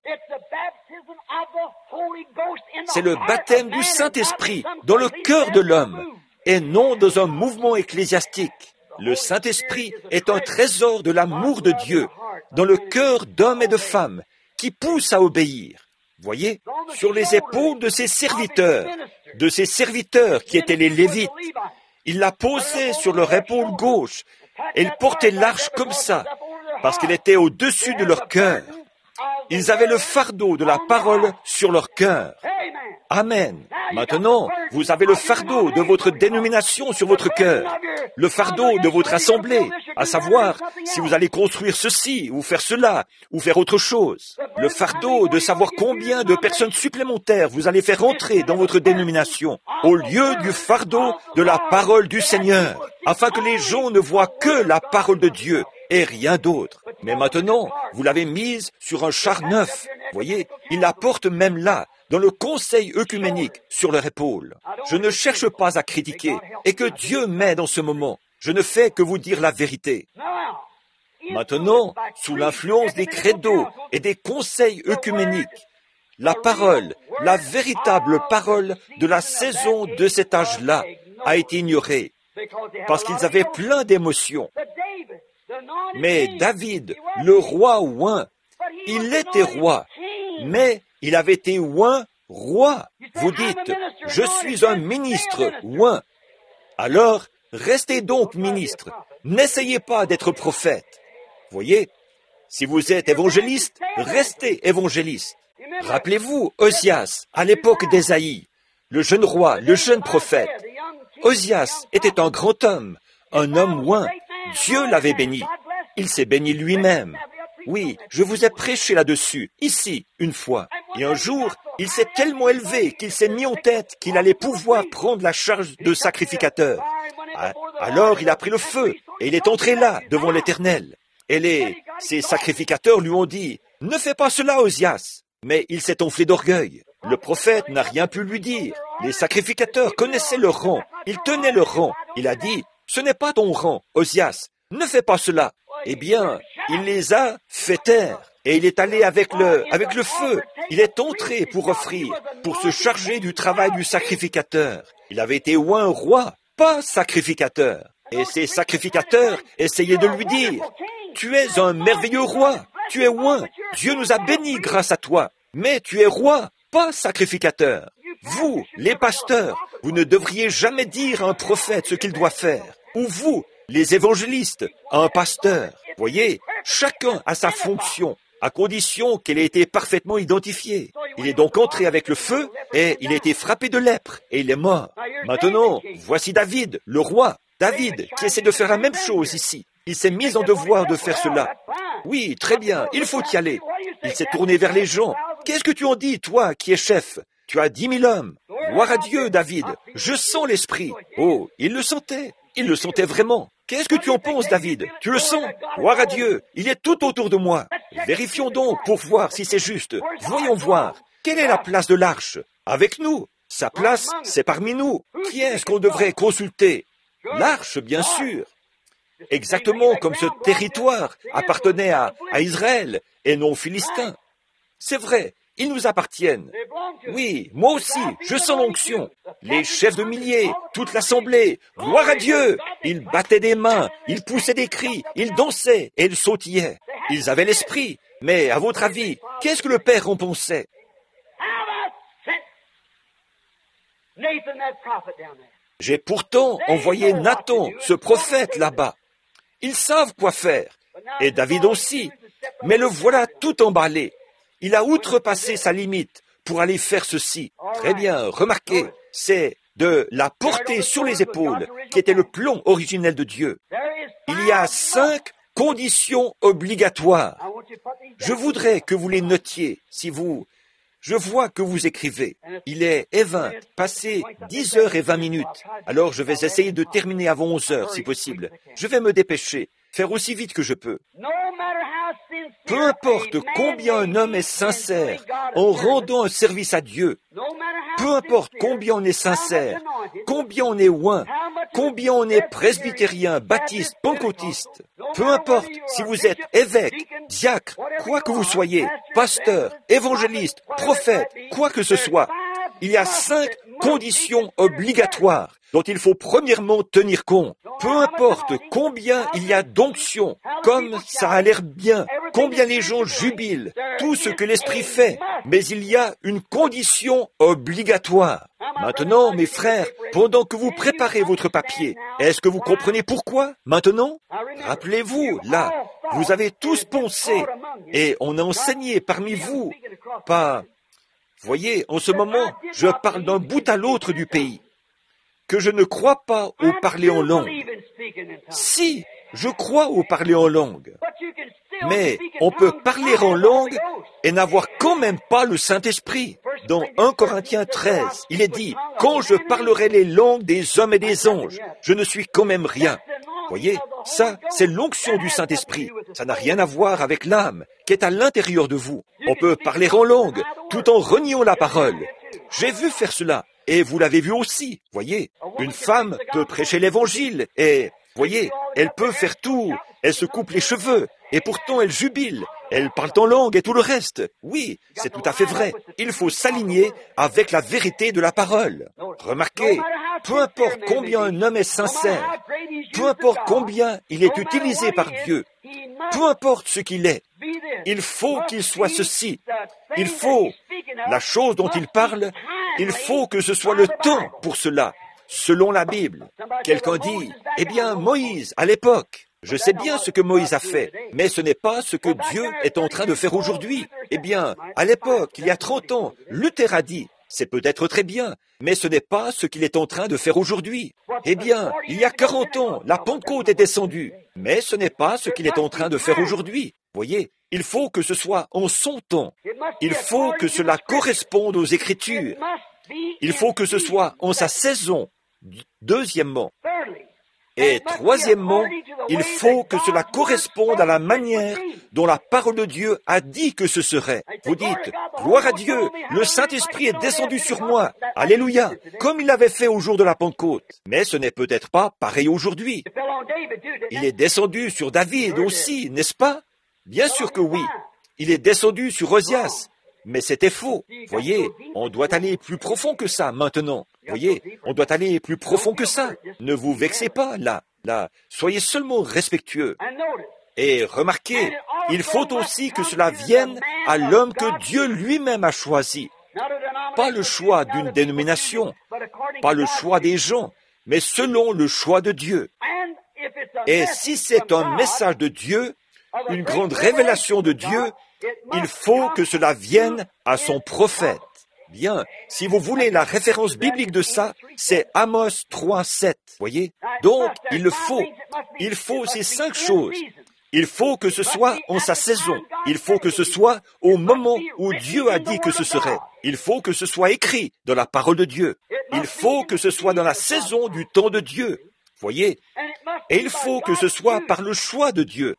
C'est le baptême du Saint-Esprit dans le cœur de l'homme et non dans un mouvement ecclésiastique. Le Saint-Esprit est un trésor de l'amour de Dieu dans le cœur d'hommes et de femmes qui poussent à obéir. Voyez, sur les épaules de ses serviteurs, de ses serviteurs qui étaient les Lévites, il la posait sur leur épaule gauche et ils portaient l'arche comme ça, parce qu'elle était au-dessus de leur cœur. Ils avaient le fardeau de la parole sur leur cœur. Amen. Maintenant, vous avez le fardeau de votre dénomination sur votre cœur, le fardeau de votre assemblée, à savoir si vous allez construire ceci, ou faire cela, ou faire autre chose. Le fardeau de savoir combien de personnes supplémentaires vous allez faire entrer dans votre dénomination, au lieu du fardeau de la parole du Seigneur, afin que les gens ne voient que la parole de Dieu et rien d'autre. Mais maintenant, vous l'avez mise sur un char neuf. Voyez, il la porte même là, dans le conseil œcuménique, sur leur épaule. Je ne cherche pas à critiquer, et que Dieu m'aide en ce moment. Je ne fais que vous dire la vérité. Maintenant, sous l'influence des credos et des conseils œcuméniques, la parole, la véritable parole de la saison de cet âge-là a été ignorée, parce qu'ils avaient plein d'émotions. Mais David, le roi oint, il était roi, mais il avait été oint roi. Vous dites, je suis un ministre oint. Alors, restez donc ministre. N'essayez pas d'être prophète. Voyez, si vous êtes évangéliste, restez évangéliste. Rappelez-vous Osias, à l'époque d'Ésaïe, le jeune roi, le jeune prophète. Osias était un grand homme, un homme oint. Dieu l'avait béni. Il s'est béni lui-même. Oui, je vous ai prêché là-dessus, ici, une fois. Et un jour, Il s'est tellement élevé qu'il s'est mis en tête qu'il allait pouvoir prendre la charge de sacrificateur. Alors il a pris le feu et il est entré là, devant l'Éternel. Et les, ces sacrificateurs lui ont dit, « Ne fais pas cela, Osias !» Mais il s'est enflé d'orgueil. Le prophète n'a rien pu lui dire. Les sacrificateurs connaissaient leur rang. Ils tenaient leur rang. Il a dit, « Ce n'est pas ton rang, Osias. Ne fais pas cela. » Eh bien, il les a fait taire. Et il est allé avec le, avec le feu. Il est entré pour offrir, pour se charger du travail du sacrificateur. Il avait été oint roi, pas sacrificateur. Et ces sacrificateurs essayaient de lui dire, « Tu es un merveilleux roi. Tu es oint. Dieu nous a bénis grâce à toi. Mais tu es roi, pas sacrificateur. Vous, les pasteurs, vous ne devriez jamais dire à un prophète ce qu'il doit faire. Ou vous, les évangélistes, à un pasteur. Voyez, chacun a sa fonction, à condition qu'elle ait été parfaitement identifiée. Il est donc entré avec le feu, et il a été frappé de lèpre, et il est mort. Maintenant, voici David, le roi. David, qui essaie de faire la même chose ici. Il s'est mis en devoir de faire cela. Oui, très bien, il faut y aller. Il s'est tourné vers les gens. Qu'est-ce que tu en dis, toi, qui es chef? Tu as dix mille hommes. Gloire à Dieu, David. Je sens l'esprit. Oh, il le sentait. Il le sentait vraiment. Qu'est-ce que tu en penses, David? Tu le sens? Gloire à Dieu. Il est tout autour de moi. Vérifions donc pour voir si c'est juste. Voyons voir. Quelle est la place de l'arche? Avec nous. Sa place, c'est parmi nous. Qui est-ce qu'on devrait consulter? L'arche, bien sûr. Exactement comme ce territoire appartenait à, à Israël et non aux Philistins. C'est vrai, ils nous appartiennent. Oui, moi aussi, je sens l'onction. Les chefs de milliers, toute l'assemblée, gloire à Dieu. Ils battaient des mains, ils poussaient des cris, ils dansaient et ils sautillaient. Ils avaient l'esprit. Mais à votre avis, qu'est-ce que le Père en pensait? J'ai pourtant envoyé Nathan, ce prophète, là-bas. Ils savent quoi faire. Et David aussi. Mais le voilà tout emballé. Il a outrepassé sa limite pour aller faire ceci. Très bien, remarquez, c'est de la porter sur les épaules qui était le plan originel de Dieu. Il y a cinq conditions obligatoires. Je voudrais que vous les notiez, si vous... Je vois que vous écrivez. Il est et vingt, passé dix heures et vingt minutes. Alors je vais essayer de terminer avant onze heures, si possible. Je vais me dépêcher, faire aussi vite que je peux. Peu importe combien un homme est sincère en rendant un service à Dieu, peu importe combien on est sincère, combien on est oint, combien on est presbytérien, baptiste, pentecôtiste, peu importe si vous êtes évêque, diacre, quoi que vous soyez, pasteur, évangéliste, prophète, quoi que ce soit, il y a cinq conditions obligatoires dont il faut premièrement tenir compte. Peu importe combien il y a d'onction, comme ça a l'air bien, combien les gens jubilent, tout ce que l'Esprit fait, mais il y a une condition obligatoire. Maintenant, mes frères, pendant que vous préparez votre papier, est-ce que vous comprenez pourquoi, maintenant? Rappelez-vous, là, vous avez tous pensé, et on a enseigné parmi vous, pas... Voyez, en ce moment, je parle d'un bout à l'autre du pays, que je ne crois pas au parler en langue. Si, je crois au parler en langue, mais on peut parler en langue et n'avoir quand même pas le Saint-Esprit. Dans un Corinthiens treize, il est dit, « Quand je parlerai les langues des hommes et des anges, je ne suis quand même rien. » Voyez, ça, c'est l'onction du Saint-Esprit. Ça n'a rien à voir avec l'âme qui est à l'intérieur de vous. On peut parler en langue tout en reniant la parole. J'ai vu faire cela. Et vous l'avez vu aussi, voyez. Une femme peut prêcher l'évangile et, voyez, elle peut faire tout. Elle se coupe les cheveux et pourtant elle jubile. Elle parle en langue et tout le reste. Oui, c'est tout à fait vrai. Il faut s'aligner avec la vérité de la parole. Remarquez, peu importe combien un homme est sincère, peu importe combien il est utilisé par Dieu, peu importe ce qu'il est, il faut qu'il soit ceci. Il faut, la chose dont il parle, il faut que ce soit le temps pour cela, selon la Bible. Quelqu'un dit, eh bien, Moïse, à l'époque, je sais bien ce que Moïse a fait, mais ce n'est pas ce que Dieu est en train de faire aujourd'hui. Eh bien, à l'époque, il y a trente ans, Luther a dit, c'est peut-être très bien, mais ce n'est pas ce qu'il est en train de faire aujourd'hui. Eh bien, il y a quarante ans, la Pentecôte est descendue, mais ce n'est pas ce qu'il est en train de faire aujourd'hui. Voyez, il faut que ce soit en son temps. Il faut que cela corresponde aux Écritures. Il faut que ce soit en sa saison. Deuxièmement. Et troisièmement, il faut que cela corresponde à la manière dont la parole de Dieu a dit que ce serait. Vous dites, gloire à Dieu, le Saint-Esprit est descendu sur moi. Alléluia, comme il l'avait fait au jour de la Pentecôte. Mais ce n'est peut-être pas pareil aujourd'hui. Il est descendu sur David aussi, n'est-ce pas? Bien sûr que oui. Il est descendu sur Osias. Mais c'était faux. Voyez, on doit aller plus profond que ça maintenant. Voyez, on doit aller plus profond que ça. Ne vous vexez pas, là, là. Soyez seulement respectueux. Et remarquez, il faut aussi que cela vienne à l'homme que Dieu lui-même a choisi. Pas le choix d'une dénomination, pas le choix des gens, mais selon le choix de Dieu. Et si c'est un message de Dieu, une grande révélation de Dieu, il faut que cela vienne à son prophète. Bien, si vous voulez la référence biblique de ça, c'est Amos trois, sept. Voyez? Donc, il le faut. Il faut ces cinq choses. Il faut que ce soit en sa saison. Il faut que ce soit au moment où Dieu a dit que ce serait. Il faut que ce soit écrit dans la parole de Dieu. Il faut que ce soit dans la saison du temps de Dieu. Voyez? Et il faut que ce soit par le choix de Dieu.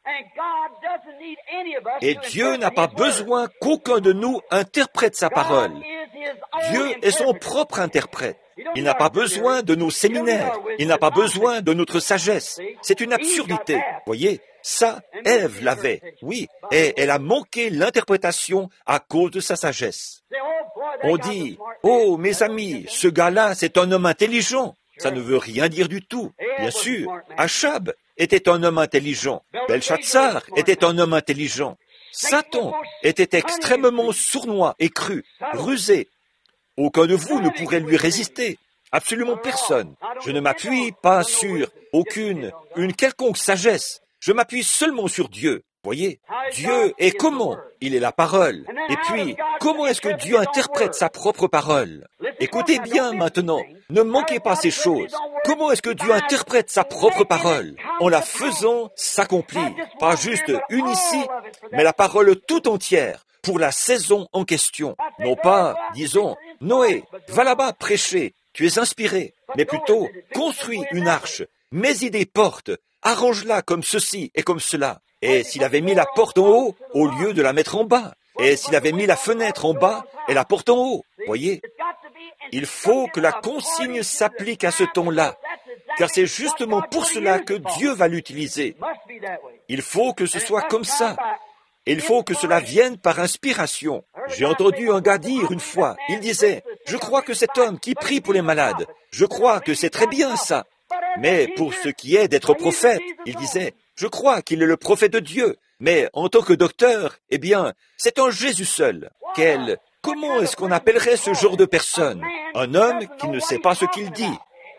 Et Dieu n'a pas besoin qu'aucun de nous interprète sa parole. Dieu est son propre interprète. Il n'a pas besoin de nos séminaires. Il n'a pas besoin de notre sagesse. C'est une absurdité. Voyez, ça, Ève l'avait, oui, et elle a manqué l'interprétation à cause de sa sagesse. On dit, oh, mes amis, ce gars-là, c'est un homme intelligent. Ça ne veut rien dire du tout. Bien sûr, Achab était un homme intelligent. Belshazzar était un homme intelligent. Satan était extrêmement sournois et cru, rusé. Aucun de vous ne pourrait lui résister. Absolument personne. Je ne m'appuie pas sur aucune, une quelconque sagesse. Je m'appuie seulement sur Dieu. Voyez, Dieu est comment? Il est la parole. Et puis, comment est-ce que Dieu interprète sa propre parole? Écoutez bien maintenant, ne manquez pas ces choses. Comment est-ce que Dieu interprète sa propre parole? En la faisant s'accomplir. Pas juste une ici, mais la parole tout entière pour la saison en question. Non pas, disons, Noé, va là-bas prêcher, tu es inspiré, mais plutôt, construis une arche, mets-y des portes, arrange-la comme ceci et comme cela. Et s'il avait mis la porte en haut, au lieu de la mettre en bas. Et s'il avait mis la fenêtre en bas et la porte en haut. Voyez, il faut que la consigne s'applique à ce temps-là. Car c'est justement pour cela que Dieu va l'utiliser. Il faut que ce soit comme ça. Et il faut que cela vienne par inspiration. J'ai entendu un gars dire une fois, il disait, « Je crois que cet homme qui prie pour les malades, je crois que c'est très bien ça. Mais pour ce qui est d'être prophète, il disait, je crois qu'il est le prophète de Dieu, mais en tant que docteur, eh bien, c'est un Jésus seul. Quel, comment est-ce qu'on appellerait ce genre de personne? Un homme qui ne sait pas ce qu'il dit.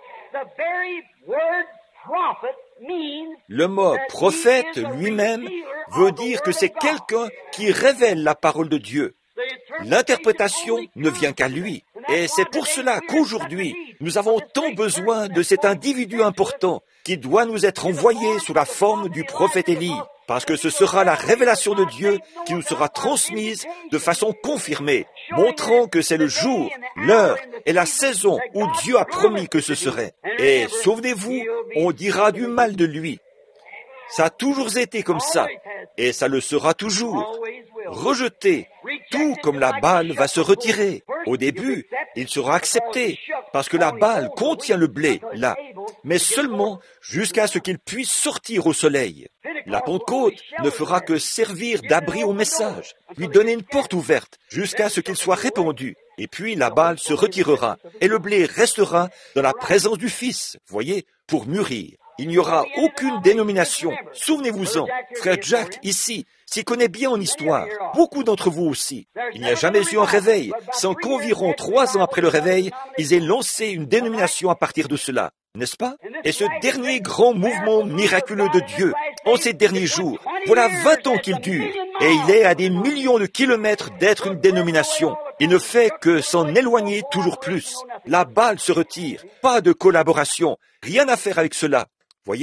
Le mot prophète lui-même veut dire que c'est quelqu'un qui révèle la parole de Dieu. L'interprétation ne vient qu'à lui. Et c'est pour cela qu'aujourd'hui, nous avons tant besoin de cet individu important qui doit nous être envoyé sous la forme du prophète Élie. Parce que ce sera la révélation de Dieu qui nous sera transmise de façon confirmée, montrant que c'est le jour, l'heure et la saison où Dieu a promis que ce serait. Et souvenez-vous, on dira du mal de lui. Ça a toujours été comme ça, et ça le sera toujours. Rejeté, tout comme la balle va se retirer. Au début, il sera accepté, parce que la balle contient le blé, là, mais seulement jusqu'à ce qu'il puisse sortir au soleil. La Pentecôte ne fera que servir d'abri au message, lui donner une porte ouverte, jusqu'à ce qu'il soit répandu. Et puis la balle se retirera, et le blé restera dans la présence du Fils, voyez, pour mûrir. Il n'y aura aucune dénomination. Souvenez-vous-en, frère Jack, ici, s'y connaît bien en histoire. Beaucoup d'entre vous aussi. Il n'y a jamais eu un réveil, sans qu'environ trois ans après le réveil, ils aient lancé une dénomination à partir de cela. N'est-ce pas? Et ce dernier grand mouvement miraculeux de Dieu, en ces derniers jours, voilà vingt ans qu'il dure, et il est à des millions de kilomètres d'être une dénomination. Il ne fait que s'en éloigner toujours plus. La balle se retire, pas de collaboration, rien à faire avec cela. Voyez?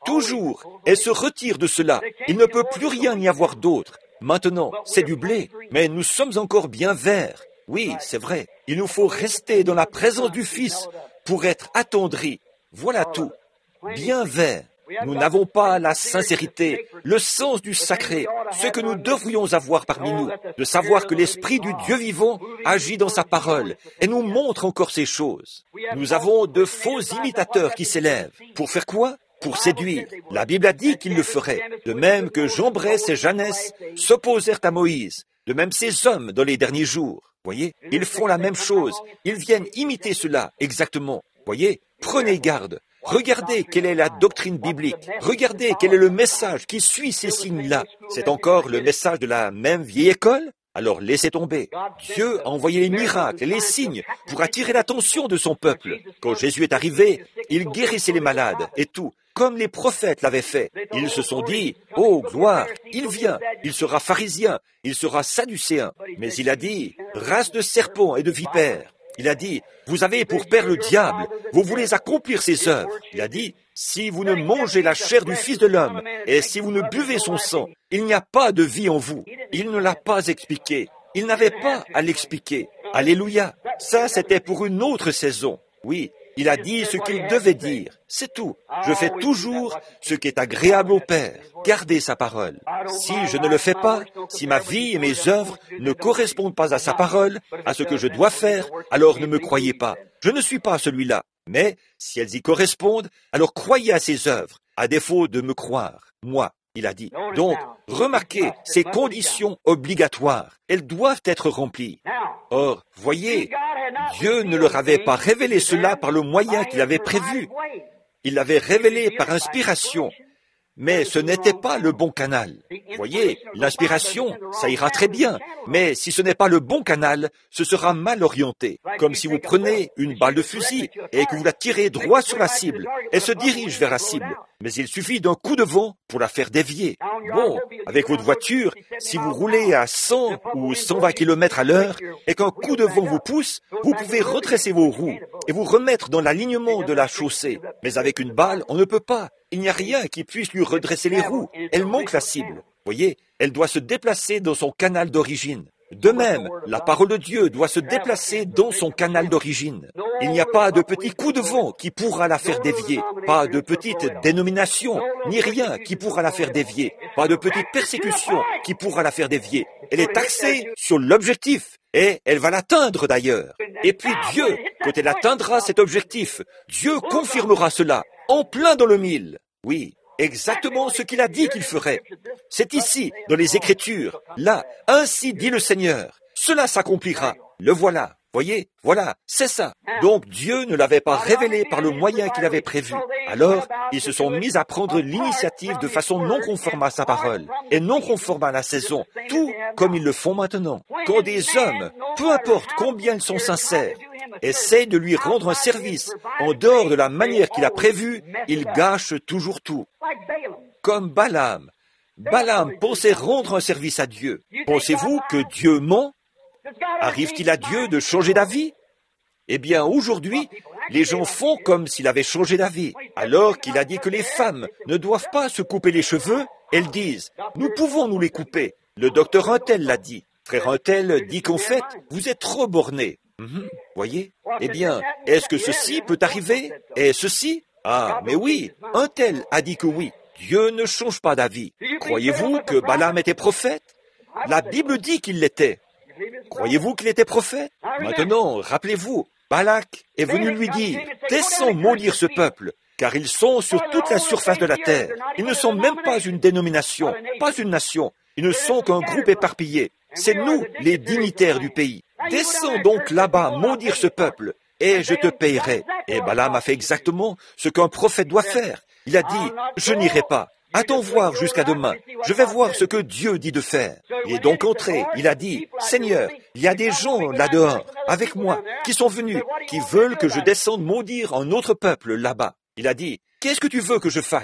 toujours, elle se retire de cela. Il ne peut plus rien y avoir d'autre. Maintenant, c'est du blé, mais nous sommes encore bien verts. Oui, c'est vrai. Il nous faut rester dans la présence du Fils pour être attendris. Voilà tout. Bien verts. Nous n'avons pas la sincérité, le sens du sacré, ce que nous devrions avoir parmi nous, de savoir que l'Esprit du Dieu vivant agit dans sa parole et nous montre encore ces choses. Nous avons de faux imitateurs qui s'élèvent. Pour faire quoi? Pour séduire. La Bible a dit qu'ils le feraient. De même que Jambres et Jeannès s'opposèrent à Moïse. De même ces hommes dans les derniers jours. Voyez, ils font la même chose. Ils viennent imiter cela, exactement. Voyez, prenez garde. Regardez quelle est la doctrine biblique. Regardez quel est le message qui suit ces signes-là. C'est encore le message de la même vieille école? Alors laissez tomber. Dieu a envoyé les miracles et les signes pour attirer l'attention de son peuple. Quand Jésus est arrivé, il guérissait les malades et tout, comme les prophètes l'avaient fait. Ils se sont dit, « Oh, gloire, il vient, il sera pharisien, il sera sadducéen. » Mais il a dit, « Race de serpents et de vipères. » Il a dit, « Vous avez pour père le diable, vous voulez accomplir ses œuvres. » Il a dit, « Si vous ne mangez la chair du Fils de l'homme, et si vous ne buvez son sang, il n'y a pas de vie en vous. » Il ne l'a pas expliqué. Il n'avait pas à l'expliquer. Alléluia. Ça, c'était pour une autre saison. Oui, il a dit ce qu'il devait dire. C'est tout. Je fais toujours ce qui est agréable au Père. Gardez sa parole. Si je ne le fais pas, si ma vie et mes œuvres ne correspondent pas à sa parole, à ce que je dois faire, alors ne me croyez pas. Je ne suis pas celui-là. Mais si elles y correspondent, alors croyez à ses œuvres, à défaut de me croire. Moi, il a dit. Donc, remarquez ces conditions obligatoires. Elles doivent être remplies. Or, voyez, Dieu ne leur avait pas révélé cela par le moyen qu'il avait prévu. Il l'avait révélé par inspiration. Mais ce n'était pas le bon canal. Voyez, l'inspiration, ça ira très bien. Mais si ce n'est pas le bon canal, ce sera mal orienté. Comme si vous prenez une balle de fusil et que vous la tirez droit sur la cible. Elle se dirige vers la cible. Mais il suffit d'un coup de vent pour la faire dévier. Bon, avec votre voiture, si vous roulez à cent ou cent vingt kilomètres à l'heure et qu'un coup de vent vous pousse, vous pouvez redresser vos roues et vous remettre dans l'alignement de la chaussée. Mais avec une balle, on ne peut pas. Il n'y a rien qui puisse lui redresser les roues. Elle manque la cible. Voyez, elle doit se déplacer dans son canal d'origine. De même, la parole de Dieu doit se déplacer dans son canal d'origine. Il n'y a pas de petit coup de vent qui pourra la faire dévier, pas de petite dénomination, ni rien qui pourra la faire dévier, pas de petite persécution qui pourra la faire dévier. Elle est axée sur l'objectif, et elle va l'atteindre d'ailleurs. Et puis Dieu, quand elle atteindra cet objectif, Dieu confirmera cela, en plein dans le mille. Oui. Exactement ce qu'il a dit qu'il ferait. C'est ici, dans les Écritures. Là, ainsi dit le Seigneur. Cela s'accomplira. Le voilà. Voyez, voilà, c'est ça. Donc Dieu ne l'avait pas révélé par le moyen qu'il avait prévu. Alors, ils se sont mis à prendre l'initiative de façon non conforme à sa parole et non conforme à la saison, tout comme ils le font maintenant. Quand des hommes, peu importe combien ils sont sincères, essaient de lui rendre un service en dehors de la manière qu'il a prévue, ils gâchent toujours tout. Comme Balaam. Balaam pensait rendre un service à Dieu. Pensez-vous que Dieu ment? Arrive-t-il à Dieu de changer d'avis? Eh bien, aujourd'hui, les gens font comme s'il avait changé d'avis. Alors qu'il a dit que les femmes ne doivent pas se couper les cheveux, elles disent, nous pouvons nous les couper. Le docteur Untel l'a dit. Frère Untel dit qu'en fait, vous êtes trop borné. Mm-hmm. Voyez? Eh bien, est-ce que ceci peut arriver? Et ceci? Ah, mais oui, Untel a dit que oui. Dieu ne change pas d'avis. Croyez-vous que Balaam était prophète? La Bible dit qu'il l'était. Croyez-vous qu'il était prophète? Maintenant, rappelez-vous, Balak est venu lui dire, « Descends maudire ce peuple, car ils sont sur toute la surface de la terre. Ils ne sont même pas une dénomination, pas une nation. Ils ne sont qu'un groupe éparpillé. C'est nous, les dignitaires du pays. Descends donc là-bas maudire ce peuple, et je te payerai. » Et Balaam a fait exactement ce qu'un prophète doit faire. Il a dit, « Je n'irai pas. Attends voir jusqu'à demain. Je vais voir ce que Dieu dit de faire. » Il est donc entré. Il a dit, « Seigneur, il y a des gens là-dehors, avec moi, qui sont venus, qui veulent que je descende maudire un autre peuple là-bas. » Il a dit, « Qu'est-ce que tu veux que je fasse? »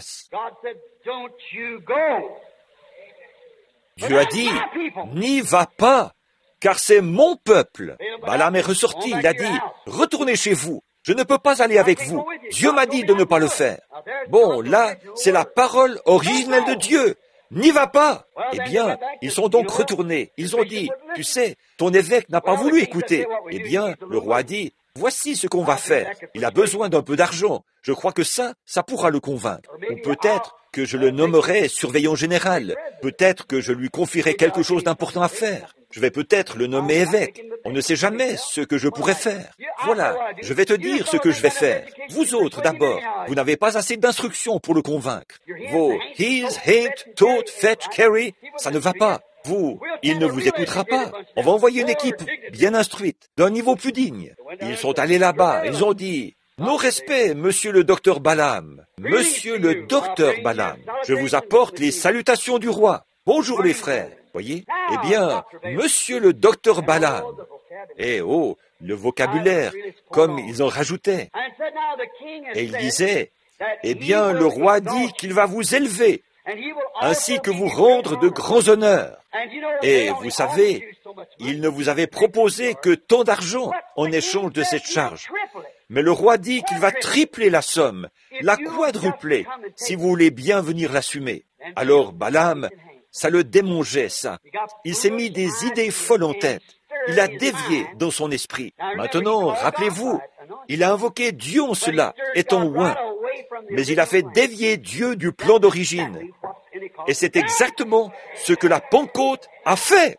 Dieu a dit, « N'y va pas, car c'est mon peuple. » Balaam est ressorti. Il a dit, « Retournez chez vous. Je ne peux pas aller avec vous. Dieu m'a dit de ne pas le faire. » Bon, là, c'est la parole originelle de Dieu. N'y va pas. Eh bien, ils sont donc retournés. Ils ont dit, tu sais, ton évêque n'a pas voulu écouter. Eh bien, le roi a dit, voici ce qu'on va faire. Il a besoin d'un peu d'argent. Je crois que ça, ça pourra le convaincre. Ou peut-être que je le nommerai surveillant général. Peut-être que je lui confierai quelque chose d'important à faire. Je vais peut-être le nommer évêque. On ne sait jamais ce que je pourrais faire. Voilà, je vais te dire ce que je vais faire. Vous autres, d'abord, vous n'avez pas assez d'instructions pour le convaincre. Vos he's, ain't, taught, fetch, carry, ça ne va pas. Vous, il ne vous écoutera pas. On va envoyer une équipe bien instruite, d'un niveau plus digne. Ils sont allés là-bas, ils ont dit, nos respects, monsieur le docteur Balaam. Monsieur le docteur Balaam, je vous apporte les salutations du roi. Bonjour les frères. Voyez? Eh bien, monsieur le docteur Balaam. Eh oh, le vocabulaire, comme ils en rajoutaient. Et il disait, eh bien, le roi dit qu'il va vous élever, ainsi que vous rendre de grands honneurs. Et vous savez, il ne vous avait proposé que tant d'argent en échange de cette charge. Mais le roi dit qu'il va tripler la somme, la quadrupler, si vous voulez bien venir l'assumer. Alors Balaam, ça le démangeait, ça. Il s'est mis des idées folles en tête. Il a dévié dans son esprit. Maintenant, rappelez-vous, il a invoqué Dieu en cela, étant loin. Mais il a fait dévier Dieu du plan d'origine. Et c'est exactement ce que la Pentecôte a fait.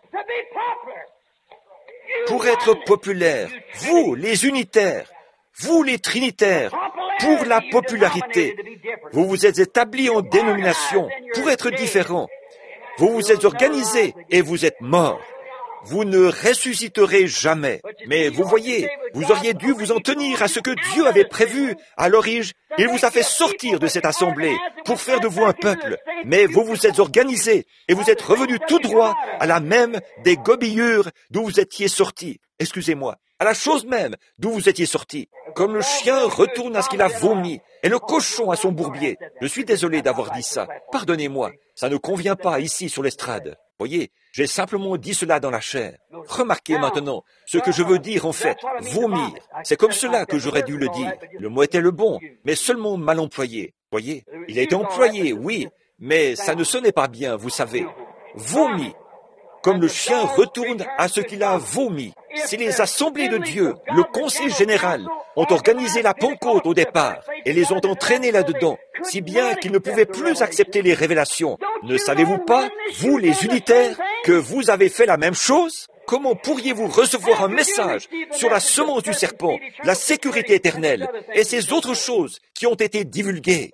Pour être populaire, vous, les unitaires, vous, les trinitaires, pour la popularité, vous vous êtes établis en dénomination pour être différents. Vous vous êtes organisés et vous êtes morts. Vous ne ressusciterez jamais. Mais vous voyez, vous auriez dû vous en tenir à ce que Dieu avait prévu à l'origine. Il vous a fait sortir de cette assemblée pour faire de vous un peuple. Mais vous vous êtes organisés et vous êtes revenus tout droit à la même des gobillures d'où vous étiez sortis. Excusez-moi, à la chose même d'où vous étiez sortis. Comme le chien retourne à ce qu'il a vomi et le cochon à son bourbier. Je suis désolé d'avoir dit ça. Pardonnez-moi, ça ne convient pas ici sur l'estrade. Voyez, j'ai simplement dit cela dans la chair. Remarquez maintenant ce que je veux dire en fait, vomir. C'est comme cela que j'aurais dû le dire. Le mot était le bon, mais seulement mal employé. Voyez, il a été employé, oui, mais ça ne sonnait pas bien, vous savez. Vomi. Comme le chien retourne à ce qu'il a vomi. Si les assemblées de Dieu, le conseil général, ont organisé la Pentecôte au départ et les ont entraînés là-dedans, si bien qu'ils ne pouvaient plus accepter les révélations, ne savez-vous pas, vous les unitaires, que vous avez fait la même chose? Comment pourriez-vous recevoir un message sur la semence du serpent, la sécurité éternelle et ces autres choses qui ont été divulguées?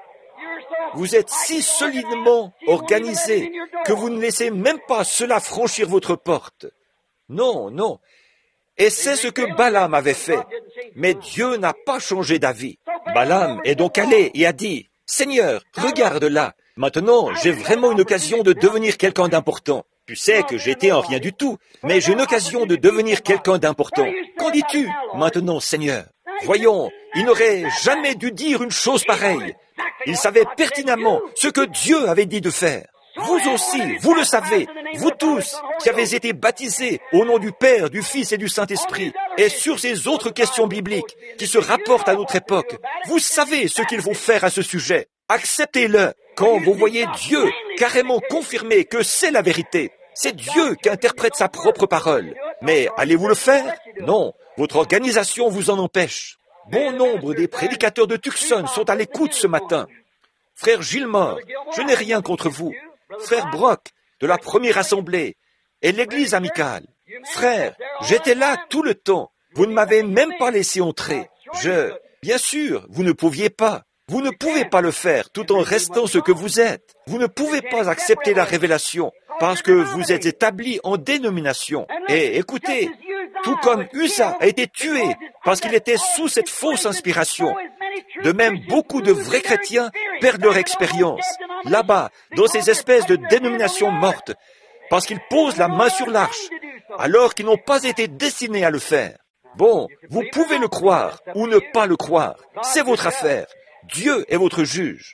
Vous êtes si solidement organisés que vous ne laissez même pas cela franchir votre porte. Non, non. Et c'est ce que Balaam avait fait. Mais Dieu n'a pas changé d'avis. Balaam est donc allé et a dit, « Seigneur, regarde là. Maintenant, j'ai vraiment une occasion de devenir quelqu'un d'important. Tu sais que j'étais en rien du tout, mais j'ai une occasion de devenir quelqu'un d'important. Qu'en dis-tu maintenant, Seigneur? Voyons, il n'aurait jamais dû dire une chose pareille. Il savait pertinemment ce que Dieu avait dit de faire. Vous aussi, vous le savez, vous tous qui avez été baptisés au nom du Père, du Fils et du Saint-Esprit, et sur ces autres questions bibliques qui se rapportent à notre époque, vous savez ce qu'il faut faire à ce sujet. Acceptez-le quand vous voyez Dieu carrément confirmer que c'est la vérité. C'est Dieu qui interprète sa propre parole. Mais allez-vous le faire? Non, votre organisation vous en empêche. Bon nombre des prédicateurs de Tucson sont à l'écoute ce matin. Frère Gilmore, je n'ai rien contre vous. Frère Brock, de la première assemblée, et l'église amicale. Frère, j'étais là tout le temps. Vous ne m'avez même pas laissé entrer. Je... Bien sûr, vous ne pouviez pas. Vous ne pouvez pas le faire tout en restant ce que vous êtes. Vous ne pouvez pas accepter la révélation parce que vous êtes établi en dénomination. Et écoutez, tout comme Usa a été tué parce qu'il était sous cette fausse inspiration, de même beaucoup de vrais chrétiens perdent leur expérience là-bas, dans ces espèces de dénominations mortes, parce qu'ils posent la main sur l'arche, alors qu'ils n'ont pas été destinés à le faire. Bon, vous pouvez le croire ou ne pas le croire, c'est votre affaire. Dieu est votre juge.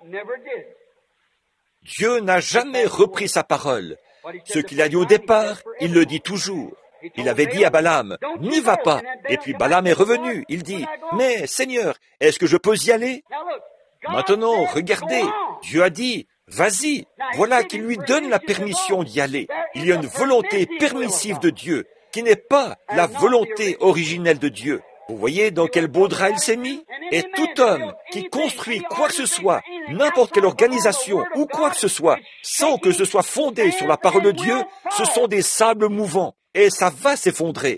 Dieu n'a jamais repris sa parole. Ce qu'il a dit au départ, il le dit toujours. Il avait dit à Balaam, « N'y va pas !» Et puis Balaam est revenu. Il dit, « Mais, Seigneur, est-ce que je peux y aller ?» Maintenant, regardez, Dieu a dit, vas-y, voilà qu'il lui donne la permission d'y aller. Il y a une volonté permissive de Dieu, qui n'est pas la volonté originelle de Dieu. Vous voyez dans quel beau drap il s'est mis? Et tout homme qui construit quoi que ce soit, n'importe quelle organisation ou quoi que ce soit, sans que ce soit fondé sur la parole de Dieu, ce sont des sables mouvants. Et ça va s'effondrer.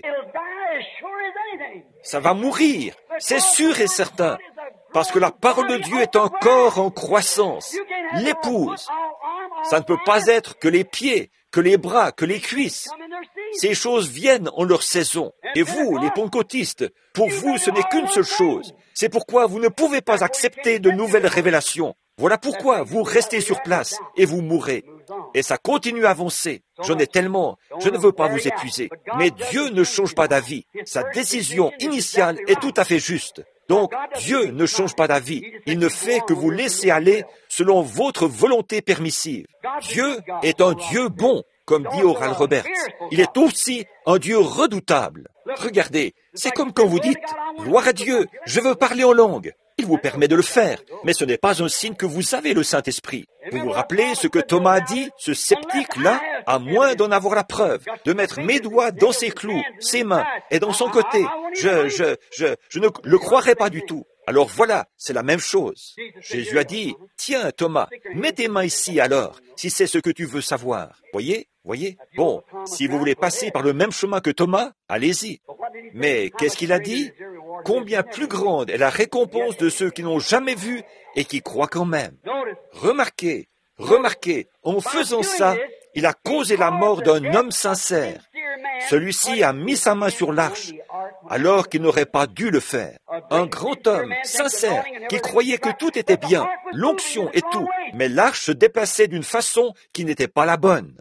Ça va mourir, c'est sûr et certain. Parce que la parole de Dieu est un corps en croissance. L'épouse, ça ne peut pas être que les pieds, que les bras, que les cuisses. Ces choses viennent en leur saison. Et vous, les pentecôtistes, pour vous, ce n'est qu'une seule chose. C'est pourquoi vous ne pouvez pas accepter de nouvelles révélations. Voilà pourquoi vous restez sur place et vous mourrez. Et ça continue à avancer. J'en ai tellement, je ne veux pas vous épuiser. Mais Dieu ne change pas d'avis. Sa décision initiale est tout à fait juste. Donc, Dieu ne change pas d'avis. Il ne fait que vous laisser aller selon votre volonté permissive. Dieu est un Dieu bon, comme dit Oral Roberts. Il est aussi un Dieu redoutable. Regardez, c'est comme quand vous dites « Gloire à Dieu, je veux parler en langue ». Il vous permet de le faire, mais ce n'est pas un signe que vous avez le Saint-Esprit. Vous vous rappelez ce que Thomas a dit, ce sceptique-là, à moins d'en avoir la preuve, de mettre mes doigts dans ses clous, ses mains et dans son côté. Je, je, je, je ne le croirais pas du tout. Alors voilà, c'est la même chose. Jésus a dit, tiens Thomas, mets tes mains ici alors, si c'est ce que tu veux savoir. Voyez, voyez. Bon, si vous voulez passer par le même chemin que Thomas, allez-y. Mais qu'est-ce qu'il a dit? Combien plus grande est la récompense de ceux qui n'ont jamais vu et qui croient quand même. Remarquez, remarquez, en faisant ça, il a causé la mort d'un homme sincère. Celui-ci a mis sa main sur l'arche, alors qu'il n'aurait pas dû le faire. Un grand homme, sincère, qui croyait que tout était bien, l'onction et tout, mais l'arche se déplaçait d'une façon qui n'était pas la bonne.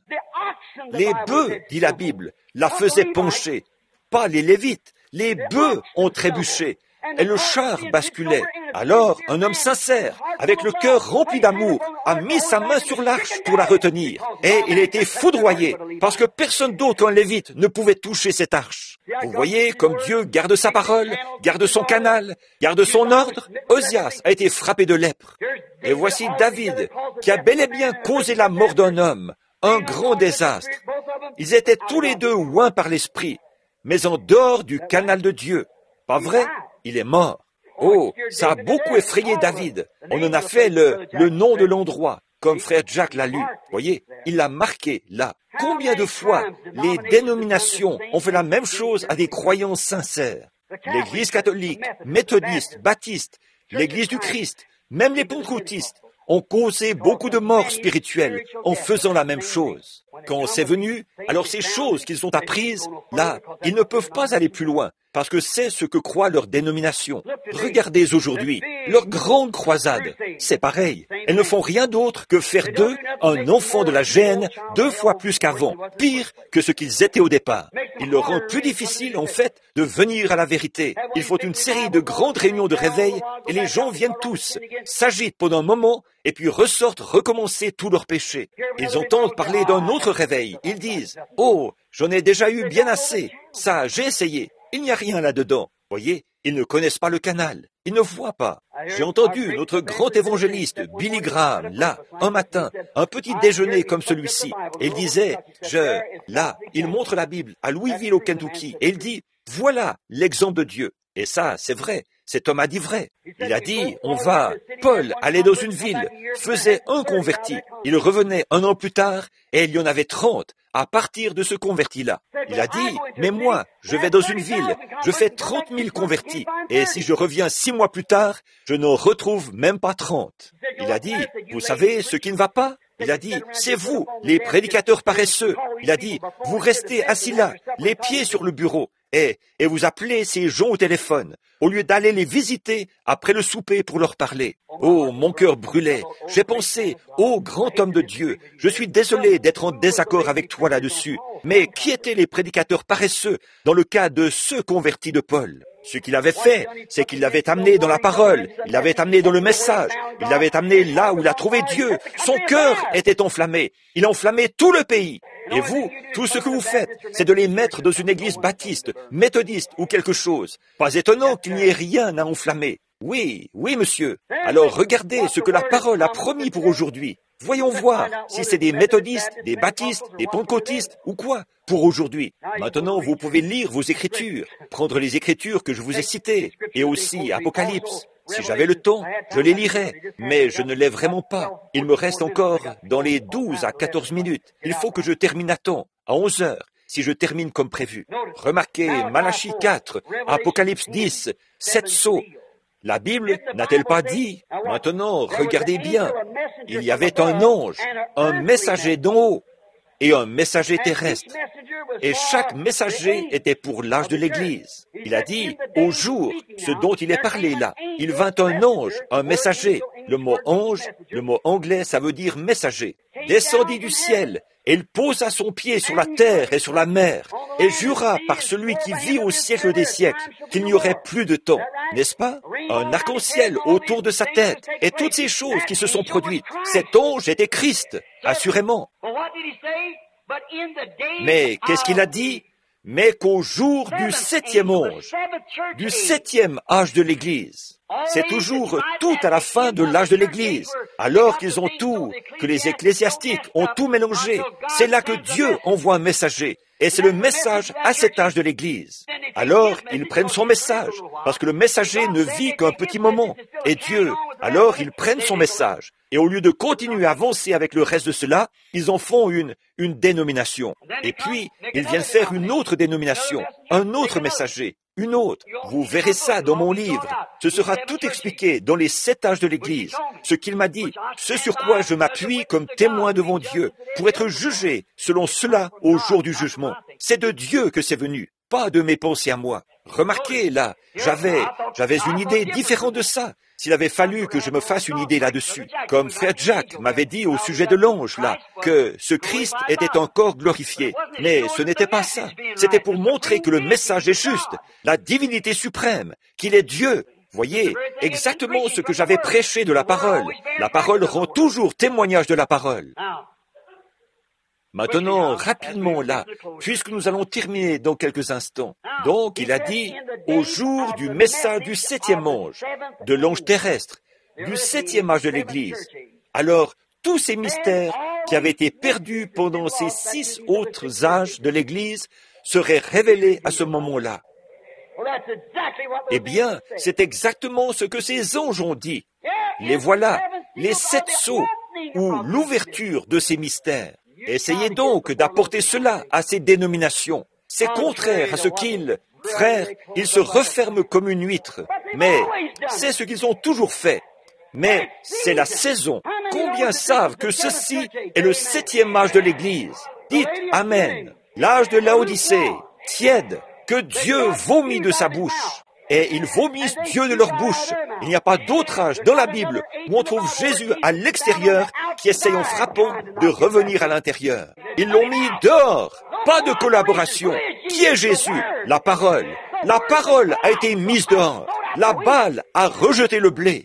Les bœufs, dit la Bible, la faisaient pencher, pas les Lévites. Les bœufs ont trébuché, et le char basculait. Alors, un homme sincère, avec le cœur rempli d'amour, a mis sa main sur l'arche pour la retenir. Et il a été foudroyé, parce que personne d'autre qu'un Lévite ne pouvait toucher cette arche. Vous voyez comme Dieu garde sa parole, garde son canal, garde son ordre. Osias a été frappé de lèpre. Et voici David, qui a bel et bien causé la mort d'un homme, un grand désastre. Ils étaient tous les deux oints par l'esprit, mais en dehors du canal de Dieu. Pas vrai? Il est mort. Oh, ça a beaucoup effrayé David. On en a fait le, le nom de l'endroit, comme frère Jack l'a lu. Voyez, il l'a marqué là. Combien de fois les dénominations ont fait la même chose à des croyants sincères? L'Église catholique, méthodiste, baptiste, l'Église du Christ, même les pentecôtistes ont causé beaucoup de morts spirituelles en faisant la même chose. Quand c'est venu, alors ces choses qu'ils ont apprises, là, ils ne peuvent pas aller plus loin, parce que c'est ce que croit leur dénomination. Regardez aujourd'hui, leur grande croisade, c'est pareil. Elles ne font rien d'autre que faire d'eux un enfant de la gêne deux fois plus qu'avant, pire que ce qu'ils étaient au départ. Ils leur rendent plus difficile, en fait, de venir à la vérité. Il faut une série de grandes réunions de réveil, et les gens viennent tous, s'agitent pendant un moment, et puis ressortent recommencer tous leurs péchés. Ils entendent parler d'un autre réveil. Ils disent, « Oh, j'en ai déjà eu bien assez. Ça, j'ai essayé. Il n'y a rien là-dedans. » Voyez, ils ne connaissent pas le canal. Ils ne voient pas. J'ai entendu notre grand évangéliste, Billy Graham, là, un matin, un petit déjeuner comme celui-ci. Et il disait, je, là, il montre la Bible à Louisville, au Kentucky. Et il dit, voilà l'exemple de Dieu. Et ça, c'est vrai. Cet homme a dit vrai. Il a dit, on va, Paul allait dans une ville, faisait un converti. Il revenait un an plus tard et il y en avait trente à partir de ce converti-là. Il a dit, mais moi, je vais dans une ville, je fais trente mille convertis. Et si je reviens six mois plus tard, je n'en retrouve même pas trente. Il a dit, vous savez ce qui ne va pas? Il a dit, c'est vous, les prédicateurs paresseux. Il a dit, vous restez assis là, les pieds sur le bureau. Et, et vous appelez ces gens au téléphone, au lieu d'aller les visiter après le souper pour leur parler. Oh, mon cœur brûlait. J'ai pensé, ô grand homme de Dieu, je suis désolé d'être en désaccord avec toi là-dessus. Mais qui étaient les prédicateurs paresseux dans le cas de ceux convertis de Paul? Ce qu'il avait fait, c'est qu'il l'avait amené dans la parole, il l'avait amené dans le message, il l'avait amené là où il a trouvé Dieu. Son cœur était enflammé. Il enflammait tout le pays. Et vous, tout ce que vous faites, c'est de les mettre dans une église baptiste, méthodiste ou quelque chose. Pas étonnant qu'il n'y ait rien à enflammer. Oui, oui, monsieur. Alors regardez ce que la parole a promis pour aujourd'hui. Voyons voir si c'est des méthodistes, des baptistes, des pentecôtistes ou quoi pour aujourd'hui. Maintenant, vous pouvez lire vos écritures, prendre les écritures que je vous ai citées, et aussi Apocalypse. Si j'avais le temps, je les lirais, mais je ne l'ai vraiment pas. Il me reste encore dans les douze à quatorze minutes. Il faut que je termine à temps, à onze heures, si je termine comme prévu. Remarquez Malachie quatre, Apocalypse dix, sept sceaux. La Bible n'a-t-elle pas dit? Maintenant, regardez bien. Il y avait un ange, un messager d'en haut et un messager terrestre. Et chaque messager était pour l'âge de l'Église. Il a dit, au jour, ce dont il est parlé là, il vint un ange, un messager. Le mot ange, le mot anglais, ça veut dire messager. Descendit du ciel, et il posa son pied sur la terre et sur la mer, et jura par celui qui vit au siècle des siècles qu'il n'y aurait plus de temps. N'est-ce pas? Un arc-en-ciel autour de sa tête, et toutes ces choses qui se sont produites. Cet ange était Christ, assurément. Mais qu'est-ce qu'il a dit? Mais qu'au jour du septième ange, du septième âge de l'Église, c'est toujours tout à la fin de l'âge de l'Église, alors qu'ils ont tout, que les ecclésiastiques ont tout mélangé. C'est là que Dieu envoie un messager, et c'est le message à cet âge de l'Église. Alors, ils prennent son message, parce que le messager ne vit qu'un petit moment, et Dieu, alors ils prennent son message. Et au lieu de continuer à avancer avec le reste de cela, ils en font une, une dénomination. Et puis, ils viennent faire une autre dénomination, un autre messager, une autre. Vous verrez ça dans mon livre. Ce sera tout expliqué dans les sept âges de l'Église. Ce qu'il m'a dit, ce sur quoi je m'appuie comme témoin devant Dieu, pour être jugé selon cela au jour du jugement. C'est de Dieu que c'est venu, pas de mes pensées à moi. Remarquez, là, j'avais, j'avais une idée différente de ça. S'il avait fallu que je me fasse une idée là-dessus, comme frère Jack m'avait dit au sujet de l'ange, là, que ce Christ était encore glorifié. Mais ce n'était pas ça. C'était pour montrer que le message est juste, la divinité suprême, qu'il est Dieu. Voyez, exactement ce que j'avais prêché de la parole. La parole rend toujours témoignage de la parole. Maintenant, rapidement là, puisque nous allons terminer dans quelques instants. Donc, il a dit, au jour du message du septième ange, de l'ange terrestre, du septième âge de l'Église. Alors, tous ces mystères qui avaient été perdus pendant ces six autres âges de l'Église seraient révélés à ce moment-là. Eh bien, c'est exactement ce que ces anges ont dit. Les voilà, les sept sceaux, ou l'ouverture de ces mystères. Essayez donc d'apporter cela à ces dénominations. C'est contraire à ce qu'ils, frères, ils se referment comme une huître. Mais c'est ce qu'ils ont toujours fait. Mais c'est la saison. Combien savent que ceci est le septième âge de l'Église? Dites Amen. L'âge de Laodicée, tiède, que Dieu vomit de sa bouche. Et ils vomissent Dieu de leur bouche. Il n'y a pas d'autre âge dans la Bible où on trouve Jésus à l'extérieur qui essaye en frappant de revenir à l'intérieur. Ils l'ont mis dehors. Pas de collaboration. Qui est Jésus? La parole. La parole a été mise dehors. La balle a rejeté le blé.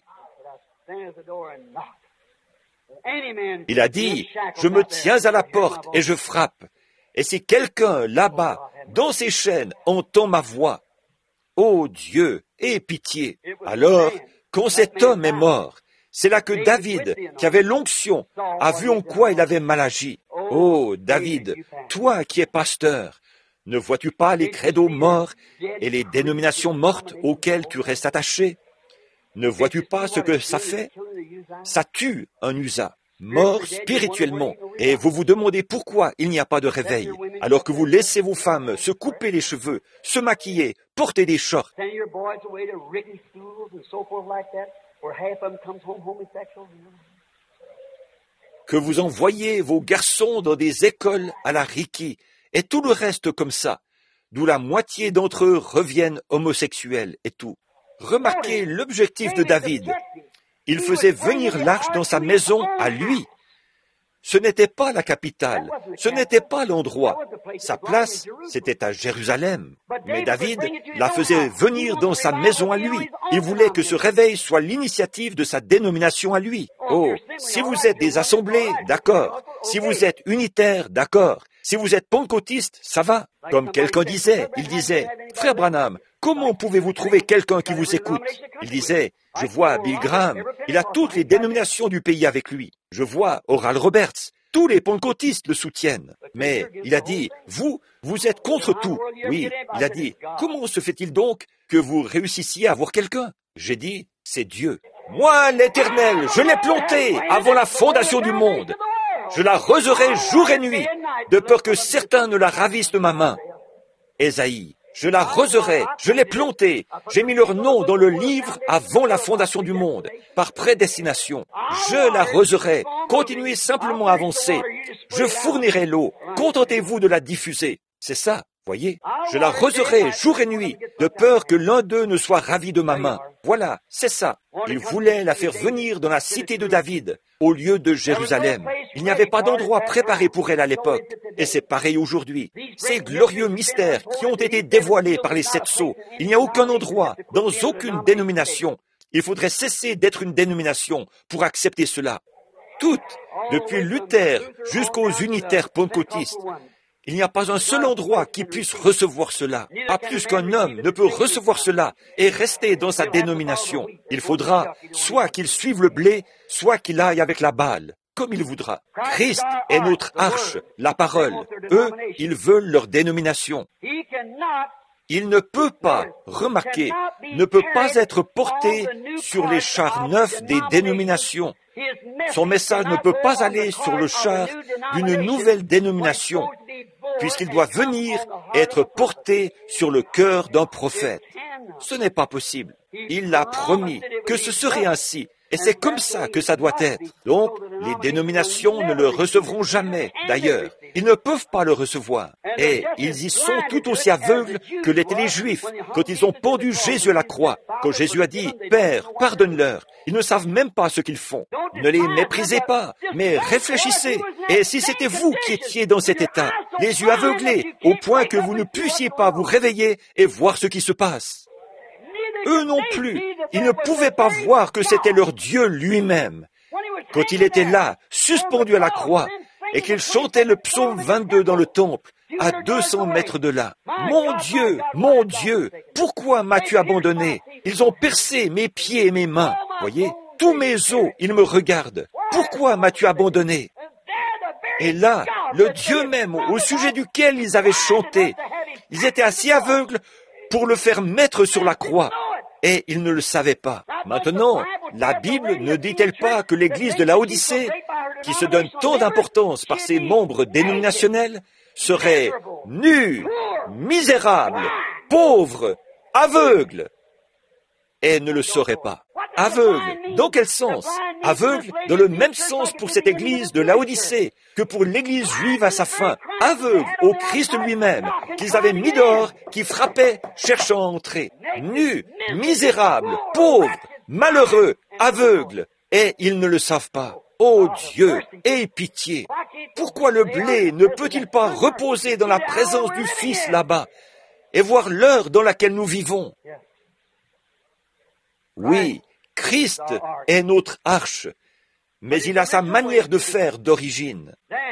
Il a dit, je me tiens à la porte et je frappe. Et si quelqu'un là-bas, dans ses chaînes, entend ma voix, ô Dieu, aie pitié. Alors, quand cet homme est mort, c'est là que David, qui avait l'onction, a vu en quoi il avait mal agi. Ô David, toi qui es pasteur, ne vois-tu pas les credos morts et les dénominations mortes auxquelles tu restes attaché? Ne vois-tu pas ce que ça fait? Ça tue un U S A, mort spirituellement. Et vous vous demandez pourquoi il n'y a pas de réveil, alors que vous laissez vos femmes se couper les cheveux, se maquiller, porter des shorts. Que vous envoyez vos garçons dans des écoles à la Ricky, et tout le reste comme ça, d'où la moitié d'entre eux reviennent homosexuels et tout. Remarquez l'objectif de David. Il faisait venir l'arche dans sa maison à lui. Ce n'était pas la capitale, ce n'était pas l'endroit. Sa place, c'était à Jérusalem. Mais David la faisait venir dans sa maison à lui. Il voulait que ce réveil soit l'initiative de sa dénomination à lui. Oh, si vous êtes des assemblées, d'accord. Si vous êtes unitaire, d'accord. Si vous êtes pentecôtiste, ça va. Comme quelqu'un disait, il disait, « Frère Branham, comment pouvez-vous trouver quelqu'un qui vous écoute ?» Il disait, « Je vois Bill Graham, il a toutes les dénominations du pays avec lui. Je vois Oral Roberts, tous les pentecôtistes le soutiennent. » Mais il a dit, « Vous, vous êtes contre tout. » Oui, il a dit, « Comment se fait-il donc que vous réussissiez à avoir quelqu'un ?» J'ai dit, « C'est Dieu. Moi, l'Éternel, je l'ai planté avant la fondation du monde. Je la raiserai jour et nuit, de peur que certains ne la ravissent de ma main. » Ésaïe, je la raiserai, je l'ai plantée, j'ai mis leur nom dans le livre avant la fondation du monde, par prédestination. Je la raiserai, continuez simplement à avancer. Je fournirai l'eau, contentez-vous de la diffuser. C'est ça, voyez. Je la raiserai jour et nuit, de peur que l'un d'eux ne soit ravi de ma main. Voilà, c'est ça. Il voulait la faire venir dans la cité de David, au lieu de Jérusalem. Il n'y avait pas d'endroit préparé pour elle à l'époque. Et c'est pareil aujourd'hui. Ces glorieux mystères qui ont été dévoilés par les sept sceaux, il n'y a aucun endroit, dans aucune dénomination. Il faudrait cesser d'être une dénomination pour accepter cela. Toutes, depuis Luther jusqu'aux unitaires pentecôtistes, il n'y a pas un seul endroit qui puisse recevoir cela. Pas plus qu'un homme ne peut recevoir cela et rester dans sa dénomination. Il faudra soit qu'il suive le blé, soit qu'il aille avec la balle, comme il voudra. Christ est notre arche, la parole. Eux, ils veulent leur dénomination. Il ne peut pas, remarquez, ne peut pas être porté sur les chars neufs des dénominations. Son message ne peut pas aller sur le char d'une nouvelle dénomination, puisqu'il doit venir être porté sur le cœur d'un prophète. Ce n'est pas possible. Il l'a promis que ce serait ainsi. Et c'est comme ça que ça doit être. Donc, les dénominations ne le recevront jamais, d'ailleurs. Ils ne peuvent pas le recevoir. Et ils y sont tout aussi aveugles que l'étaient les Juifs, quand ils ont pendu Jésus à la croix. Quand Jésus a dit, « Père, pardonne-leur », ils ne savent même pas ce qu'ils font. Ne les méprisez pas, mais réfléchissez. Et si c'était vous qui étiez dans cet état, les yeux aveuglés, au point que vous ne puissiez pas vous réveiller et voir ce qui se passe. Eux non plus, ils ne pouvaient pas voir que c'était leur Dieu lui-même. Quand il était là, suspendu à la croix, et qu'il chantait le psaume vingt-deux dans le temple, à deux cents mètres de là. « Mon Dieu, mon Dieu, pourquoi m'as-tu abandonné? Ils ont percé mes pieds et mes mains. Voyez, tous mes os, ils me regardent. Pourquoi m'as-tu abandonné? » Et là, le Dieu même au sujet duquel ils avaient chanté, ils étaient assez aveugles pour le faire mettre sur la croix. Et ils ne le savaient pas. Maintenant, la Bible ne dit-elle pas que l'Église de Laodicée, qui se donne tant d'importance par ses membres dénominationnels, serait nue, misérable, pauvre, aveugle, et ne le saurait pas. Aveugle, dans quel sens? Aveugle dans le même sens pour cette Église de Laodicée que pour l'Église juive à sa fin. Aveugle au Christ lui-même, qu'ils avaient mis dehors, qui frappait, cherchant à entrer. Nu, misérable, pauvre, malheureux, aveugle, et ils ne le savent pas. Ô Dieu, aie pitié! Pourquoi le blé ne peut-il pas reposer dans la présence du Fils là-bas et voir l'heure dans laquelle nous vivons? Oui, Christ est notre arche, mais il a sa manière de faire d'origine.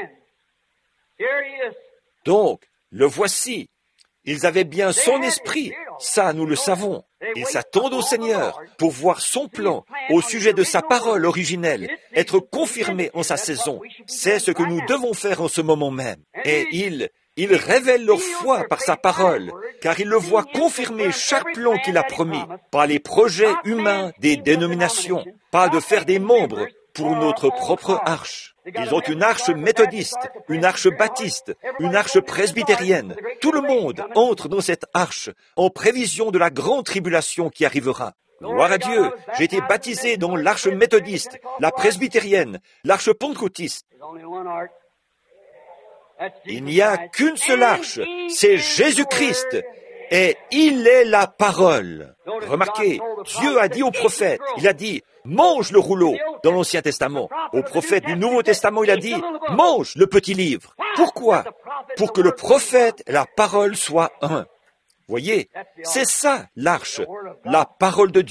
Donc, le voici. Ils avaient bien son esprit, ça nous le savons. Ils s'attendent au Seigneur pour voir son plan au sujet de sa parole originelle être confirmé en sa saison. C'est ce que nous devons faire en ce moment même. Et ils, ils révèlent leur foi par sa parole, car ils le voient confirmer chaque plan qu'il a promis, pas les projets humains des dénominations, pas de faire des membres pour notre propre arche. Ils ont une arche méthodiste, une arche baptiste, une arche presbytérienne. Tout le monde entre dans cette arche en prévision de la grande tribulation qui arrivera. Gloire à Dieu, j'ai été baptisé dans l'arche méthodiste, la presbytérienne, l'arche pentecôtiste. Il n'y a qu'une seule arche, c'est Jésus-Christ. Et il est la parole. Remarquez, Dieu a dit au prophète, il a dit, mange le rouleau dans l'Ancien Testament. Au prophète du Nouveau Testament, il a dit, mange le petit livre. Pourquoi? Pour que le prophète et la parole soient un. Voyez, c'est ça l'arche, la parole de Dieu.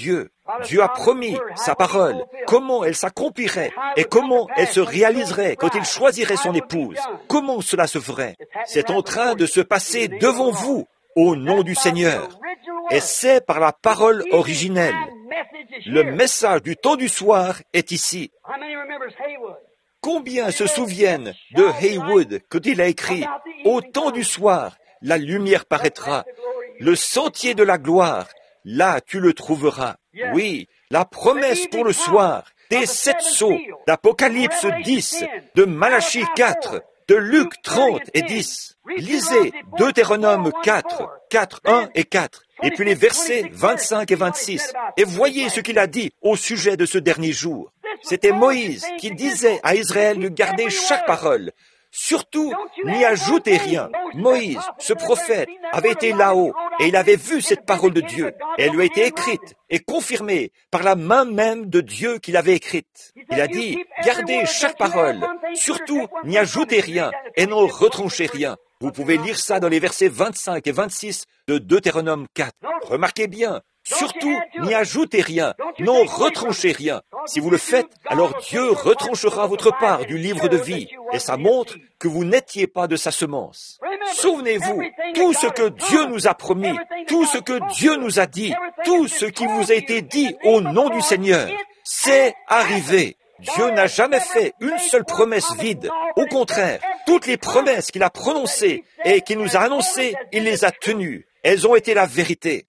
Dieu a promis sa parole, comment elle s'accomplirait et comment elle se réaliserait quand il choisirait son épouse. Comment cela se ferait? C'est en train de se passer devant vous, au nom du Seigneur. Et c'est par la parole originelle. Le message du temps du soir est ici. Combien se souviennent de Haywood quand il a écrit « Au temps du soir, la lumière paraîtra, le sentier de la gloire, là tu le trouveras. » Oui, la promesse pour le soir, des sept sceaux, d'Apocalypse dix, de Malachie quatre, de Luc trente et dix. Lisez Deutéronome quatre, quatre, un et quatre, et puis les versets vingt-cinq et vingt-six, et voyez ce qu'il a dit au sujet de ce dernier jour. C'était Moïse qui disait à Israël de garder chaque parole. Surtout, n'y ajoutez rien. Moïse, ce prophète, avait été là-haut et il avait vu cette parole de Dieu. Et elle lui a été écrite et confirmée par la main même de Dieu qui l'avait écrite. Il a dit, gardez chaque parole. Surtout, n'y ajoutez rien et n'en retranchez rien. Vous pouvez lire ça dans les versets vingt-cinq et vingt-six de Deutéronome quatre. Remarquez bien. Surtout, n'y ajoutez rien, n'en retranchez rien. Si vous le faites, alors Dieu retranchera votre part du livre de vie, et ça montre que vous n'étiez pas de sa semence. Souvenez-vous, tout ce que Dieu nous a promis, tout ce que Dieu nous a dit, tout ce qui vous a été dit au nom du Seigneur, c'est arrivé. Dieu n'a jamais fait une seule promesse vide. Au contraire, toutes les promesses qu'il a prononcées et qu'il nous a annoncées, il les a tenues. Elles ont été la vérité.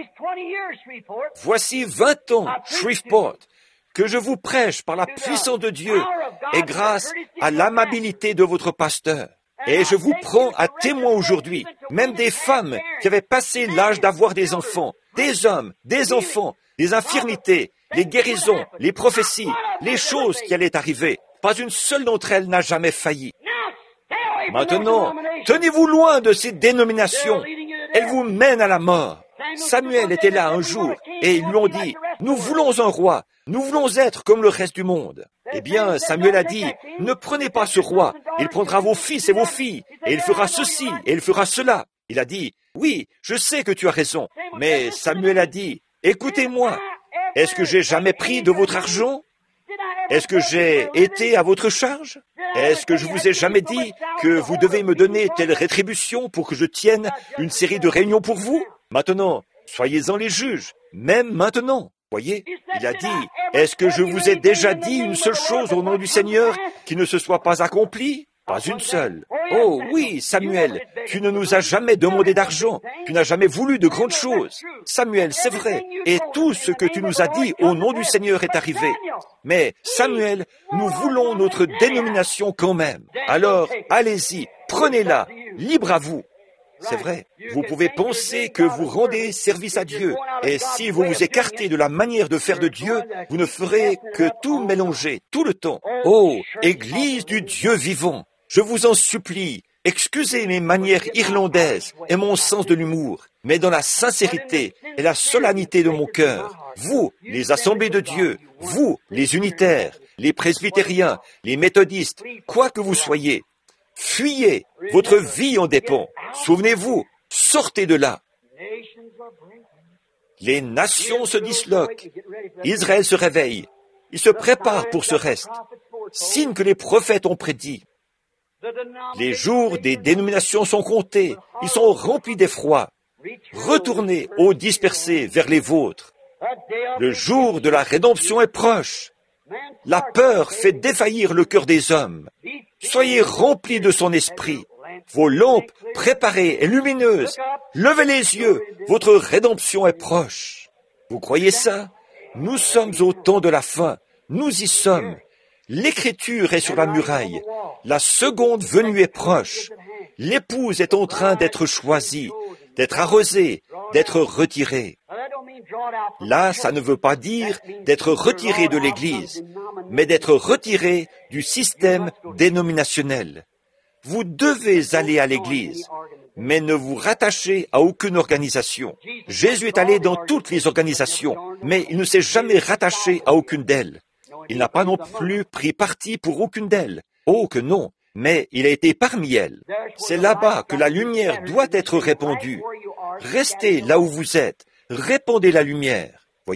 Voici vingt ans, Shreveport, que je vous prêche par la puissance de Dieu et grâce à l'amabilité de votre pasteur. Et je vous prends à témoin aujourd'hui, même des femmes qui avaient passé l'âge d'avoir des enfants, des hommes, des enfants, des infirmités, les guérisons, les prophéties, les choses qui allaient arriver. Pas une seule d'entre elles n'a jamais failli. Maintenant, tenez-vous loin de ces dénominations. Elles vous mènent à la mort. Samuel était là un jour et ils lui ont dit, « Nous voulons un roi, nous voulons être comme le reste du monde. » Eh bien, Samuel a dit, « Ne prenez pas ce roi, il prendra vos fils et vos filles, et il fera ceci et il fera cela. » Il a dit, « Oui, je sais que tu as raison. » Mais Samuel a dit, « Écoutez-moi, est-ce que j'ai jamais pris de votre argent? Est-ce que j'ai été à votre charge? Est-ce que je vous ai jamais dit que vous devez me donner telle rétribution pour que je tienne une série de réunions pour vous? Maintenant, soyez-en les juges, même maintenant. Voyez, il a dit, est-ce que je vous ai déjà dit une seule chose au nom du Seigneur qui ne se soit pas accomplie? Pas une seule. Oh oui, Samuel, tu ne nous as jamais demandé d'argent, tu n'as jamais voulu de grandes choses. Samuel, c'est vrai, et tout ce que tu nous as dit au nom du Seigneur est arrivé. Mais Samuel, nous voulons notre dénomination quand même. Alors, allez-y, prenez-la, libre à vous. C'est vrai, vous pouvez penser que vous rendez service à Dieu, et si vous vous écartez de la manière de faire de Dieu, vous ne ferez que tout mélanger, tout le temps. Oh, Église du Dieu vivant, je vous en supplie, excusez mes manières irlandaises et mon sens de l'humour, mais dans la sincérité et la solennité de mon cœur, vous, les assemblées de Dieu, vous, les unitaires, les presbytériens, les méthodistes, quoi que vous soyez, fuyez, votre vie en dépend. Souvenez-vous, sortez de là. Les nations se disloquent. Israël se réveille. Il se prépare pour ce reste. Signe que les prophètes ont prédit. Les jours des dénominations sont comptés. Ils sont remplis d'effroi. Retournez, ô dispersés, vers les vôtres. Le jour de la rédemption est proche. La peur fait défaillir le cœur des hommes. Soyez remplis de son esprit. Vos lampes préparées et lumineuses. Levez les yeux. Votre rédemption est proche. Vous croyez ça? Nous sommes au temps de la fin. Nous y sommes. L'écriture est sur la muraille. La seconde venue est proche. L'épouse est en train d'être choisie, d'être arrosée, d'être retirée. Là, ça ne veut pas dire d'être retiré de l'Église, mais d'être retiré du système dénominationnel. Vous devez aller à l'Église, mais ne vous rattachez à aucune organisation. Jésus est allé dans toutes les organisations, mais il ne s'est jamais rattaché à aucune d'elles. Il n'a pas non plus pris parti pour aucune d'elles. Oh que non, mais il a été parmi elles. C'est là-bas que la lumière doit être répandue. Restez là où vous êtes. Répandez la lumière. Voyez,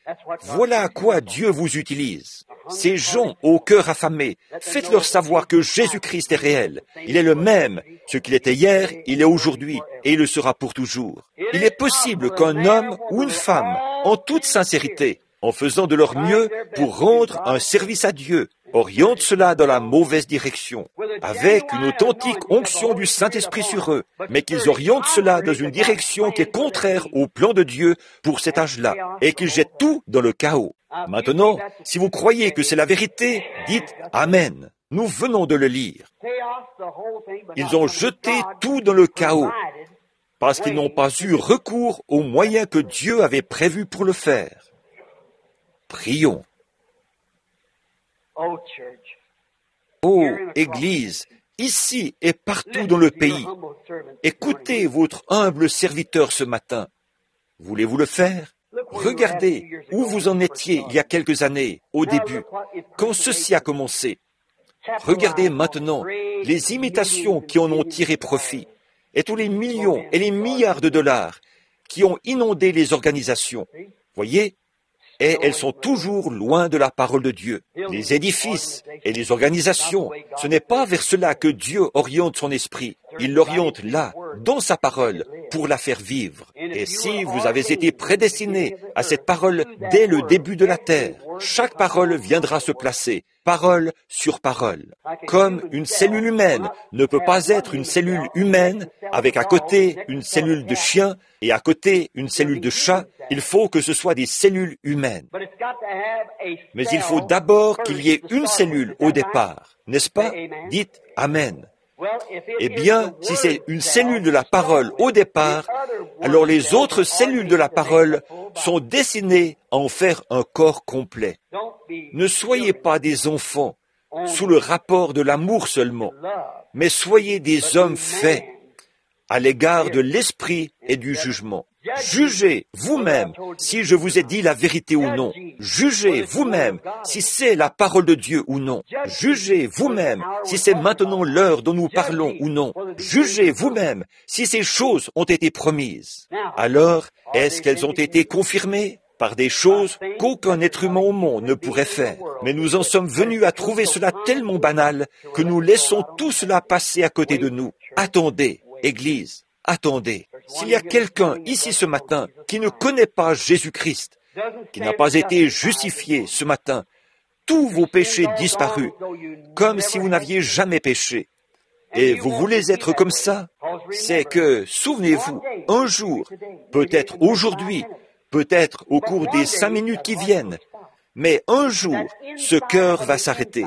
Voilà à quoi Dieu vous utilise. Ces gens au cœur affamé, faites-leur savoir que Jésus-Christ est réel. Il est le même. Ce qu'il était hier, il est aujourd'hui, et il le sera pour toujours. Il est possible qu'un homme ou une femme, en toute sincérité, en faisant de leur mieux pour rendre un service à Dieu, oriente cela dans la mauvaise direction, avec une authentique onction du Saint-Esprit sur eux, mais qu'ils orientent cela dans une direction qui est contraire au plan de Dieu pour cet âge-là, et qu'ils jettent tout dans le chaos. Maintenant, si vous croyez que c'est la vérité, dites « Amen ». Nous venons de le lire. Ils ont jeté tout dans le chaos, parce qu'ils n'ont pas eu recours aux moyens que Dieu avait prévus pour le faire. Prions. Ô Église, ici et partout dans le pays, écoutez votre humble serviteur ce matin. Voulez-vous le faire? Regardez où vous en étiez il y a quelques années, au début, quand ceci a commencé. Regardez maintenant les imitations qui en ont tiré profit, et tous les millions et les milliards de dollars qui ont inondé les organisations. Voyez? Et elles sont toujours loin de la parole de Dieu. Les édifices et les organisations, ce n'est pas vers cela que Dieu oriente son esprit. Il l'oriente là, dans sa parole, pour la faire vivre. Et si vous avez été prédestinés à cette parole dès le début de la terre, chaque parole viendra se placer, parole sur parole. Comme une cellule humaine ne peut pas être une cellule humaine avec à côté une cellule de chien et à côté une cellule de chat, il faut que ce soit des cellules humaines. Mais il faut d'abord qu'il y ait une cellule au départ, n'est-ce pas? Dites Amen. Eh bien, si c'est une cellule de la parole au départ, alors les autres cellules de la parole sont destinées à en faire un corps complet. Ne soyez pas des enfants sous le rapport de l'amour seulement, mais soyez des hommes faits à l'égard de l'esprit et du jugement. Jugez vous-même si je vous ai dit la vérité ou non. Jugez vous-même si c'est la parole de Dieu ou non. Jugez vous-même si c'est maintenant l'heure dont nous parlons ou non. Jugez vous-même si ces choses ont été promises. Alors, est-ce qu'elles ont été confirmées par des choses qu'aucun être humain au monde ne pourrait faire? Mais nous en sommes venus à trouver cela tellement banal que nous laissons tout cela passer à côté de nous. Attendez, Église. Attendez, s'il y a quelqu'un ici ce matin qui ne connaît pas Jésus-Christ, qui n'a pas été justifié ce matin, tous vos péchés disparus, comme si vous n'aviez jamais péché, et vous voulez être comme ça, c'est que, souvenez-vous, un jour, peut-être aujourd'hui, peut-être au cours des cinq minutes qui viennent, mais un jour, ce cœur va s'arrêter.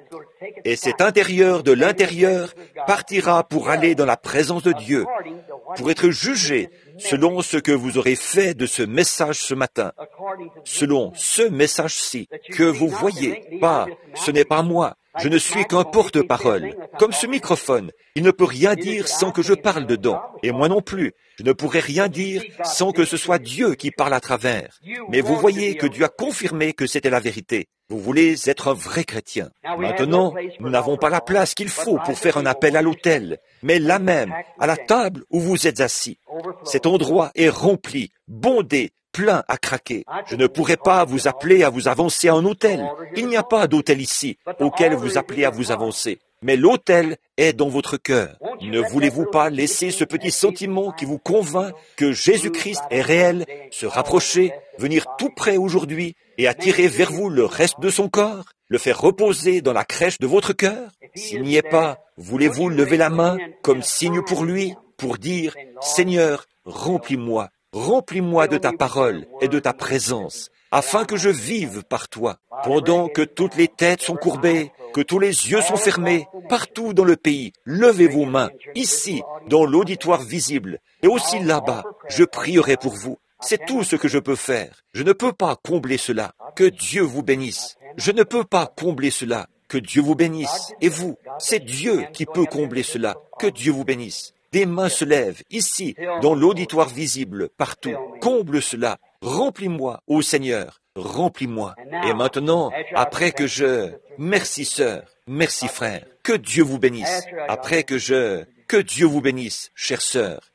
Et cet intérieur de l'intérieur partira pour aller dans la présence de Dieu, pour être jugé selon ce que vous aurez fait de ce message ce matin, selon ce message-ci, que vous voyez. Pas, ce n'est pas moi, je ne suis qu'un porte-parole. Comme ce microphone, il ne peut rien dire sans que je parle dedans, et moi non plus. Je ne pourrais rien dire sans que ce soit Dieu qui parle à travers. Mais vous voyez que Dieu a confirmé que c'était la vérité. Vous voulez être un vrai chrétien. Maintenant, nous n'avons pas la place qu'il faut pour faire un appel à l'autel, mais là même, à la table où vous êtes assis. Cet endroit est rempli, bondé, plein à craquer. Je ne pourrais pas vous appeler à vous avancer à un autel. Il n'y a pas d'autel ici auquel vous appelez à vous avancer. Mais l'autel est dans votre cœur. Ne voulez-vous pas laisser ce petit sentiment qui vous convainc que Jésus-Christ est réel se rapprocher, venir tout près aujourd'hui et attirer vers vous le reste de son corps, le faire reposer dans la crèche de votre cœur? S'il n'y est pas, voulez-vous lever la main comme signe pour lui, pour dire « Seigneur, remplis-moi, remplis-moi de ta parole et de ta présence, afin que je vive par toi. » Pendant que toutes les têtes sont courbées, que tous les yeux sont fermés, partout dans le pays, levez vos mains, ici, dans l'auditoire visible, et aussi là-bas, je prierai pour vous. C'est tout ce que je peux faire. Je ne peux pas combler cela. Que Dieu vous bénisse. Je ne peux pas combler cela. Que Dieu vous bénisse. Et vous, c'est Dieu qui peut combler cela. Que Dieu vous bénisse. Des mains se lèvent, ici, dans l'auditoire visible, partout. Comble cela. Remplis-moi, ô Seigneur. Remplis-moi. Et maintenant, après que je... Merci sœur, merci frère. Que Dieu vous bénisse. Après que je... Que Dieu vous bénisse, chère sœur.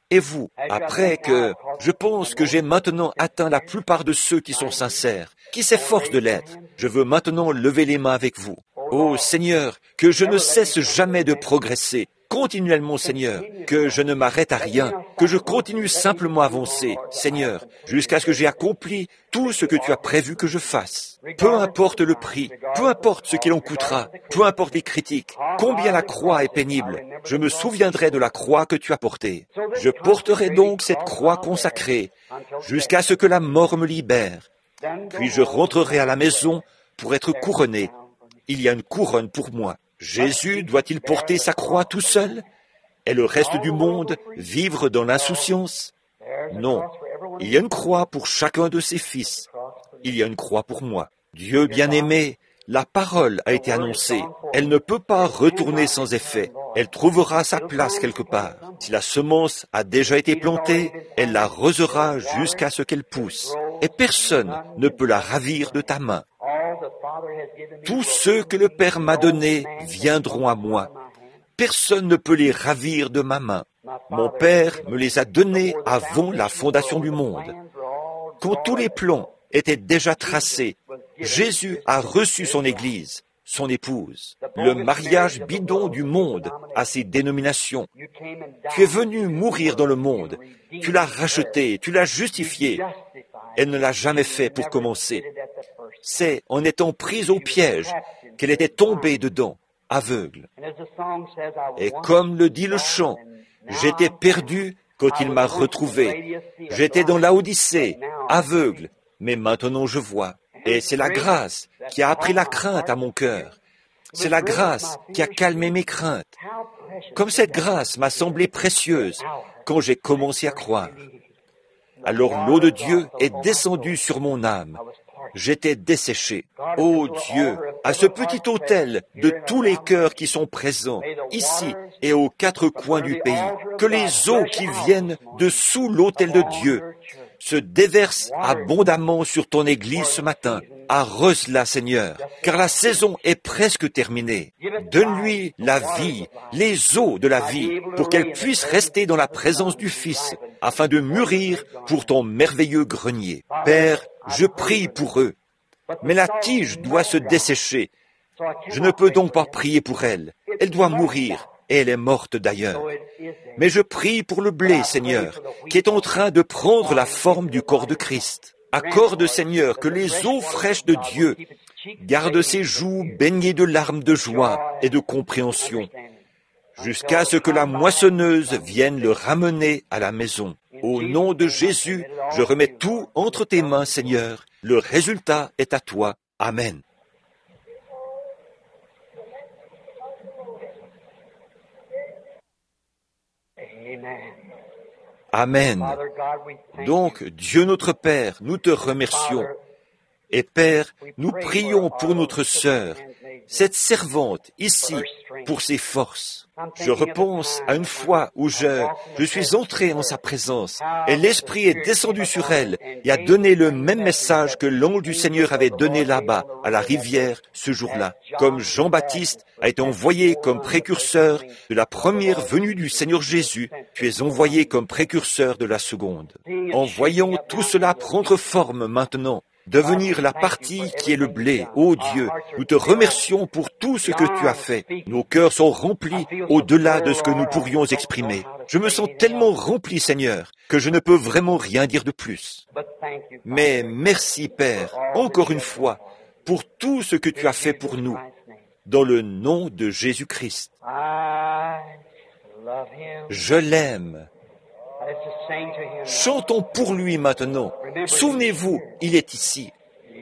Et vous, après que je pense que j'ai maintenant atteint la plupart de ceux qui sont sincères, qui s'efforcent de l'être, je veux maintenant lever les mains avec vous. Ô Seigneur, que je ne cesse jamais de progresser, continuellement, Seigneur, que je ne m'arrête à rien, que je continue simplement à avancer, Seigneur, jusqu'à ce que j'ai accompli tout ce que tu as prévu que je fasse. Peu importe le prix, peu importe ce qu'il en coûtera, peu importe les critiques, combien la croix est pénible, je me souviendrai de la croix que tu as portée. Je porterai donc cette croix consacrée jusqu'à ce que la mort me libère. Puis je rentrerai à la maison pour être couronné. Il y a une couronne pour moi. Jésus doit-il porter sa croix tout seul? Et le reste du monde vivre dans l'insouciance? Non. Il y a une croix pour chacun de ses fils. Il y a une croix pour moi. Dieu bien-aimé, la parole a été annoncée. Elle ne peut pas retourner sans effet. Elle trouvera sa place quelque part. Si la semence a déjà été plantée, elle l'arrosera jusqu'à ce qu'elle pousse. Et personne ne peut la ravir de ta main. Tous ceux que le Père m'a donnés viendront à moi. Personne ne peut les ravir de ma main. Mon Père me les a donnés avant la fondation du monde. Quand tous les plans étaient déjà tracés, Jésus a reçu son Église, son épouse. Le mariage bidon du monde a ses dénominations. Tu es venu mourir dans le monde. Tu l'as racheté, tu l'as justifié. Elle ne l'a jamais fait pour commencer. C'est en étant prise au piège qu'elle était tombée dedans, aveugle. Et comme le dit le chant, j'étais perdu quand il m'a retrouvé. J'étais dans l'Odyssée, aveugle, mais maintenant je vois. Et c'est la grâce qui a appris la crainte à mon cœur. C'est la grâce qui a calmé mes craintes. Comme cette grâce m'a semblé précieuse quand j'ai commencé à croire. Alors l'eau de Dieu est descendue sur mon âme. J'étais desséché. Ô Dieu, à ce petit autel de tous les cœurs qui sont présents, ici et aux quatre coins du pays, que les eaux qui viennent de sous l'autel de Dieu se déversent abondamment sur ton Église ce matin. Arrose-la, Seigneur, car la saison est presque terminée. Donne-lui la vie, les eaux de la vie, pour qu'elle puisse rester dans la présence du Fils, afin de mûrir pour ton merveilleux grenier. Père, je prie pour eux, mais la tige doit se dessécher. Je ne peux donc pas prier pour elle. Elle doit mourir, et elle est morte d'ailleurs. Mais je prie pour le blé, Seigneur, qui est en train de prendre la forme du corps de Christ. Accorde, Seigneur, que les eaux fraîches de Dieu gardent ses joues baignées de larmes de joie et de compréhension, jusqu'à ce que la moissonneuse vienne le ramener à la maison. Au nom de Jésus, je remets tout entre tes mains, Seigneur. Le résultat est à toi. Amen. Amen. Donc, Dieu notre Père, nous te remercions. Et Père, nous prions pour notre sœur, cette servante ici, pour ses forces. Je repense à une fois où je, je suis entré en sa présence et l'Esprit est descendu sur elle et a donné le même message que l'ange du Seigneur avait donné là-bas, à la rivière, ce jour-là. Comme Jean-Baptiste a été envoyé comme précurseur de la première venue du Seigneur Jésus, tu es envoyé comme précurseur de la seconde. En voyant tout cela prendre forme maintenant, devenir la partie qui est le blé. Ô Dieu, nous te remercions pour tout ce que tu as fait. Nos cœurs sont remplis au-delà de ce que nous pourrions exprimer. Je me sens tellement rempli, Seigneur, que je ne peux vraiment rien dire de plus. Mais merci, Père, encore une fois, pour tout ce que tu as fait pour nous, dans le nom de Jésus-Christ. Je l'aime. Chantons pour lui maintenant. Souvenez-vous, il est ici.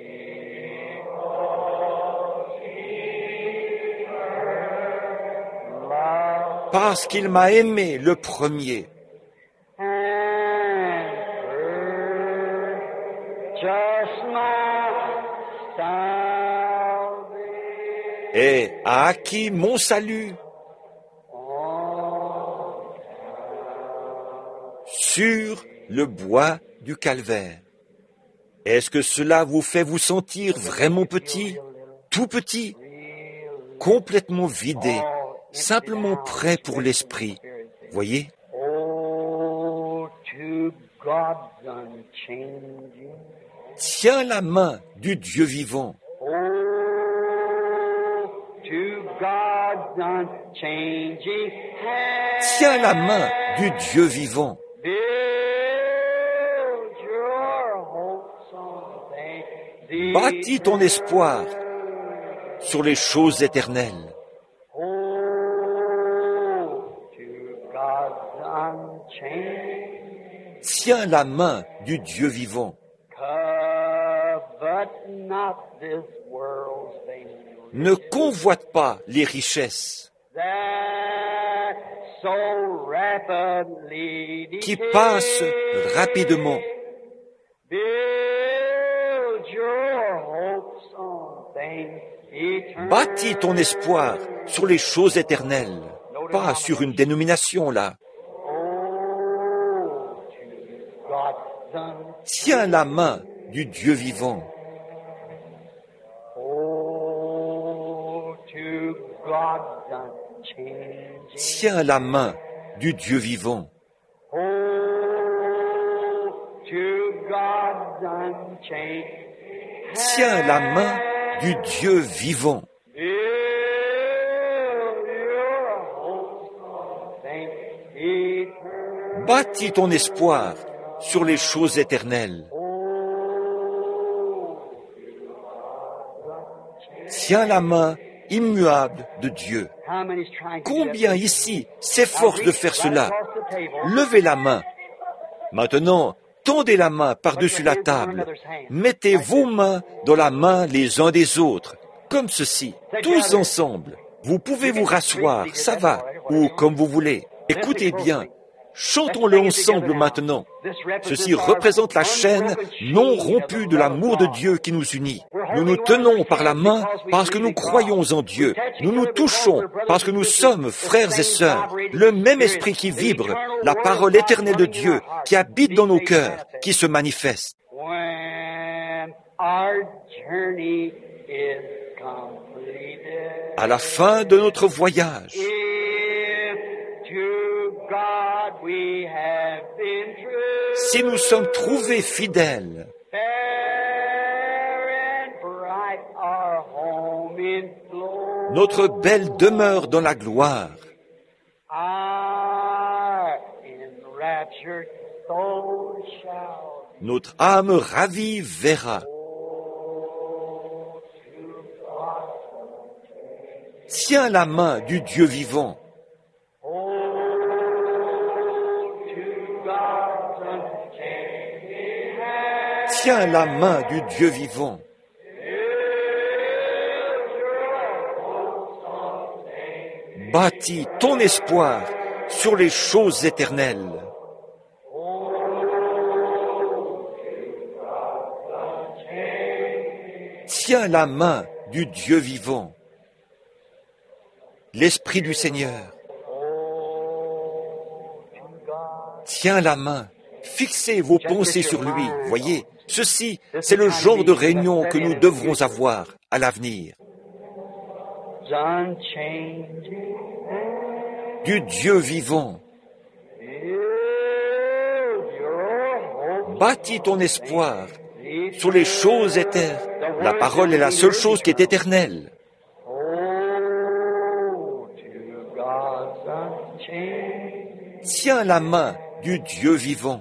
Parce qu'il m'a aimé le premier. Et a acquis mon salut sur le bois du calvaire. Est-ce que cela vous fait vous sentir vraiment petit, tout petit, complètement vidé, simplement prêt pour l'esprit? Voyez? Tiens la main du Dieu vivant. Tiens la main du Dieu vivant. Bâtis ton espoir sur les choses éternelles. Tiens la main du Dieu vivant. Ne convoite pas les richesses qui passent rapidement. Bâtis ton espoir sur les choses éternelles, pas sur une dénomination là. Tiens la main du Dieu vivant. Tiens la main du Dieu vivant. Tiens la main du Dieu vivant. Bâtis ton espoir sur les choses éternelles. Tiens la main immuable de Dieu. Combien ici s'efforcent de faire cela? Levez la main. Maintenant, tendez la main par-dessus la table. Mettez vos mains dans la main les uns des autres, comme ceci, tous ensemble. Vous pouvez vous rasseoir, ça va, ou comme vous voulez. Écoutez bien. Chantons-le ensemble maintenant. Ceci représente la chaîne non rompue de l'amour de Dieu qui nous unit. Nous nous tenons par la main parce que nous croyons en Dieu. Nous nous touchons parce que nous sommes frères et sœurs. Le même esprit qui vibre, la parole éternelle de Dieu qui habite dans nos cœurs, qui se manifeste. À la fin de notre voyage, si nous sommes trouvés fidèles, notre belle demeure dans la gloire, notre âme ravie verra. Tiens la main du Dieu vivant. Tiens la main du Dieu vivant. Bâtis ton espoir sur les choses éternelles. Tiens la main du Dieu vivant. L'Esprit du Seigneur. Tiens la main. Fixez vos pensées sur lui. Voyez, ceci, c'est le genre de réunion que nous devrons avoir à l'avenir. Du Dieu vivant. Bâtis ton espoir sur les choses éternelles. La parole est la seule chose qui est éternelle. Tiens la main du Dieu vivant.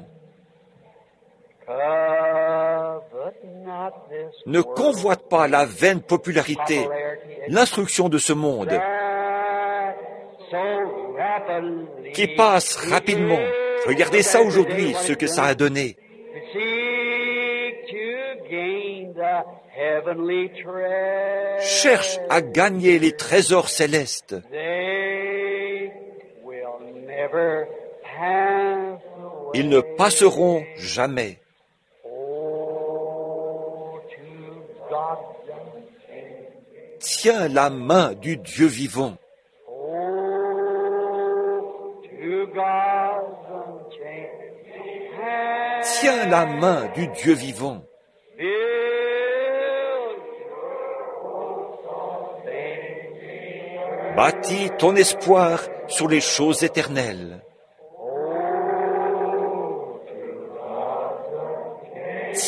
Ne convoite pas la vaine popularité, l'instruction de ce monde qui passe rapidement. Regardez ça aujourd'hui, ce que ça a donné. Cherche à gagner les trésors célestes. Ils ne passeront jamais. Tiens la main du Dieu vivant. Tiens la main du Dieu vivant. Bâtis ton espoir sur les choses éternelles.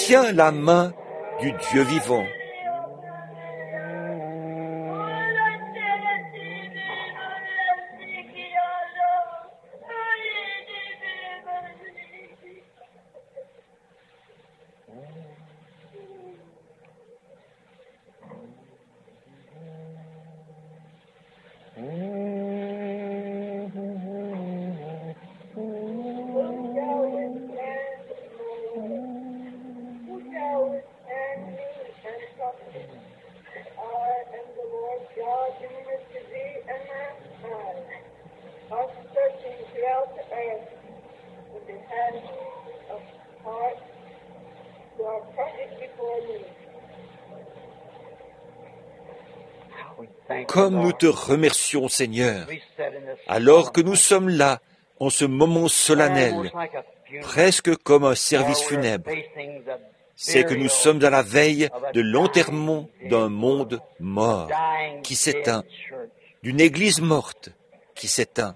Tiens la main du Dieu vivant. Comme nous te remercions, Seigneur, alors que nous sommes là, en ce moment solennel, presque comme un service funèbre, c'est que nous sommes à la veille de l'enterrement d'un monde mort qui s'éteint, d'une Église morte qui s'éteint.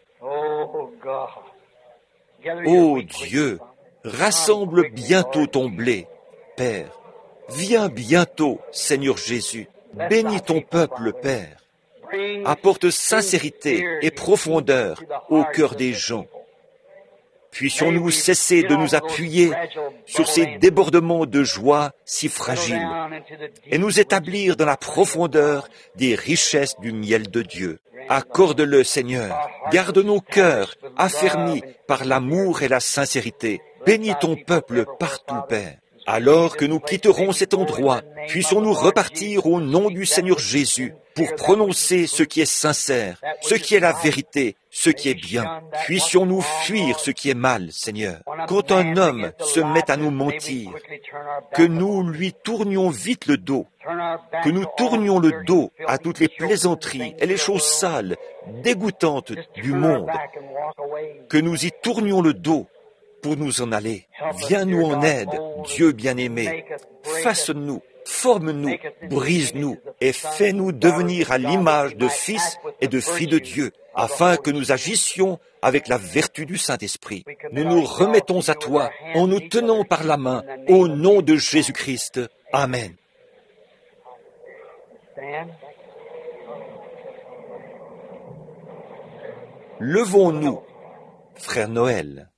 Ô Dieu, rassemble bientôt ton blé, Père. Viens bientôt, Seigneur Jésus. Bénis ton peuple, Père. Apporte sincérité et profondeur au cœur des gens. Puissions-nous cesser de nous appuyer sur ces débordements de joie si fragiles et nous établir dans la profondeur des richesses du miel de Dieu. Accorde-le, Seigneur. Garde nos cœurs affermis par l'amour et la sincérité. Bénis ton peuple partout, Père. Alors que nous quitterons cet endroit, puissions-nous repartir au nom du Seigneur Jésus pour prononcer ce qui est sincère, ce qui est la vérité, ce qui est bien. Puissions-nous fuir ce qui est mal, Seigneur. Quand un homme se met à nous mentir, que nous lui tournions vite le dos, que nous tournions le dos à toutes les plaisanteries et les choses sales, dégoûtantes du monde, que nous y tournions le dos pour nous en aller. Viens-nous en aide, Dieu bien-aimé. Façonne-nous, forme-nous, brise-nous et fais-nous devenir à l'image de fils et de filles de Dieu, afin que nous agissions avec la vertu du Saint-Esprit. Nous nous remettons à toi en nous tenant par la main au nom de Jésus-Christ. Amen. Levons-nous, frère Noël.